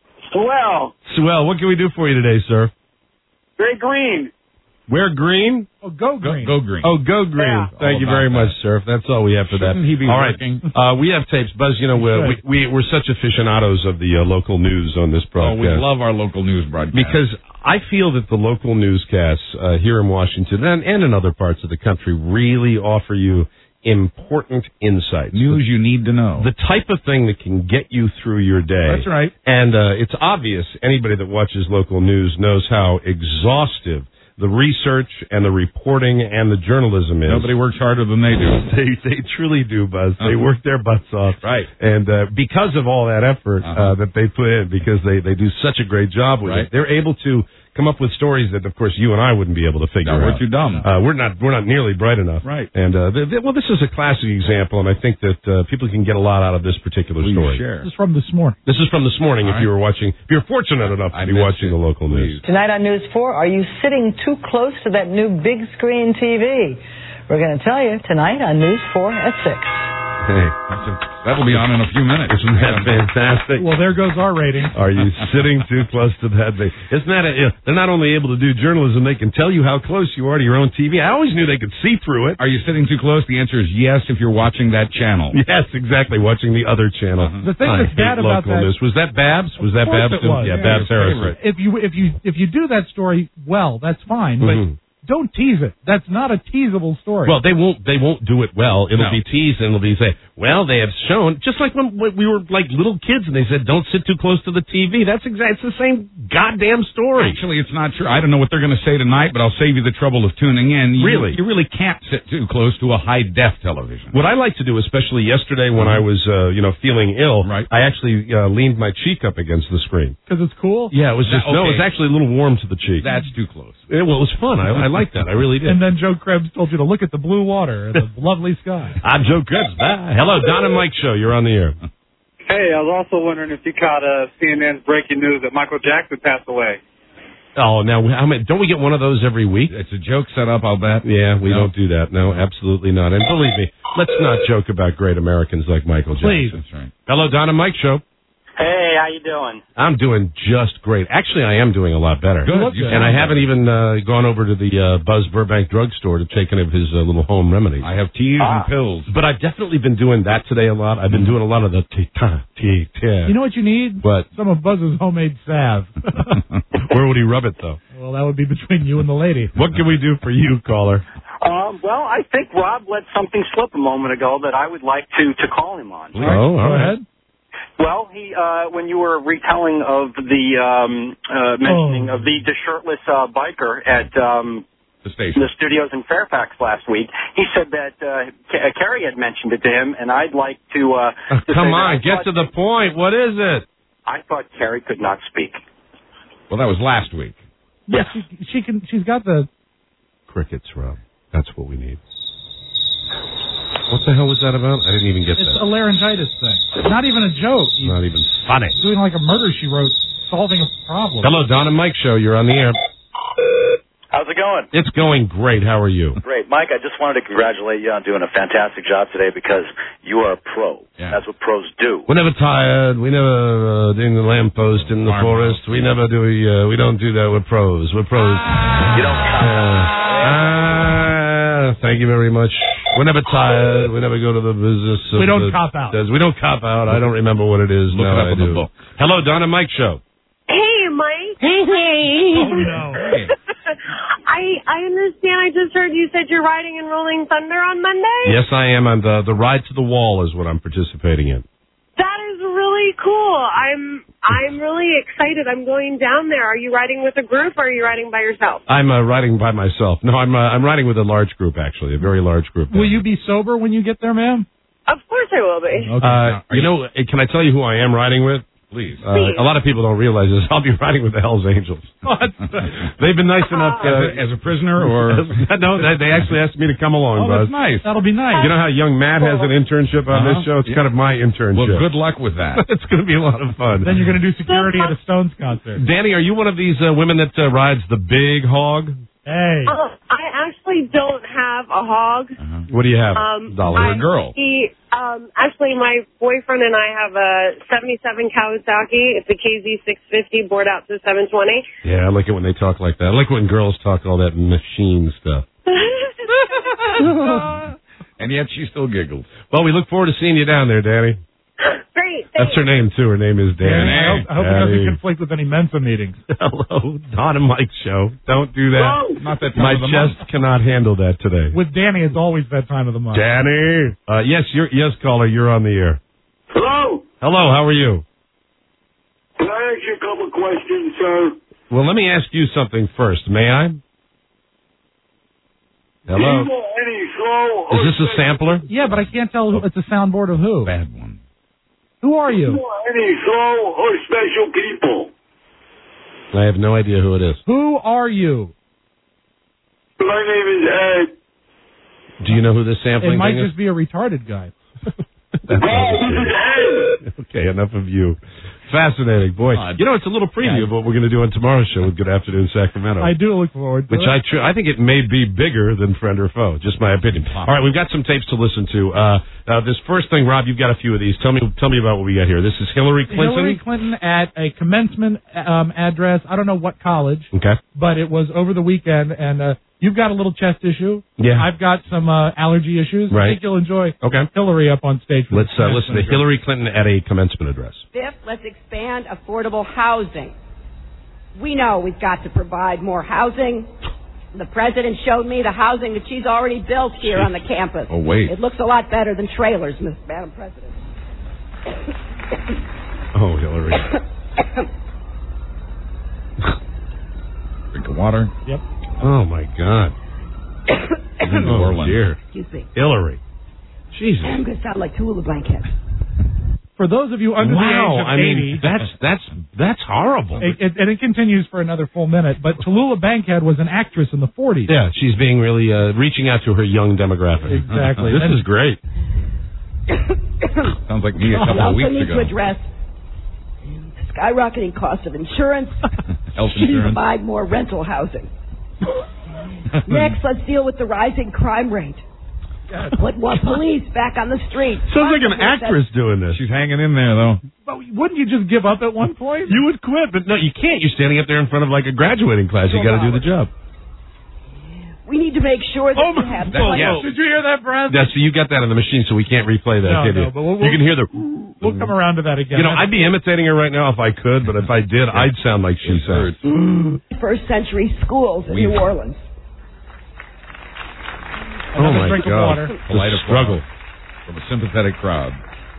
Swell. Swell. What can we do for you today, Surf? Very green. Wear green. Oh, go green. Go, go green. Oh, go green. Yeah. Thank All you about very that. much, Surf. That's all we have for Shouldn't that. he be all right. working? Uh, we have tapes. Buzz, you know, uh, we, we, we're such aficionados of the uh, local news on this Oh, broadcast. we love our local news broadcast. Because I feel that the local newscasts uh, here in Washington and, and in other parts of the country really offer you important insights. News you need to know. The type of thing that can get you through your day. That's right. And uh, it's obvious, anybody that watches local news knows how exhaustive the research and the reporting and the journalism is. Nobody works harder than they do. They they truly do, Buzz. They Uh-huh. work their butts off. Right. And uh, because of all that effort uh Uh-huh. that they put in, because they, they do such a great job with Right. it, they're able to come up with stories that, of course, you and I wouldn't be able to figure No, we're out. too dumb. Uh, we're not we're not nearly bright enough. Right. And uh, they, they- well, this is a classic example, and I think that uh, people can get a lot out of this particular Please story. share. This is from this morning. This is from this morning. All if you right. were watching, if you're fortunate enough to I be missed watching it. the local news. Please. Tonight on News four, are you sitting too close to that new big screen T V? We're going to tell you tonight on News four at six. Hey, That's a- that'll be on in a few minutes. isn't that fantastic? Well, there goes our rating. Are you sitting too close to that? Big? Isn't that? A, you know, they're not only able to do journalism, they can tell you how close you are to your own T V. I always knew they could see through it. Are you sitting too close? The answer is yes if you're watching that channel. Yes, exactly. Watching the other channel. Uh-huh. The thing I that's hate bad about local that- news. Was that Babs? Was that Of course Babs? it was. Yeah, Yeah, Babs his Harrison. favorite. If you if you if you do that story well, that's fine. But Mhm. don't tease it. That's not a teasable story. Well, they won't. They won't do it well. It'll No. be teased, and it'll be say, "Well, they have shown." Just like when, when we were like little kids, and they said, "Don't sit too close to the T V." That's exactly. It's the same goddamn story. Actually, it's not true. I don't know what they're going to say tonight, but I'll save you the trouble of tuning in. You, Really? You really can't sit too close to a high def television. What I like to do, especially yesterday when I was, uh, you know, feeling ill, Right. I actually uh, leaned my cheek up against the screen. because it's cool. Yeah, it was just That- no, it okay. was actually a little warm to the cheek. That's too close. Yeah, well, it was fun. I, I liked that. I really did. And then Joe Krebs told you to look at the blue water and the lovely sky. I'm Joe Krebs. Bye. Hello, Don and Mike Show. You're on the air. Hey, I was also wondering if you caught uh, C N N's breaking news that Michael Jackson passed away. Oh, now, how many, don't we get one of those every week? It's a joke set up, I'll bet. Yeah, we No. don't do that. No, absolutely not. And believe me, let's not joke about great Americans like Michael Jackson. Please. That's right. Hello, Don and Mike Show. Hey, how you doing? I'm doing just great. Actually, I am doing a lot better. Good. You And I sound haven't better. even uh, gone over to the uh, Buzz Burbank drugstore to take any of his uh, little home remedies. I have teas Ah. and pills. But I've definitely been doing that today a lot. I've been doing a lot of the tea-ta, tea-ta. You know what you need? What? Some of Buzz's homemade salve. Where would he rub it, though? Well, that would be between you and the lady. What can we do for you, caller? Um, well, I think Rob let something slip a moment ago that I would like to, to call him on. Oh, all Go right. ahead. Well, he uh, when you were retelling of the um, uh, mentioning Oh. of the, the shirtless uh, biker at um, The station. the studios in Fairfax last week, he said that uh, K- Kerry had mentioned it to him, and I'd like to. Uh, Oh, to come say that on, I get thought- to the point. What is it? I thought Kerry could not speak. Well, that was last week. Yeah, she, she can. She's got the. Crickets, Rob. That's what we need. What the hell was that about? I didn't even get It's that. a laryngitis thing. Not even a joke. He's Not even funny. doing like a murder she wrote, solving a problem. Hello, Don and Mike Show. You're on the air. How's it going? It's going great. How are you? Great. Mike, I just wanted to congratulate you on doing a fantastic job today because you are a pro. Yeah. That's what pros do. We're never tired. We never uh, ding the lamppost in the Farmhouse. forest. We never do. Uh, we don't do that. We're pros. We're pros. You don't Uh, ah, thank you very much. We're never tired. We never go to the business. Of We don't the, cop out. We don't cop out. I don't remember what it is. Look now it up I in do. the book. Hello, Don and Mike Show. Hey, Mike. Oh no. Hey. I I understand. I just heard you said you're riding in Rolling Thunder on Monday. Yes, I am. On the the ride to the wall is what I'm participating in. That is really cool. I'm I'm really excited. I'm going down there. Are you riding with a group or are you riding by yourself? I'm uh, riding by myself. No, I'm uh, I'm riding with a large group actually, a very large group. Will you be sober when you get there, ma'am? Of course I will be. Okay. Uh, you know, uh, can I tell you who I am riding with? Please. Uh, a lot of people don't realize this. I'll be riding with the Hells Angels. What? They've been nice enough to, As a, as a prisoner or? no, they, they actually asked me to come along, Oh, Buzz. that's nice. That'll be nice. You know how young Matt has an internship on this Uh-huh. show? It's Yeah. kind of my internship. Well, good luck with that. It's going to be a lot of fun. Then you're going to do security at a Stones concert. Danny, are you one of these uh, women that uh, rides the big hog? Hey. Uh, I actually don't have a hog. Uh-huh. What do you have, Um, Dolly? I- a girl. He, um, actually, my boyfriend and I have a seventy-seven Kawasaki. It's a K Z six fifty bored out to seven twenty. Yeah, I like it when they talk like that. I like when girls talk all that machine stuff. And yet she still giggles. Well, we look forward to seeing you down there, Danny. Great. That's her name, too. Her name is Danny. I hope, I hope it Danny. doesn't conflict with any Mensa meetings. Hello, Don and Mike Show. Don't do that. Whoa. Not that time My of the chest month. cannot handle that today. With Danny, it's always that time of the month. Danny. Uh, yes, you're, yes, caller, you're on the air. Hello. Hello, how are you? Can I ask you a couple of questions, sir? Well, let me ask you something first. May I? Hello. Do you want any slow Is or this a sampler? Yeah, but I can't tell who, it's a soundboard of who. Bad one. Who are Do you you? want any slow or special people? I have no idea who it is. Who are you? My name is Ed. Do you know who this It sampling might thing is? just be a retarded guy. That's okay. Okay, enough of you. Fascinating, boy. God. You know, it's a little preview of what we're going to do on tomorrow's show with Good Afternoon Sacramento. I do look forward to Which it. I tr- I think it may be bigger than Friend or Foe, just my opinion. All right, we've got some tapes to listen to. Uh, uh, this first thing, Rob, you've got a few of these. Tell me, tell me about what we got here. This is Hillary Clinton. Hillary Clinton at a commencement um, address. I don't know what college, Okay. but it was over the weekend. And uh, you've got a little chest issue. Yeah. I've got some uh, allergy issues. Right. I think you'll enjoy Okay. Hillary up on stage. for Let's the uh, listen to commencement Hillary Clinton at a commencement address. Fifth, let's expand affordable housing. We know we've got to provide more housing. The president showed me the housing that she's already built here on the campus. Oh, wait. It looks a lot better than trailers, Miss Madam President. Oh, Hillary. Drink of water. Yep. Oh, my God. New Oh, Orleans. dear. Excuse me. Hillary. Jesus. I'm going to sound like Tallulah Bankhead. For those of you under wow. the age of I mean, eighty, that's, that's, that's horrible. it, it, and it continues for another full minute, but Tallulah Bankhead was an actress in the forties. Yeah, she's being really, uh, reaching out to her young demographic. Exactly. This And- is great. Sounds like me a We couple of also weeks need ago. to address the skyrocketing cost of insurance, health We need to insurance. provide more rental housing. Next, let's deal with the rising crime rate. Put more police back on the street. Sounds like an actress doing this. She's hanging in there, though. But wouldn't you just give up at one point? You would quit, but no, you can't. You're standing up there in front of like a graduating class. You got to do the job. We need to make sure that Oh, we have that- plenty- yeah. Did you hear that, Brad? That's you got that in the machine, so we can't replay that. No, can no, you? but we'll- you can hear the. We'll come around to that again. You know, I'd be imitating her right now if I could, but if I did, I'd sound like she sounds. first century schools in We've- New Orleans. Oh Another my drink of God! water. The Light of struggle. From a sympathetic crowd.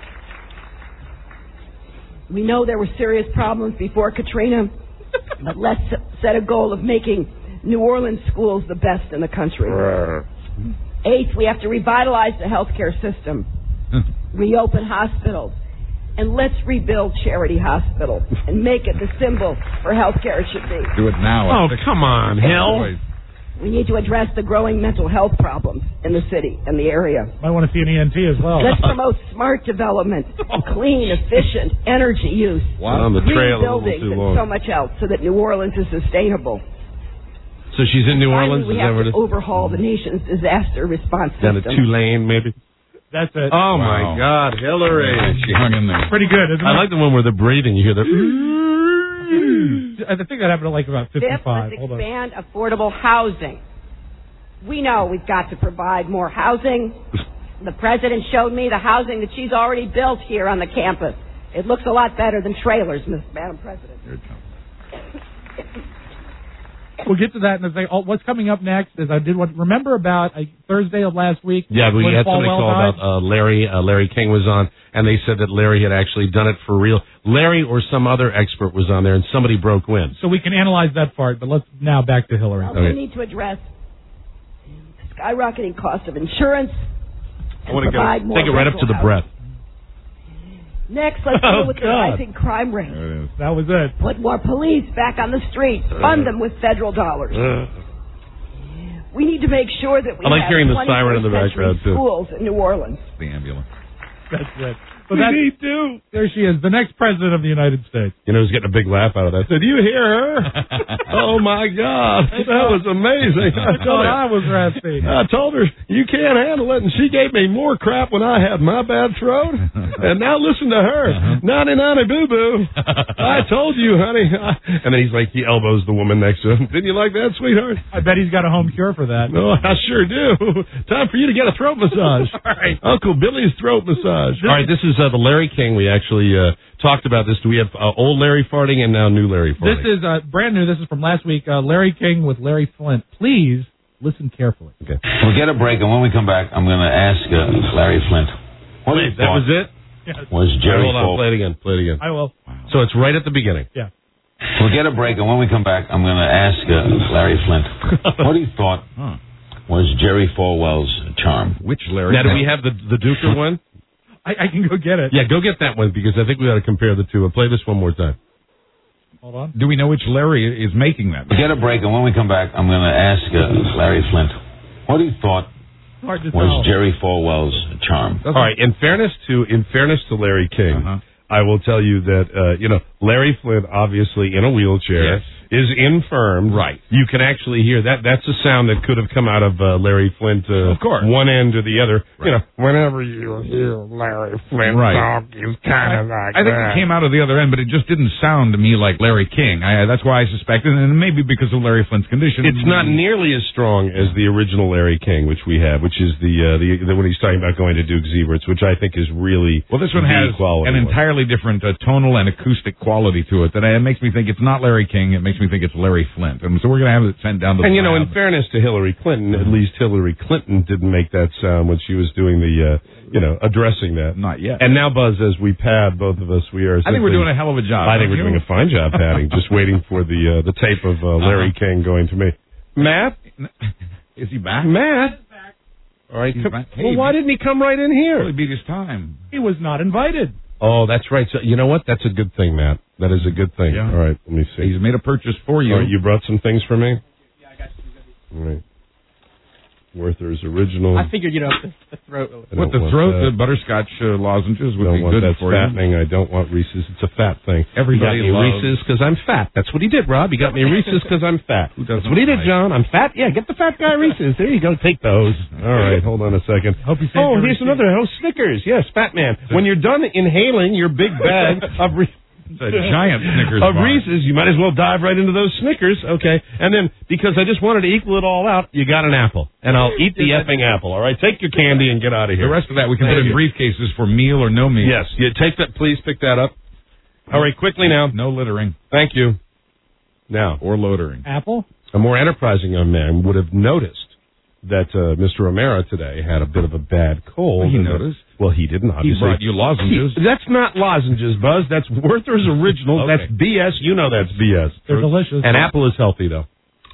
We know there were serious problems before Katrina, but let's set a goal of making New Orleans schools the best in the country. Eighth, we have to revitalize the healthcare system, reopen hospitals, and let's rebuild Charity Hospital and make it the symbol for healthcare it should be. Do it now. Oh, come on, Hill. We need to address the growing mental health problems in the city and the area. Might want to see an E N T as well. Let's promote smart development, clean, efficient energy use, Wow. On the trail a little green buildings, too and long. so much else, so that New Orleans is sustainable. So she's in New Finally, Orleans. we Is that have where to it is? overhaul the nation's disaster response Down at system. Tulane, maybe. That's it. Oh Wow. my God, Hillary! She hung in there. Pretty good, isn't it? I like the one where they're breathing. You hear the. I think that happened at like about Fifth, fifty-five. let's Hold on. expand affordable housing. We know we've got to provide more housing. The president showed me the housing that she's already built here on the campus. It looks a lot better than trailers, Miss Madam President. We'll get to that in a second. Oh, what's coming up next is I did what. Remember about uh, Thursday of last week? Yeah, we when had somebody Falwell call died? about uh, Larry. Uh, Larry King was on, and they said that Larry had actually done it for real. Larry or some other expert was on there, and somebody broke wind. So we can analyze that part, but let's now back to Hillary. We need to address the skyrocketing cost of insurance. I want to go provide more take it right up to rental the housing. breath. Next, let's Oh, deal with the God. rising crime rate. That was it. Put more police back on the streets. Fund them with federal dollars. We need to make sure that we I like have hearing the twenty-first siren in the century background, too. schools in New Orleans. The ambulance. That's it. But that's, too. there she is, the next president of the United States. You know, who's getting a big laugh out of that? Did you hear her? Oh my God, that was amazing. I I told thought her. I was raspy. I told her, you can't handle it, and she gave me more crap when I had my bad throat. And now listen to her. Nanny, nanny, boo-boo. I told you, honey. And then he's like, he elbows the woman next to him. Didn't you like that, sweetheart? I bet he's got a home cure for that. No, I sure do. Time for you to get a throat massage. All right. Uncle Billy's throat massage. All right, this is uh, the Larry King. We actually uh, talked about this. Do we have uh, old Larry farting and now new Larry farting? This is uh, brand new. This is from last week. Uh, Larry King with Larry Flint. Please listen carefully. Okay. We'll get a break, and when we come back, I'm going to ask uh, Larry Flint. What Wait, he that thought was it? Yes. Was Jerry Hold on, Fol- play it again. Play it again. I will. So it's right at the beginning. Yeah. We'll get a break, and when we come back, I'm going to ask uh, Larry Flint what he thought Huh. was Jerry Falwell's charm. Which Larry? Now, do we have the the Duker one? I, I can go get it. Yeah, go get that one because I think we ought to compare the two. And play this one more time. Hold on. Do we know which Larry is making that? We'll get a break, and when we come back, I'm going to ask uh, Larry Flint what he thought Hard to was tell. Jerry Falwell's charm. All right. In fairness to in fairness to Larry King, Uh-huh. I will tell you that uh, you know Larry Flint, obviously in a wheelchair, Yes. is infirmed. Right. You can actually hear that. That's a sound that could have come out of uh, Larry Flint. Uh, Of course. One end or the other. Right. You know, whenever you hear Larry Flint Right. talk, it's kind of like I think that. it came out of the other end, but it just didn't sound to me like Larry King. I, that's why I suspected, and maybe because of Larry Flint's condition. It's not nearly as strong as the original Larry King, which we have, which is the uh, the, the when he's talking about going to Duke Zeberts, which I think is really Well, this one the has quality an one. entirely different uh, tonal and acoustic quality to it that uh, makes me think it's not Larry King. It makes me think it's Larry Flint. And so we're going to have it sent down to the And, you know, in lab. fairness to Hillary Clinton, at least Hillary Clinton didn't make that sound when she was doing the, uh, you know, addressing that. Not yet. And now, Buzz, as we pad, both of us, we are I think we're simply- doing a hell of a job. I think don't we're you? doing a fine job padding, just waiting for the uh, the tape of uh, Larry Uh-huh. King going to me. Matt? Is he back? Matt? All right. He's Come, back. well, Hey, why didn't he come right in here? Well, he beat his time. He was not invited. Oh, that's right. So, you know what? That's a good thing, Matt. That is a good thing. Yeah. All right, let me see. He's made a purchase for you. All right, you brought some things for me? Yeah, I got you. All right. Werther's original. I figured, you know, if the, the throat. With the throat, the butterscotch uh, lozenges would don't be want good that for fattening. you. I don't want Reese's. It's a fat thing. Everybody he got me loves- Reese's because I'm fat. That's what he did, Rob. He got me Reese's because I'm fat. Who doesn't That's what he did, like- John. I'm fat. Yeah, get the fat guy Reese's. There you go. Take those. All right, hold on a second. Hope you saved Oh, your here's receipt. another. Oh, Snickers. Yes, fat man. When you're done inhaling your big bag of Reese's. It's a giant Snickers of bar. Reese's, you might as well dive right into those Snickers. Okay. And then, because I just wanted to equal it all out, you got an apple. And I'll eat the effing apple, all right? Take your candy and get out of here. The rest of that we can Thank put in you. briefcases for meal or no meal. Yes. Yeah, take that, please pick that up. All right, quickly now. No littering. Thank you. Now, Or loitering. Apple? a more enterprising young man would have noticed that uh, Mister O'Mara today had a bit of a bad cold. Well, he And- noticed. Well, he didn't, He obviously. brought you lozenges. He- that's not lozenges, Buzz. That's Werther's Original. Okay. That's B S. You know that's B S. They're delicious. And apple is healthy, though.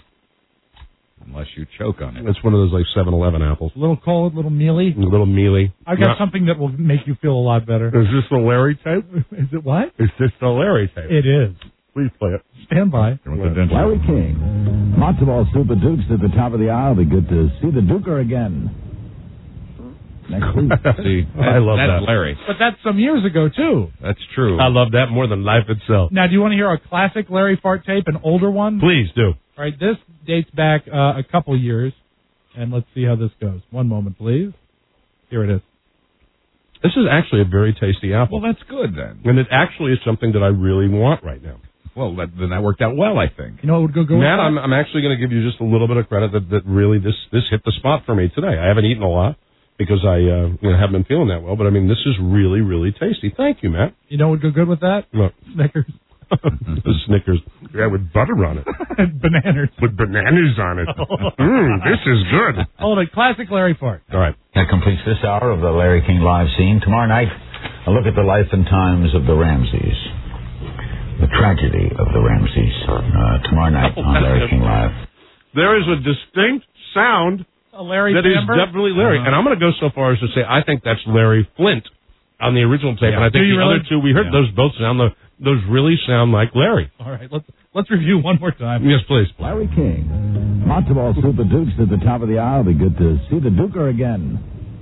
Unless you choke on it. It's one of those, like, seven eleven apples. A little cold, a little mealy. A little mealy. I've got Yeah. something that will make you feel a lot better. Is this the Larry tape? Is it what? Is this the Larry tape? It is. Please play it. Stand by. Larry King. Matzo ball soup at Duke's at the top of the aisle. Be good to see the Duker again. Next week. See, I love that's that. Larry. But that's some years ago, too. That's true. I love that more than life itself. Now, do you want to hear a classic Larry Fart tape, an older one? Please do. All right, this dates back uh, a couple years, and let's see how this goes. One moment, please. Here it is. This is actually a very tasty apple. Well, that's good then. And it actually is something that I really want right now. Well, that, then that worked out well, I think. You know what would go go Matt, with I'm, that? I'm actually going to give you just a little bit of credit that, that really this, this hit the spot for me today. I haven't eaten a lot because I uh, you know, haven't been feeling that well, but I mean, this is really, really tasty. Thank you, Matt. You know what would go good with that? Look. Snickers. The Snickers. Yeah, with butter on it. Bananas. With bananas on it. Mmm, this is good. Hold it. Classic Larry Fart. All right. That completes this hour of the Larry King Live scene. Tomorrow night, a look at the life and times of the Ramseys. The tragedy of the Ramseys. Uh, tomorrow night on Larry King Live. There is a distinct sound A Larry that is Sandberg? definitely Larry. Uh-huh. And I'm going to go so far as to say I think that's Larry Flint on the original tape. Yeah. And I think Do you the really? other two, we heard Yeah. those both sound, the, those really sound like Larry. All right, let's let's review one more time. Yes, please. Larry King. Matzo ball soup at Duke's at the top of the aisle. Be good to see the Duker again.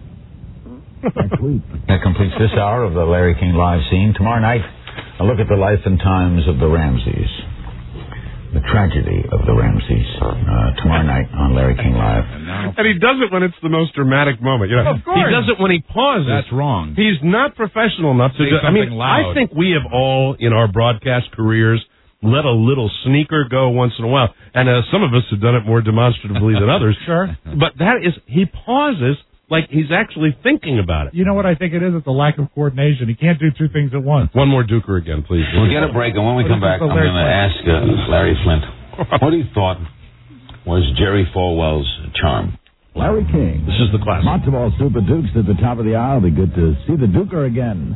Next week. That completes this hour of the Larry King Live scene. Tomorrow night, a look at the life and times of the Ramseys. The tragedy of the Ramseys. Uh, tomorrow night on Larry King Live. And he does it when it's the most dramatic moment. You know, Of course. He does it when he pauses. That's wrong. He's not professional enough to Say do I mean, something loud. I think we have all, in our broadcast careers, let a little sneaker go once in a while. And uh, some of us have done it more demonstratively than others. Sure. But that is, he pauses like he's actually thinking about it. You know what I think it is? It's a lack of coordination. He can't do two things at once. One more Duker again, please. We'll get a break, and when we What come is back, this, I'm the going Larry to ask uh, Larry Flint what he thought was Jerry Falwell's charm. Larry King. This is the classic. Matzo ball soup at Duke's at the top of the aisle. Be good to see the Duker again.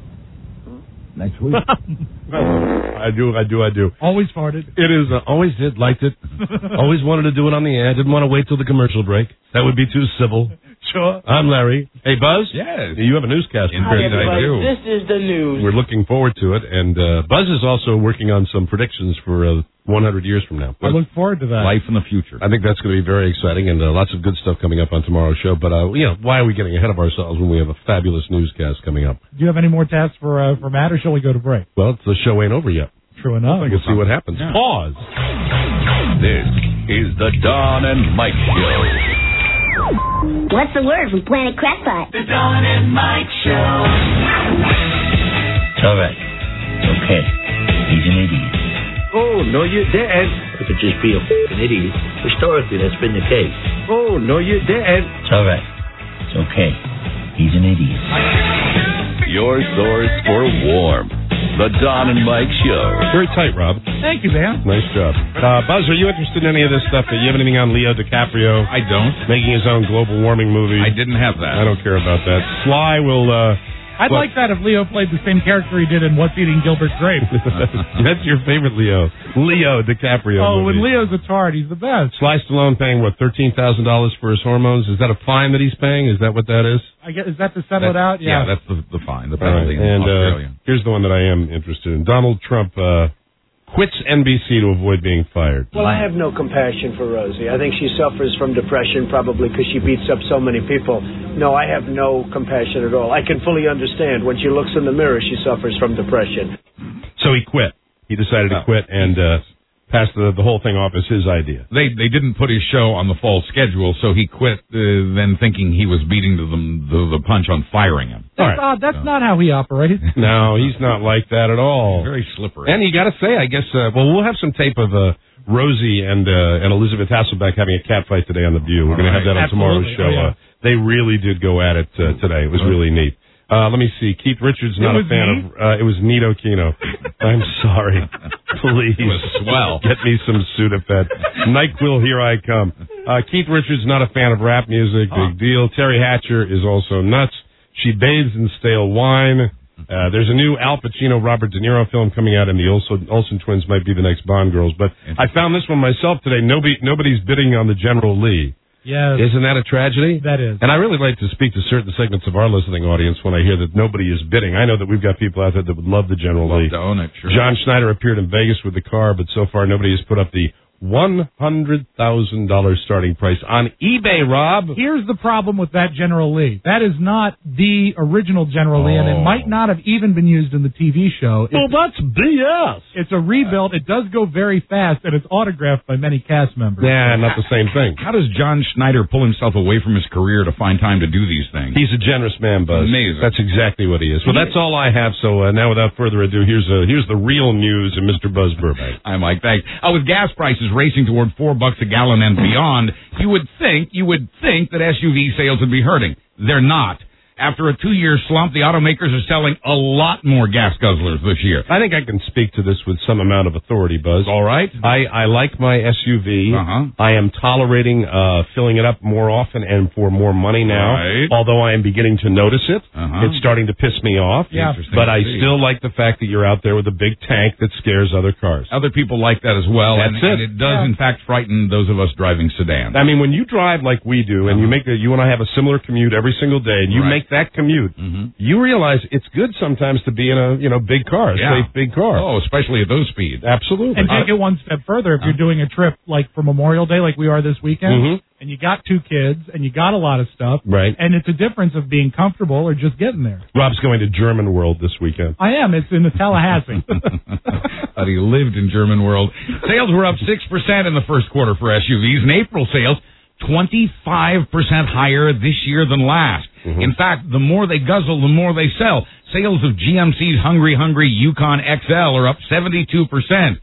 Next week. I do, I do, I do. Always farted. It is, uh, always did, liked it. Always wanted to do it on the air. Didn't want to wait till the commercial break. That would be too civil. Sure. I'm Larry. Hey, Buzz? Yes. You have a newscast prepared Indeed, I today. do. This is the news. We're looking forward to it. And uh, Buzz is also working on some predictions for uh, one hundred years from now. I look forward to that. Life in the future. I think that's going to be very exciting and uh, lots of good stuff coming up on tomorrow's show. But, uh, you know, why are we getting ahead of ourselves when we have a fabulous newscast coming up? Do you have any more tasks for uh, for Matt, or shall we go to break? Well, the show ain't over yet. True enough. Let's see what happens. Yeah. Pause. This is the Don and Mike Show. What's the word from Planet Crackpot? The Don and Mike Show. It's all right. It's okay. He's an idiot. Oh, no, you didn't. I could just be a f***ing idiot. Historically, that's been the case. Oh, no, you didn't. It's all right. It's okay. He's an idiot. Your source for warmth. The Don and Mike Show. Very tight, Rob. Thank you, man. Nice job. Uh, Buzz, are you interested in any of this stuff? Do you have anything on Leo DiCaprio? I don't. Making his own global warming movie. I didn't have that. I don't care about that. Sly will, uh... I'd what? like that if Leo played the same character he did in What's Eating Gilbert Grape. That's your favorite Leo. Leo DiCaprio Oh, when movie. Leo's a tard, he's the best. Sly Stallone paying, what, thirteen thousand dollars for his hormones? Is that a fine that he's paying? Is that what that is? I guess, is that to settle it That's- out? Yeah. Yeah, that's the, the fine, the All right. penalty in And Australia. uh, here's the one that I am interested in. Donald Trump uh, quits N B C to avoid being fired. Well, I have no compassion for Rosie. I think she suffers from depression probably because she beats up so many people. No, I have no compassion at all. I can fully understand. When she looks in the mirror, she suffers from depression. So he quit. He decided to quit and uh, pass the, the whole thing off as his idea. They they didn't put his show on the fall schedule, so he quit uh, then thinking he was beating the, the, the punch on firing him. That's odd. That's So- not how he operates. No, he's not like that at all. Very slippery. And you got to say, I guess, uh, well, we'll have some tape of uh, Rosie and uh, and Elizabeth Hasselbeck having a cat fight today on The View. We're going to have that on tomorrow's Absolutely. show. Oh, yeah. uh, they really did go at it uh, today. It was really neat. Uh, let me see. Keith Richards, not It a was fan neat? of. Uh, it was Nito Kino. I'm sorry. Please. It was swell. Get me some Sudafed. NyQuil, here I come. Uh, Keith Richards, not a fan of rap music. Big deal. Terry Hatcher is also nuts. She bathes in stale wine. Uh, there's a new Al Pacino, Robert De Niro film coming out, and the Olsen, Olsen twins might be the next Bond girls. But I found this one myself today. Nobody, nobody's bidding on the General Lee. Yes. Isn't that a tragedy? That is. And I really like to speak to certain segments of our listening audience when I hear that nobody is bidding. I know that we've got people out there that would love the General Love Lee. to own it, sure. John Schneider appeared in Vegas with the car, but so far nobody has put up the one hundred thousand dollars starting price on eBay, Rob. Here's the problem with that General Lee. That is not the original General Lee, and it Oh. might not have even been used in the T V show. It's, Well, that's B S. it's a rebuild. It does go very fast, and it's autographed by many cast members. Yeah, not the same thing. How does John Schneider pull himself away from his career to find time to do these things? He's a generous man, Buzz. Amazing. That's exactly what he is. Well, that's all I have. So uh, now, without further ado, here's uh, here's the real news in Mister Buzz Burbank. Hi, Mike. Thanks. Uh, with gas prices racing toward four bucks a gallon and beyond, you would think you would think that S U V sales would be hurting. They're not. After a two-year slump, the automakers are selling a lot more gas guzzlers this year. I think I can speak to this with some amount of authority, Buzz. All right. I, I like my S U V. Uh-huh. I am tolerating uh, filling it up more often and for more money now, Right. although I am beginning to notice it. Uh-huh. It's starting to piss me off. Yeah. Interesting But to I see. still like the fact that you're out there with a big tank that scares other cars. Other people like that as well, That's and, it. and it does, Yeah. in fact, frighten those of us driving sedans. I mean, when you drive like we do, and you make a, you and I have a similar commute every single day, and you Right. make that commute, Mhm. you realize it's good sometimes to be in a you know big car, a Yeah. safe big car. Oh, especially at those speeds. Absolutely. And take it one step further. If you're doing a trip like for Memorial Day, like we are this weekend, Mhm. and you got two kids, and you got a lot of stuff, Right. and it's a difference of being comfortable or just getting there. Rob's going to German World this weekend. I am. It's in the Tallahassee. But he lived in German world. Sales were up six percent in the first quarter for S U Vs, and April sales twenty-five percent higher this year than last. Mm-hmm. In fact, the more they guzzle, the more they sell. Sales of G M C's Hungry Hungry Yukon X L are up seventy-two percent.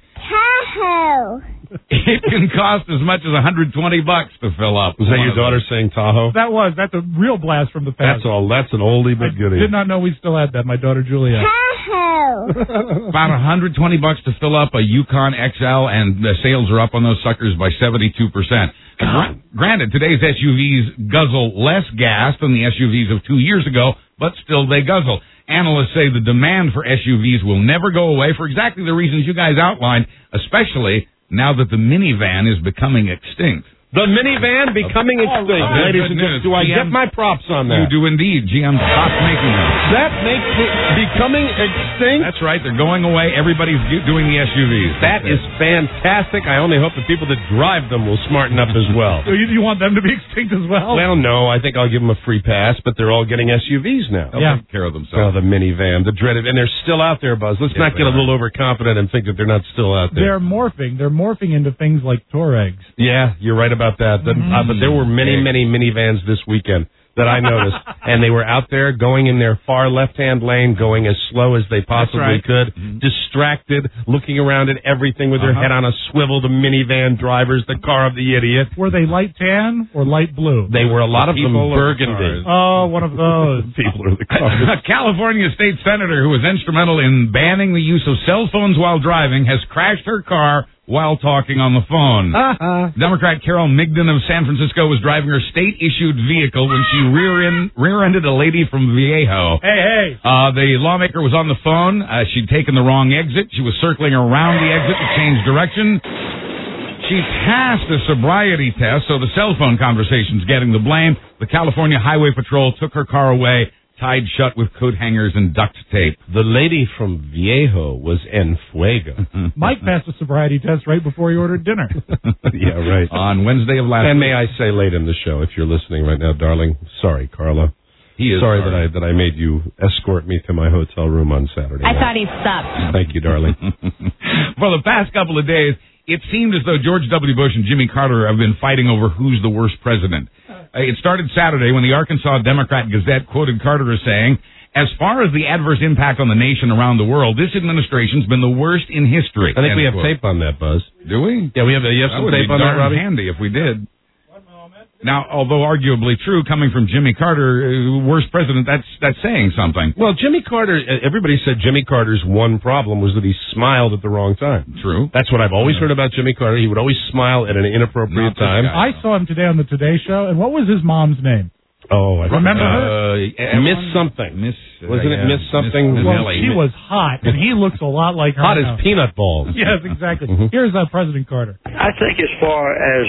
It can cost as much as one hundred twenty bucks to fill up. Was that one your of daughter those. saying Tahoe? That was. That's a real blast from the past. That's all. That's an oldie I but goodie. did not know we still had that. My daughter Julia. About one hundred twenty bucks to fill up a Yukon X L, and the sales are up on those suckers by seventy-two percent. Granted, today's S U Vs guzzle less gas than the S U Vs of two years ago, but still they guzzle. Analysts say the demand for S U Vs will never go away for exactly the reasons you guys outlined, especially now that the minivan is becoming extinct. The minivan becoming extinct. right. Ladies Good and news. gentlemen, do I G M get my props on You that? do indeed. G M stopped making them. That makes it becoming extinct? That's right. They're going away. Everybody's do- doing the S U Vs. That is fantastic. I only hope the people that drive them will smarten up as well. So you, you want them to be extinct as well? Well, no, I think I'll give them a free pass, but they're all getting S U Vs now. They'll Yeah. take care of Oh, themselves. the minivan, the dreaded, and they're still out there, Buzz. Let's Yes, not get they a little overconfident and think that they're not still out there. They're morphing. They're morphing into things like Touaregs. Yeah, you're right about that. The- uh, but there were many, many minivans this weekend that I noticed, and they were out there going in their far left-hand lane, going as slow as they possibly right. could, distracted, looking around at everything with their Uh-huh. head on a swivel. The minivan drivers, the car of the idiot. Were they light tan or light blue? They were a lot of them People or the burgundy. cars? Oh, one of those. People are the cars. A California state senator who was instrumental in banning the use of cell phones while driving has crashed her car while talking on the phone. Democrat Carol Migden of San Francisco was driving her state-issued vehicle when she rear-end, rear-ended a lady from Viejo. Hey, hey. Uh, the lawmaker was on the phone. Uh, she'd taken the wrong exit. She was circling around the exit to change direction. She passed a sobriety test, so the cell phone conversation's getting the blame. The California Highway Patrol took her car away, tied shut with coat hangers and duct tape. The lady from Viejo was en fuego. Mike passed a sobriety test right before he ordered dinner. Yeah, right. On Wednesday of last and week. And may I say late in the show, if you're listening right now, darling, sorry, Carla. He is sorry, sorry that I that I made you escort me to my hotel room on Saturday I night. thought he stopped. Thank you, darling. For the past couple of days, it seemed as though George W. Bush and Jimmy Carter have been fighting over who's the worst president. Uh, it started Saturday when the Arkansas Democrat Gazette quoted Carter as saying, as far as the adverse impact on the nation around the world, this administration's been the worst in history. I think End we have quote. tape on that, Buzz. Do we? Yeah, we have, you have that some would tape be on that, darn Robbie? handy if we did. Now, although arguably true, coming from Jimmy Carter, uh, worst president, that's that's saying something. Well, Jimmy Carter, everybody said Jimmy Carter's one problem was that he smiled at the wrong time. True. That's what I've always heard about Jimmy Carter. He would always smile at an inappropriate time. I saw him today on the Today Show, and what was his mom's name? Oh, I remember uh, her? Miss something. Miss, Wasn't uh, it yeah, Miss something? Miss, Miss Well, Ellie. she was hot, and he looks a lot like her. Hot now. as peanut balls. Yes, exactly. Mm-hmm. Here's uh, President Carter. I think as far as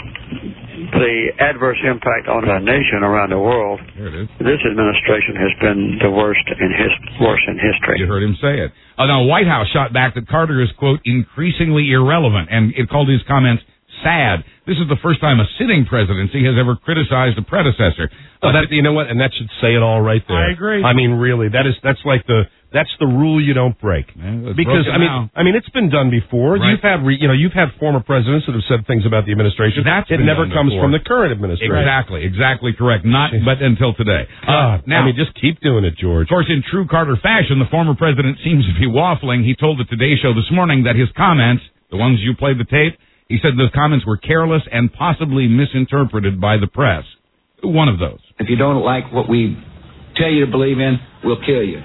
the adverse impact on the nation around the world, Here it is. this administration has been the worst in his worst in history. You heard him say it. Uh, now, White House shot back that Carter is, quote, increasingly irrelevant, and it called his comments sad. This is the first time a sitting presidency has ever criticized a predecessor. Oh, that, you know what? And that should say it all right there. I agree. I mean, really, that is that's like the that's the rule you don't break. Yeah, because I mean, now. I mean, it's been done before. Right. You've had, re, you know, you've had former presidents that have said things about the administration. That's it been never done comes before. from the current administration. Exactly, exactly correct. Not, but until today. God, Uh, now, I mean, just keep doing it, George. Of course, in true Carter fashion, the former president seems to be waffling. He told the Today Show this morning that his comments, the ones you played the tape, he said those comments were careless and possibly misinterpreted by the press. One of those. If you don't like what we tell you to believe in, we'll kill you.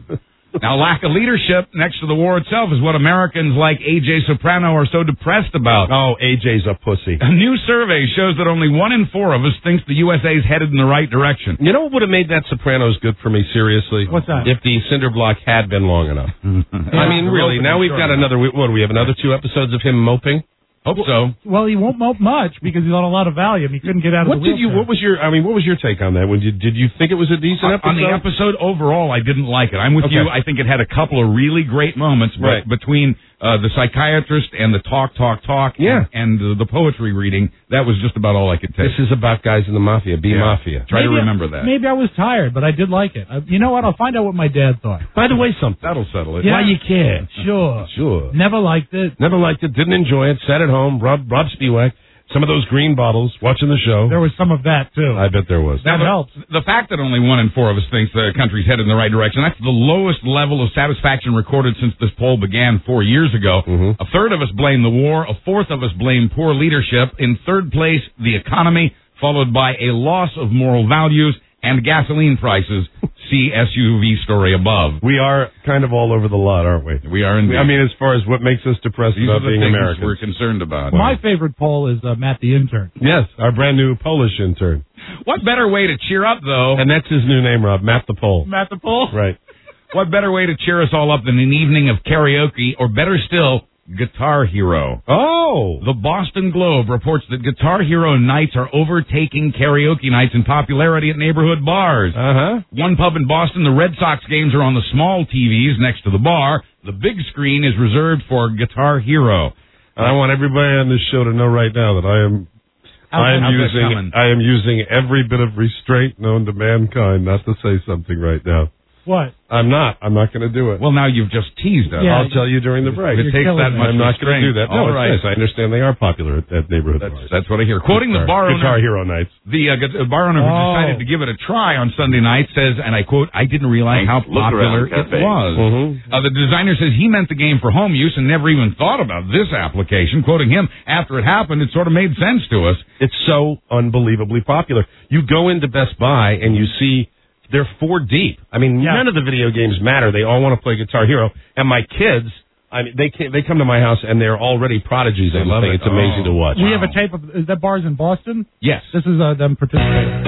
Now, lack of leadership next to the war itself is what Americans like A J Soprano are so depressed about. Oh, A J's a pussy. A new survey shows that only one in four of us thinks the U S A is headed in the right direction. You know what would have made that Sopranos good for me, seriously? What's that? If the cinder block had been long enough. I mean, really, now we've got another, what do we have, another two episodes of him moping? Hope so. Well, he won't mope much because he's on a lot of Valium. He couldn't get out of What the did you? wheelchair. What was your? I mean, what was your take on that? When you, did you think it was a decent On- episode? On the episode overall, I didn't like it. I'm with Okay. you. I think it had a couple of really great moments, but Right. between uh, the psychiatrist and the talk, talk, talk, Yeah. and, and the, the poetry reading, that was just about all I could take. This is about guys in the mafia. Be Yeah. mafia. Try to Maybe I- remember that. Maybe I was tired, but I did like it. Uh, you know what? I'll find out what my dad thought. By the way, something. That'll settle it. Yeah. Why you care? Sure. Sure. Never liked it. Never liked it. Didn't enjoy it. Sat at home. Rob Rob Spiewak. Some of those green bottles. Watching the show. There was some of that, too. I bet there was. that the, helps. The fact that only one in four of us thinks the country's headed in the right direction, that's the lowest level of satisfaction recorded since this poll began four years ago. Mhm. A third of us blame the war. A fourth of us blame poor leadership. In third place, the economy, followed by a loss of moral values and gasoline prices. See S U V story above. We are kind of all over the lot, aren't we? We are indeed. I mean, as far as what makes us depressed These about are the being things Americans. we're concerned about. My favorite poll is uh, Matt the intern. Yes, our brand new Polish intern. What better way to cheer up, though? And that's his new name, Rob. Matt the Pole. Matt the poll? Right. What better way to cheer us all up than an evening of karaoke, or better still, Guitar Hero? Oh! The Boston Globe reports that Guitar Hero nights are overtaking karaoke nights in popularity at neighborhood bars. Uh-huh. One pub in Boston, the Red Sox games are on the small T Vs next to the bar. The big screen is reserved for Guitar Hero. And I want everybody on this show to know right now that I am I am How's that using coming? I am using every bit of restraint known to mankind not to say something right now. What? I'm not. I'm not going to do it. Well, now you've just teased us. Yeah. I'll tell you during the break. It takes that much I'm not going to do that. No, All it's right. nice. I understand they are popular at, at neighborhood That's, bars. that's what I hear. Quoting the Guitar- bar owner, Guitar Hero nights. the uh, gu- bar owner who Oh. decided to give it a try on Sunday night says, and I quote, "I didn't realize how Look popular around, it cafe. was." Mhm. Uh, the designer says he meant the game for home use and never even thought about this application. Quoting him, after it happened, it sort of made sense to us. It's so unbelievably popular. You go into Best Buy and you see they're four deep. I mean, Yeah. none of the video games matter. They all want to play Guitar Hero. And my kids, I mean, they can, they come to my house and they're already prodigies They on the love thing. it. It's amazing Oh. to watch. We have a tape of, is that bars in Boston? Yes. This is uh, them participating.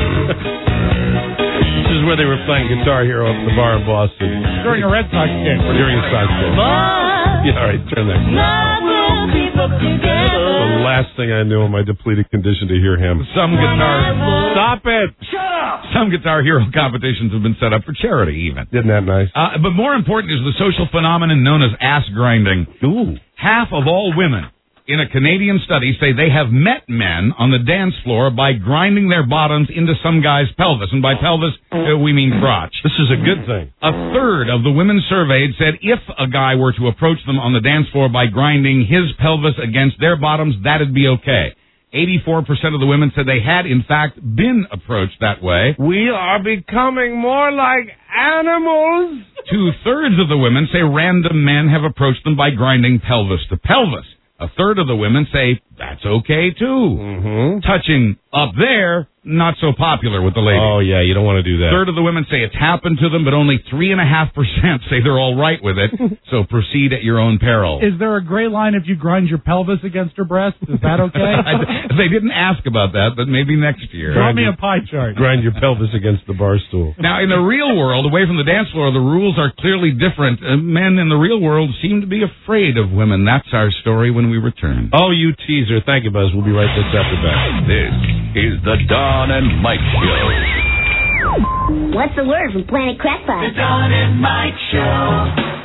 This is where they were playing Guitar Hero at the bar in Boston. During a Red Sox game. Or during a Sox game. Yeah, all right, turn that. The last thing I knew in my depleted condition to hear him. Some guitar. Stop it! Shut up! Some Guitar Hero competitions have been set up for charity, even. Isn't that nice? Uh, but more important is the social phenomenon known as ass grinding. Ooh. Half of all women in a Canadian study say they have met men on the dance floor by grinding their bottoms into some guy's pelvis. And by pelvis, uh, we mean crotch. This is a good thing. A third of the women surveyed said if a guy were to approach them on the dance floor by grinding his pelvis against their bottoms, that'd be okay. eighty-four percent of the women said they had, in fact, been approached that way. We are becoming more like animals. Two-thirds of the women say random men have approached them by grinding pelvis to pelvis. A third of the women say that's okay, too. Mm-hmm. Touching up there, not so popular with the ladies. Oh, yeah, you don't want to do that. A third of the women say it's happened to them, but only three point five percent say they're all right with it. So proceed at your own peril. Is there a gray line if you grind your pelvis against her breast? Is that okay? I, they didn't ask about that, but maybe next year. Draw me a pie chart. Grind your pelvis against the bar stool. Now, in the real world, away from the dance floor, the rules are clearly different. Uh, men in the real world seem to be afraid of women. That's our story when we return. Oh, you teaser. Thank you, Buzz. We'll be right this after back. This is the Don and Mike Show. What's the word from Planet Crackpot? The Don and Mike Show.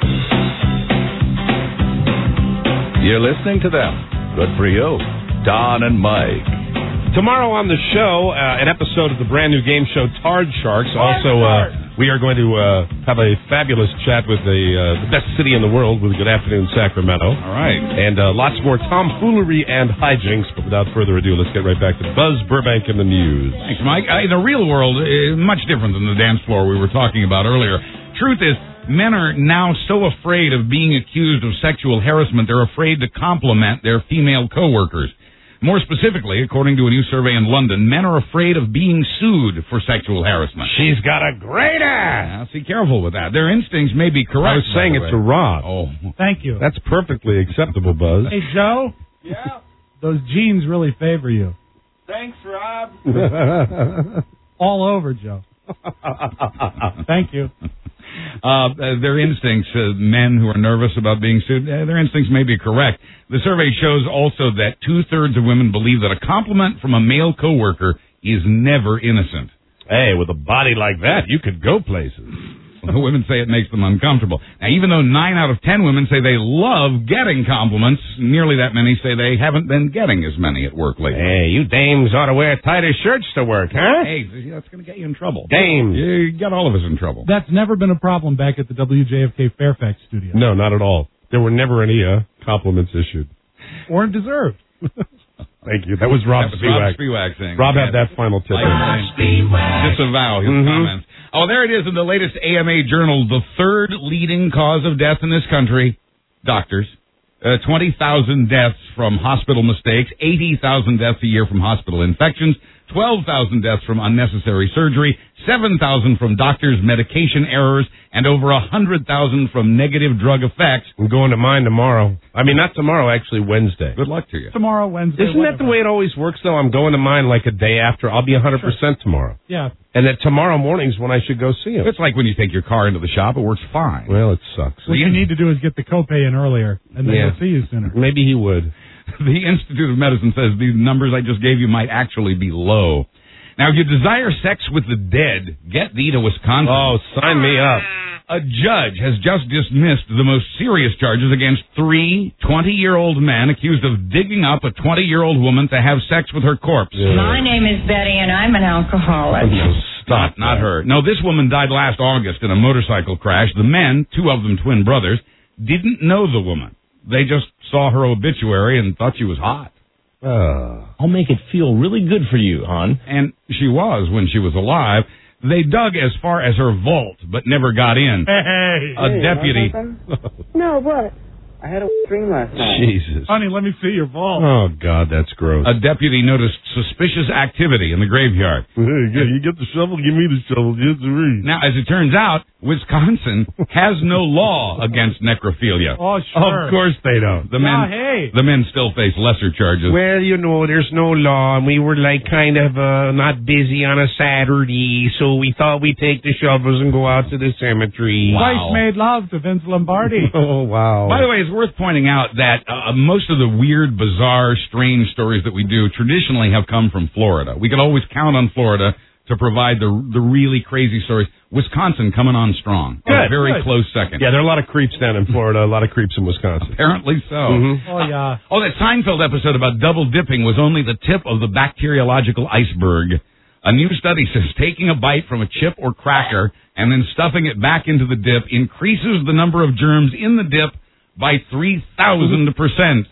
You're listening to them. Good for you. Don and Mike. Tomorrow on the show, uh, an episode of the brand new game show Tard Sharks. Also, uh, we are going to uh, have a fabulous chat with the, uh, the best city in the world with a Good Afternoon Sacramento. All right. And uh, lots more tomfoolery and hijinks. But without further ado, let's get right back to Buzz Burbank in the news. Thanks, Mike. Uh, in the real world, uh, much different than the dance floor we were talking about earlier. Truth is, men are now so afraid of being accused of sexual harassment, they're afraid to compliment their female coworkers. More specifically, according to a new survey in London, men are afraid of being sued for sexual harassment. She's got a great ass. Now, see, careful with that. Their instincts may be correct. I was saying it to Rob. Oh, thank you. That's perfectly acceptable, Buzz. Hey, Joe. Yeah. Those jeans really favor you. Thanks, Rob. All over, Joe. Thank you. Uh, their instincts, uh, men who are nervous about being sued, uh, their instincts may be correct. The survey shows also that two-thirds of women believe that a compliment from a male coworker is never innocent. Hey, with a body like that, you could go places. The women say it makes them uncomfortable. Now, even though nine out of ten women say they love getting compliments, nearly that many say they haven't been getting as many at work lately. Hey, you dames ought to wear tighter shirts to work, huh? Hey, that's going to get you in trouble. Dames. You got all of us in trouble. That's never been a problem back at the W J F K Fairfax studio. No, not at all. There were never any uh, compliments issued. Or deserved. Thank you. That was Rob Spiewak. Rob Spiewak saying. Rob had that final tip. Disavow his mm-hmm. comments. Oh, there it is in the latest A M A Journal. The third leading cause of death in this country, doctors. Uh, twenty thousand deaths from hospital mistakes, eighty thousand deaths a year from hospital infections, twelve thousand deaths from unnecessary surgery, seven thousand from doctors' medication errors, and over one hundred thousand from negative drug effects. I'm going to mine tomorrow. I mean, not tomorrow, actually Wednesday. Good luck to you. Tomorrow, Wednesday. Isn't whatever. that the way it always works, though? I'm going to mine like a day after. I'll be one hundred percent tomorrow. Yeah. And then tomorrow morning's when I should go see him. It's like when you take your car into the shop. It works fine. Well, it sucks. What you need to do is get the copay in earlier, and then Yeah. he'll see you sooner. Maybe he would. The Institute of Medicine says these numbers I just gave you might actually be low. Now, if you desire sex with the dead, get thee to Wisconsin. Oh, sign me up. A judge has just dismissed the most serious charges against three twenty-year-old men accused of digging up a twenty-year-old woman to have sex with her corpse. Yeah. My name is Betty, and I'm an alcoholic. Stop, not her. No, this woman died last August in a motorcycle crash. The men, two of them twin brothers, didn't know the woman. They just saw her obituary and thought she was hot. Uh, I'll make it feel really good for you, hon. And she was when she was alive. They dug as far as her vault, but never got in. Hey, a hey, deputy. No, what? I had a dream last night. Jesus. Honey, let me see your vault. Oh, God, that's gross. A deputy noticed suspicious activity in the graveyard. Hey, you get the shovel, give me the shovel. Yes, sir. Now, as it turns out, Wisconsin has no law against necrophilia. Oh, sure. Of course they don't. The men, Yeah, hey. the men still face lesser charges. Well, you know, there's no law, and we were, like, kind of uh, not busy on a Saturday, so we thought we'd take the shovels and go out to the cemetery. Wow. Twice made love to Vince Lombardi. Oh, wow. By the way, is worth pointing out that uh, most of the weird, bizarre, strange stories that we do traditionally have come from Florida. We can always count on Florida to provide the the really crazy stories. Wisconsin coming on strong. Good, a very good. close second. Yeah, there are a lot of creeps down in Florida, a lot of creeps in Wisconsin. Apparently so. Mm-hmm. Oh, yeah. Oh, that Seinfeld episode about double dipping was only the tip of the bacteriological iceberg. A new study says taking a bite from a chip or cracker and then stuffing it back into the dip increases the number of germs in the dip by three thousand percent.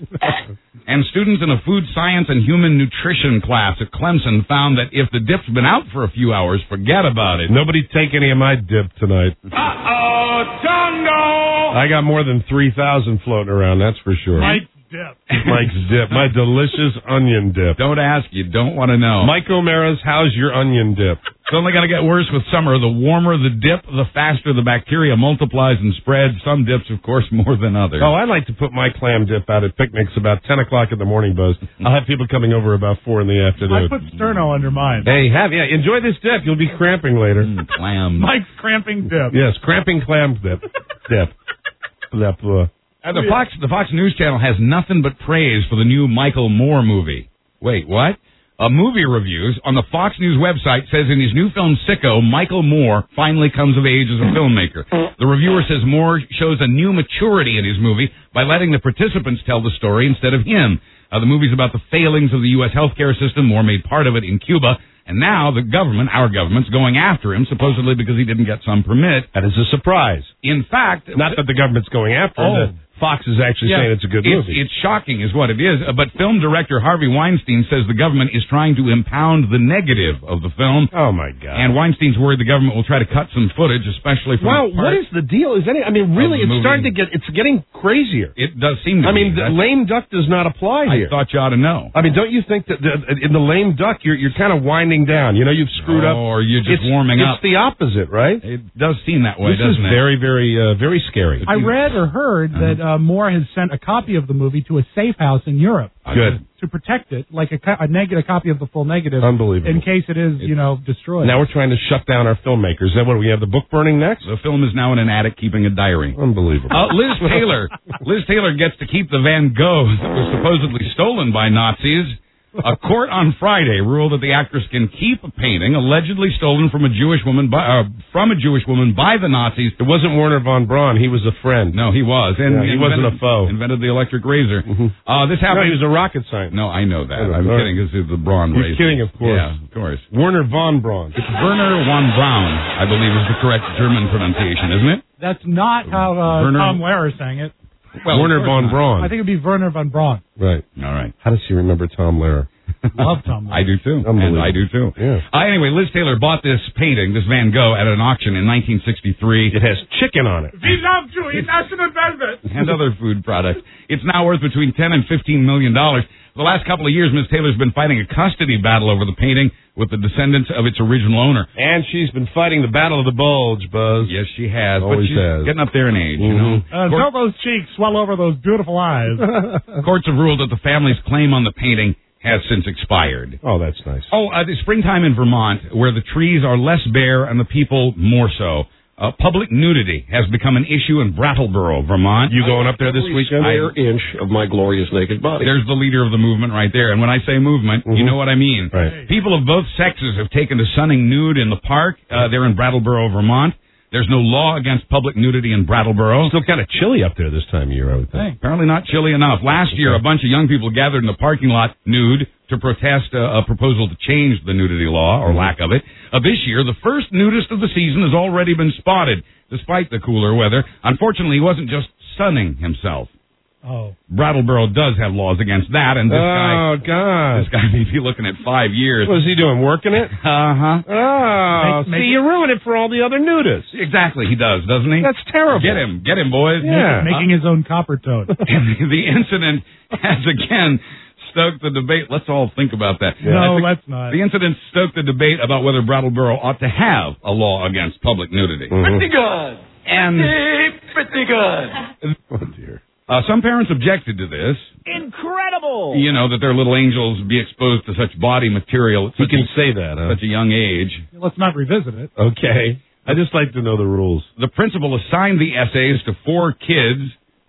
And students in a food science and human nutrition class at Clemson found that if the dip's been out for a few hours, forget about it. Nobody take any of my dip tonight. Uh-oh, Jungle! I got more than three thousand floating around, that's for sure. Mike's dip. Mike's dip. My delicious onion dip. Don't ask, you don't want to know. Mike O'Mara's, how's your onion dip? It's only going to get worse with summer. The warmer the dip, the faster the bacteria multiplies and spreads. Some dips, of course, more than others. Oh, I like to put my clam dip out at picnics about ten o'clock in the morning, Buzz. I'll have people coming over about four in the afternoon. I put sterno under mine. Hey, have yeah. Enjoy this dip. You'll be cramping later. Mm, clam. Mike's cramping dip. Yes, cramping clam dip. Dip. Dip. Uh, Uh, the Fox the Fox News Channel has nothing but praise for the new Michael Moore movie. Wait, what? A movie reviews on the Fox News website says in his new film Sicko, Michael Moore finally comes of age as a filmmaker. The reviewer says Moore shows a new maturity in his movie by letting the participants tell the story instead of him. Uh, the movie's about the failings of the U S healthcare system. Moore made part of it in Cuba. And now the government, our government's going after him, supposedly because he didn't get some permit. That is a surprise. In fact... Not that the government's going after him. Oh. The Fox is actually Yeah, saying it's a good it's, movie. It's shocking is what it is. Uh, but film director Harvey Weinstein says the government is trying to impound the negative of the film. Oh, my God. And Weinstein's worried the government will try to cut some footage, especially from... Wow, the part what is the deal? Is any? I mean, really, of the it's movie. starting to get... It's getting crazier. It does seem to I mean, be. the That's- lame duck does not apply I here. thought you ought to know. I mean, don't you think that the, in the lame duck, you're you're kind of winding down? You know, you've screwed up. Or you're just it's, warming it's up. It's the opposite, right? It does seem that way, this doesn't is it? very, very, uh, very scary. I read or heard that uh, Moore has sent a copy of the movie to a safe house in Europe. Good. To protect it, like a, co- a negative, a copy of the full negative. Unbelievable. In case it is, you know, destroyed. Now we're trying to shut down our filmmakers. Is that what we have? The book burning next? The film is now in an attic keeping a diary. Unbelievable. Uh, Liz Taylor. Liz Taylor gets to keep the Van Gogh that was supposedly stolen by Nazis. A court on Friday ruled that the actress can keep a painting allegedly stolen from a Jewish woman by, uh, from a Jewish woman by the Nazis. It wasn't Werner von Braun. He was a friend. No, he was. And Yeah, he invented, wasn't a foe. Invented the electric razor. Mm-hmm. Uh, this No, happened. he was a rocket scientist. No, I know that. Oh, I'm all right. kidding. This is the Braun You're razor. kidding, of course. Yeah, of course. Werner von Braun. It's Werner von Braun, I believe, is the correct German pronunciation, isn't it? That's not how uh, Werner- Tom Lehrer sang it. Well, Werner of course von not. Braun. I think it'd be Werner von Braun. Right. All right. How does she remember Tom Lehrer? Love Tom Lehrer. I do too. And Unbelievable. I do too. Yeah. Uh, anyway, Liz Taylor bought this painting, this Van Gogh, at an auction in nineteen sixty-three. It has chicken on it. We love to eat national velvet. And other food products. It's now worth between ten and fifteen million dollars. For the last couple of years, Miz Taylor's been fighting a custody battle over the painting with the descendants of its original owner. And she's been fighting the battle of the bulge, Buzz. Yes, she has. Always but she's has. getting up there in age, you know. Uh, Court- Until those cheeks swell over those beautiful eyes. Courts have ruled that the family's claim on the painting has since expired. Oh, that's nice. Oh, uh, the springtime in Vermont, where the trees are less bare and the people more so. Uh, public nudity has become an issue in Brattleboro, Vermont. You going up there this weekend? I- inch of my glorious naked body. There's the leader of the movement right there. And when I say movement, you know what I mean. Right. People of both sexes have taken to sunning nude in the park. Uh, they're in Brattleboro, Vermont. There's no law against public nudity in Brattleboro. Still kind of chilly up there this time of year, I would think. Hey, apparently not chilly enough. Last year, a bunch of young people gathered in the parking lot nude to protest uh, a proposal to change the nudity law, or lack of it. Uh, this year, the first nudist of the season has already been spotted, despite the cooler weather. Unfortunately, he wasn't just sunning himself. Oh. Brattleboro does have laws against that, and this guy... Oh, God. This guy may be looking at five years. What is he doing, working it? Uh-huh. Oh, Make- make see, it- you ruin it for all the other nudists. Exactly, he does, doesn't he? That's terrible. Get him. Get him, boys. Yeah. Making his own copper toad. And the incident has again stoked the debate. Let's all think about that. No, I think let's not. The incident stoked the debate about whether Brattleboro ought to have a law against public nudity. Mhm. Pretty good. And Pretty good. Oh, dear. uh, some parents objected to this. Incredible. You know, that their little angels be exposed to such body material at You such, can a, say that, huh? such a young age. Let's not revisit it. Okay. I just like to know the rules. The principal assigned the essays to four kids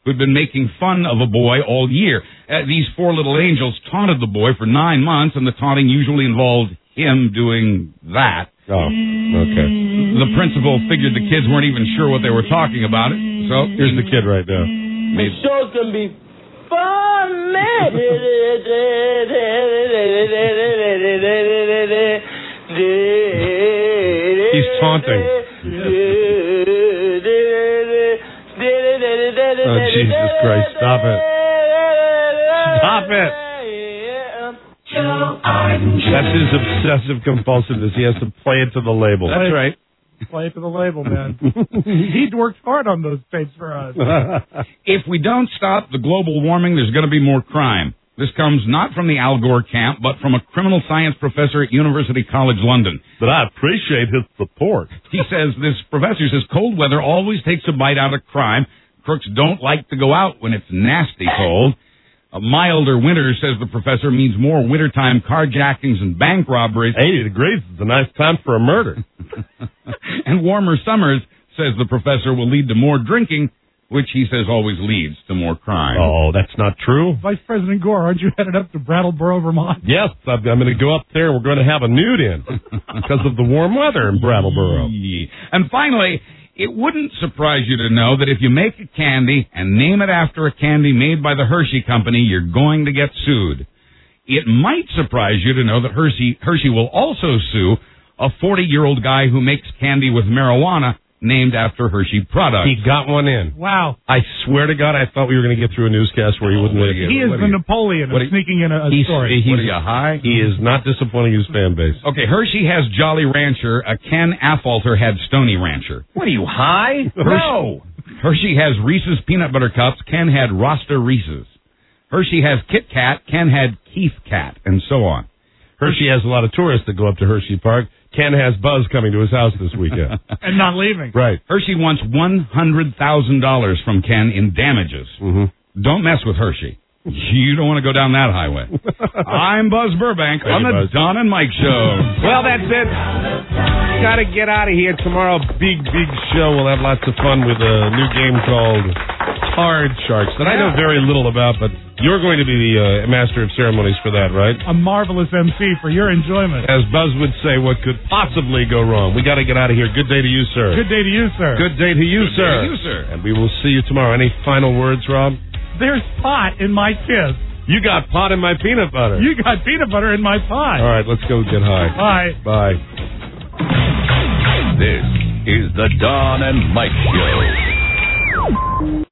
who'd been making fun of a boy all year. Uh, these four little angels taunted the boy for nine months, and the taunting usually involved him doing that. Oh, okay. The principal figured the kids weren't even sure what they were talking about. It, so here's the kid right now. The show's gonna be fun. He's taunting. Oh, Jesus Christ, stop it. Stop it. That's his obsessive compulsiveness. He has to play it to the label. That's right. Play it to the label, man. He'd worked hard on those tapes for us. If we don't stop the global warming, there's going to be more crime. This comes not from the Al Gore camp, but from a criminal science professor at University College London. But I appreciate his support. He says, this professor says, cold weather always takes a bite out of crime. Crooks don't like to go out when it's nasty cold. A milder winter, says the professor, means more wintertime carjackings and bank robberies. eighty degrees is a nice time for a murder. And warmer summers, says the professor, will lead to more drinking, which he says always leads to more crime. Oh, that's not true. Vice President Gore, aren't you headed up to Brattleboro, Vermont? Yes, I'm going to go up there. We're going to have a nude in because of the warm weather in Brattleboro. And finally, it wouldn't surprise you to know that if you make a candy and name it after a candy made by the Hershey Company, you're going to get sued. It might surprise you to know that Hershey, Hershey will also sue a forty-year-old guy who makes candy with marijuana named after Hershey products. He got one in. Wow. I swear to God, I thought we were going to get through a newscast where he wouldn't Oh, let it. He is the Napoleon of sneaking in a, a he's, story. He's, what are you, high? He is not disappointing his fan base. Okay, Hershey has Jolly Rancher. Uh, Ken Affolter had Stony Rancher. What are you, high? No. Hershey has Reese's Peanut Butter Cups. Ken had Roster Reese's. Hershey has Kit Kat. Ken had Keith Kat, and so on. Hershey has a lot of tourists that go up to Hershey Park. Ken has Buzz coming to his house this weekend. And not leaving. Right. Hershey wants one hundred thousand dollars from Ken in damages. Mm-hmm. Don't mess with Hershey. You don't want to go down that highway. I'm Buzz Burbank Thank on you, the Buzz. Don and Mike Show. Well, that's it. Got to get out of here. Tomorrow, big, big show. We'll have lots of fun with a new game called Card Sharks that I know very little about, but you're going to be the uh, master of ceremonies for that, right? A marvelous M C for your enjoyment. As Buzz would say, what could possibly go wrong? We got to get out of here. Good day to you, sir. Good day to you, sir. Good day to you, Good sir. day to you, sir. And we will see you tomorrow. Any final words, Rob? There's pot in my kiss. You got pot in my peanut butter. You got peanut butter in my pie. All right, let's go get high. Bye. Bye. This is the Don and Mike Show.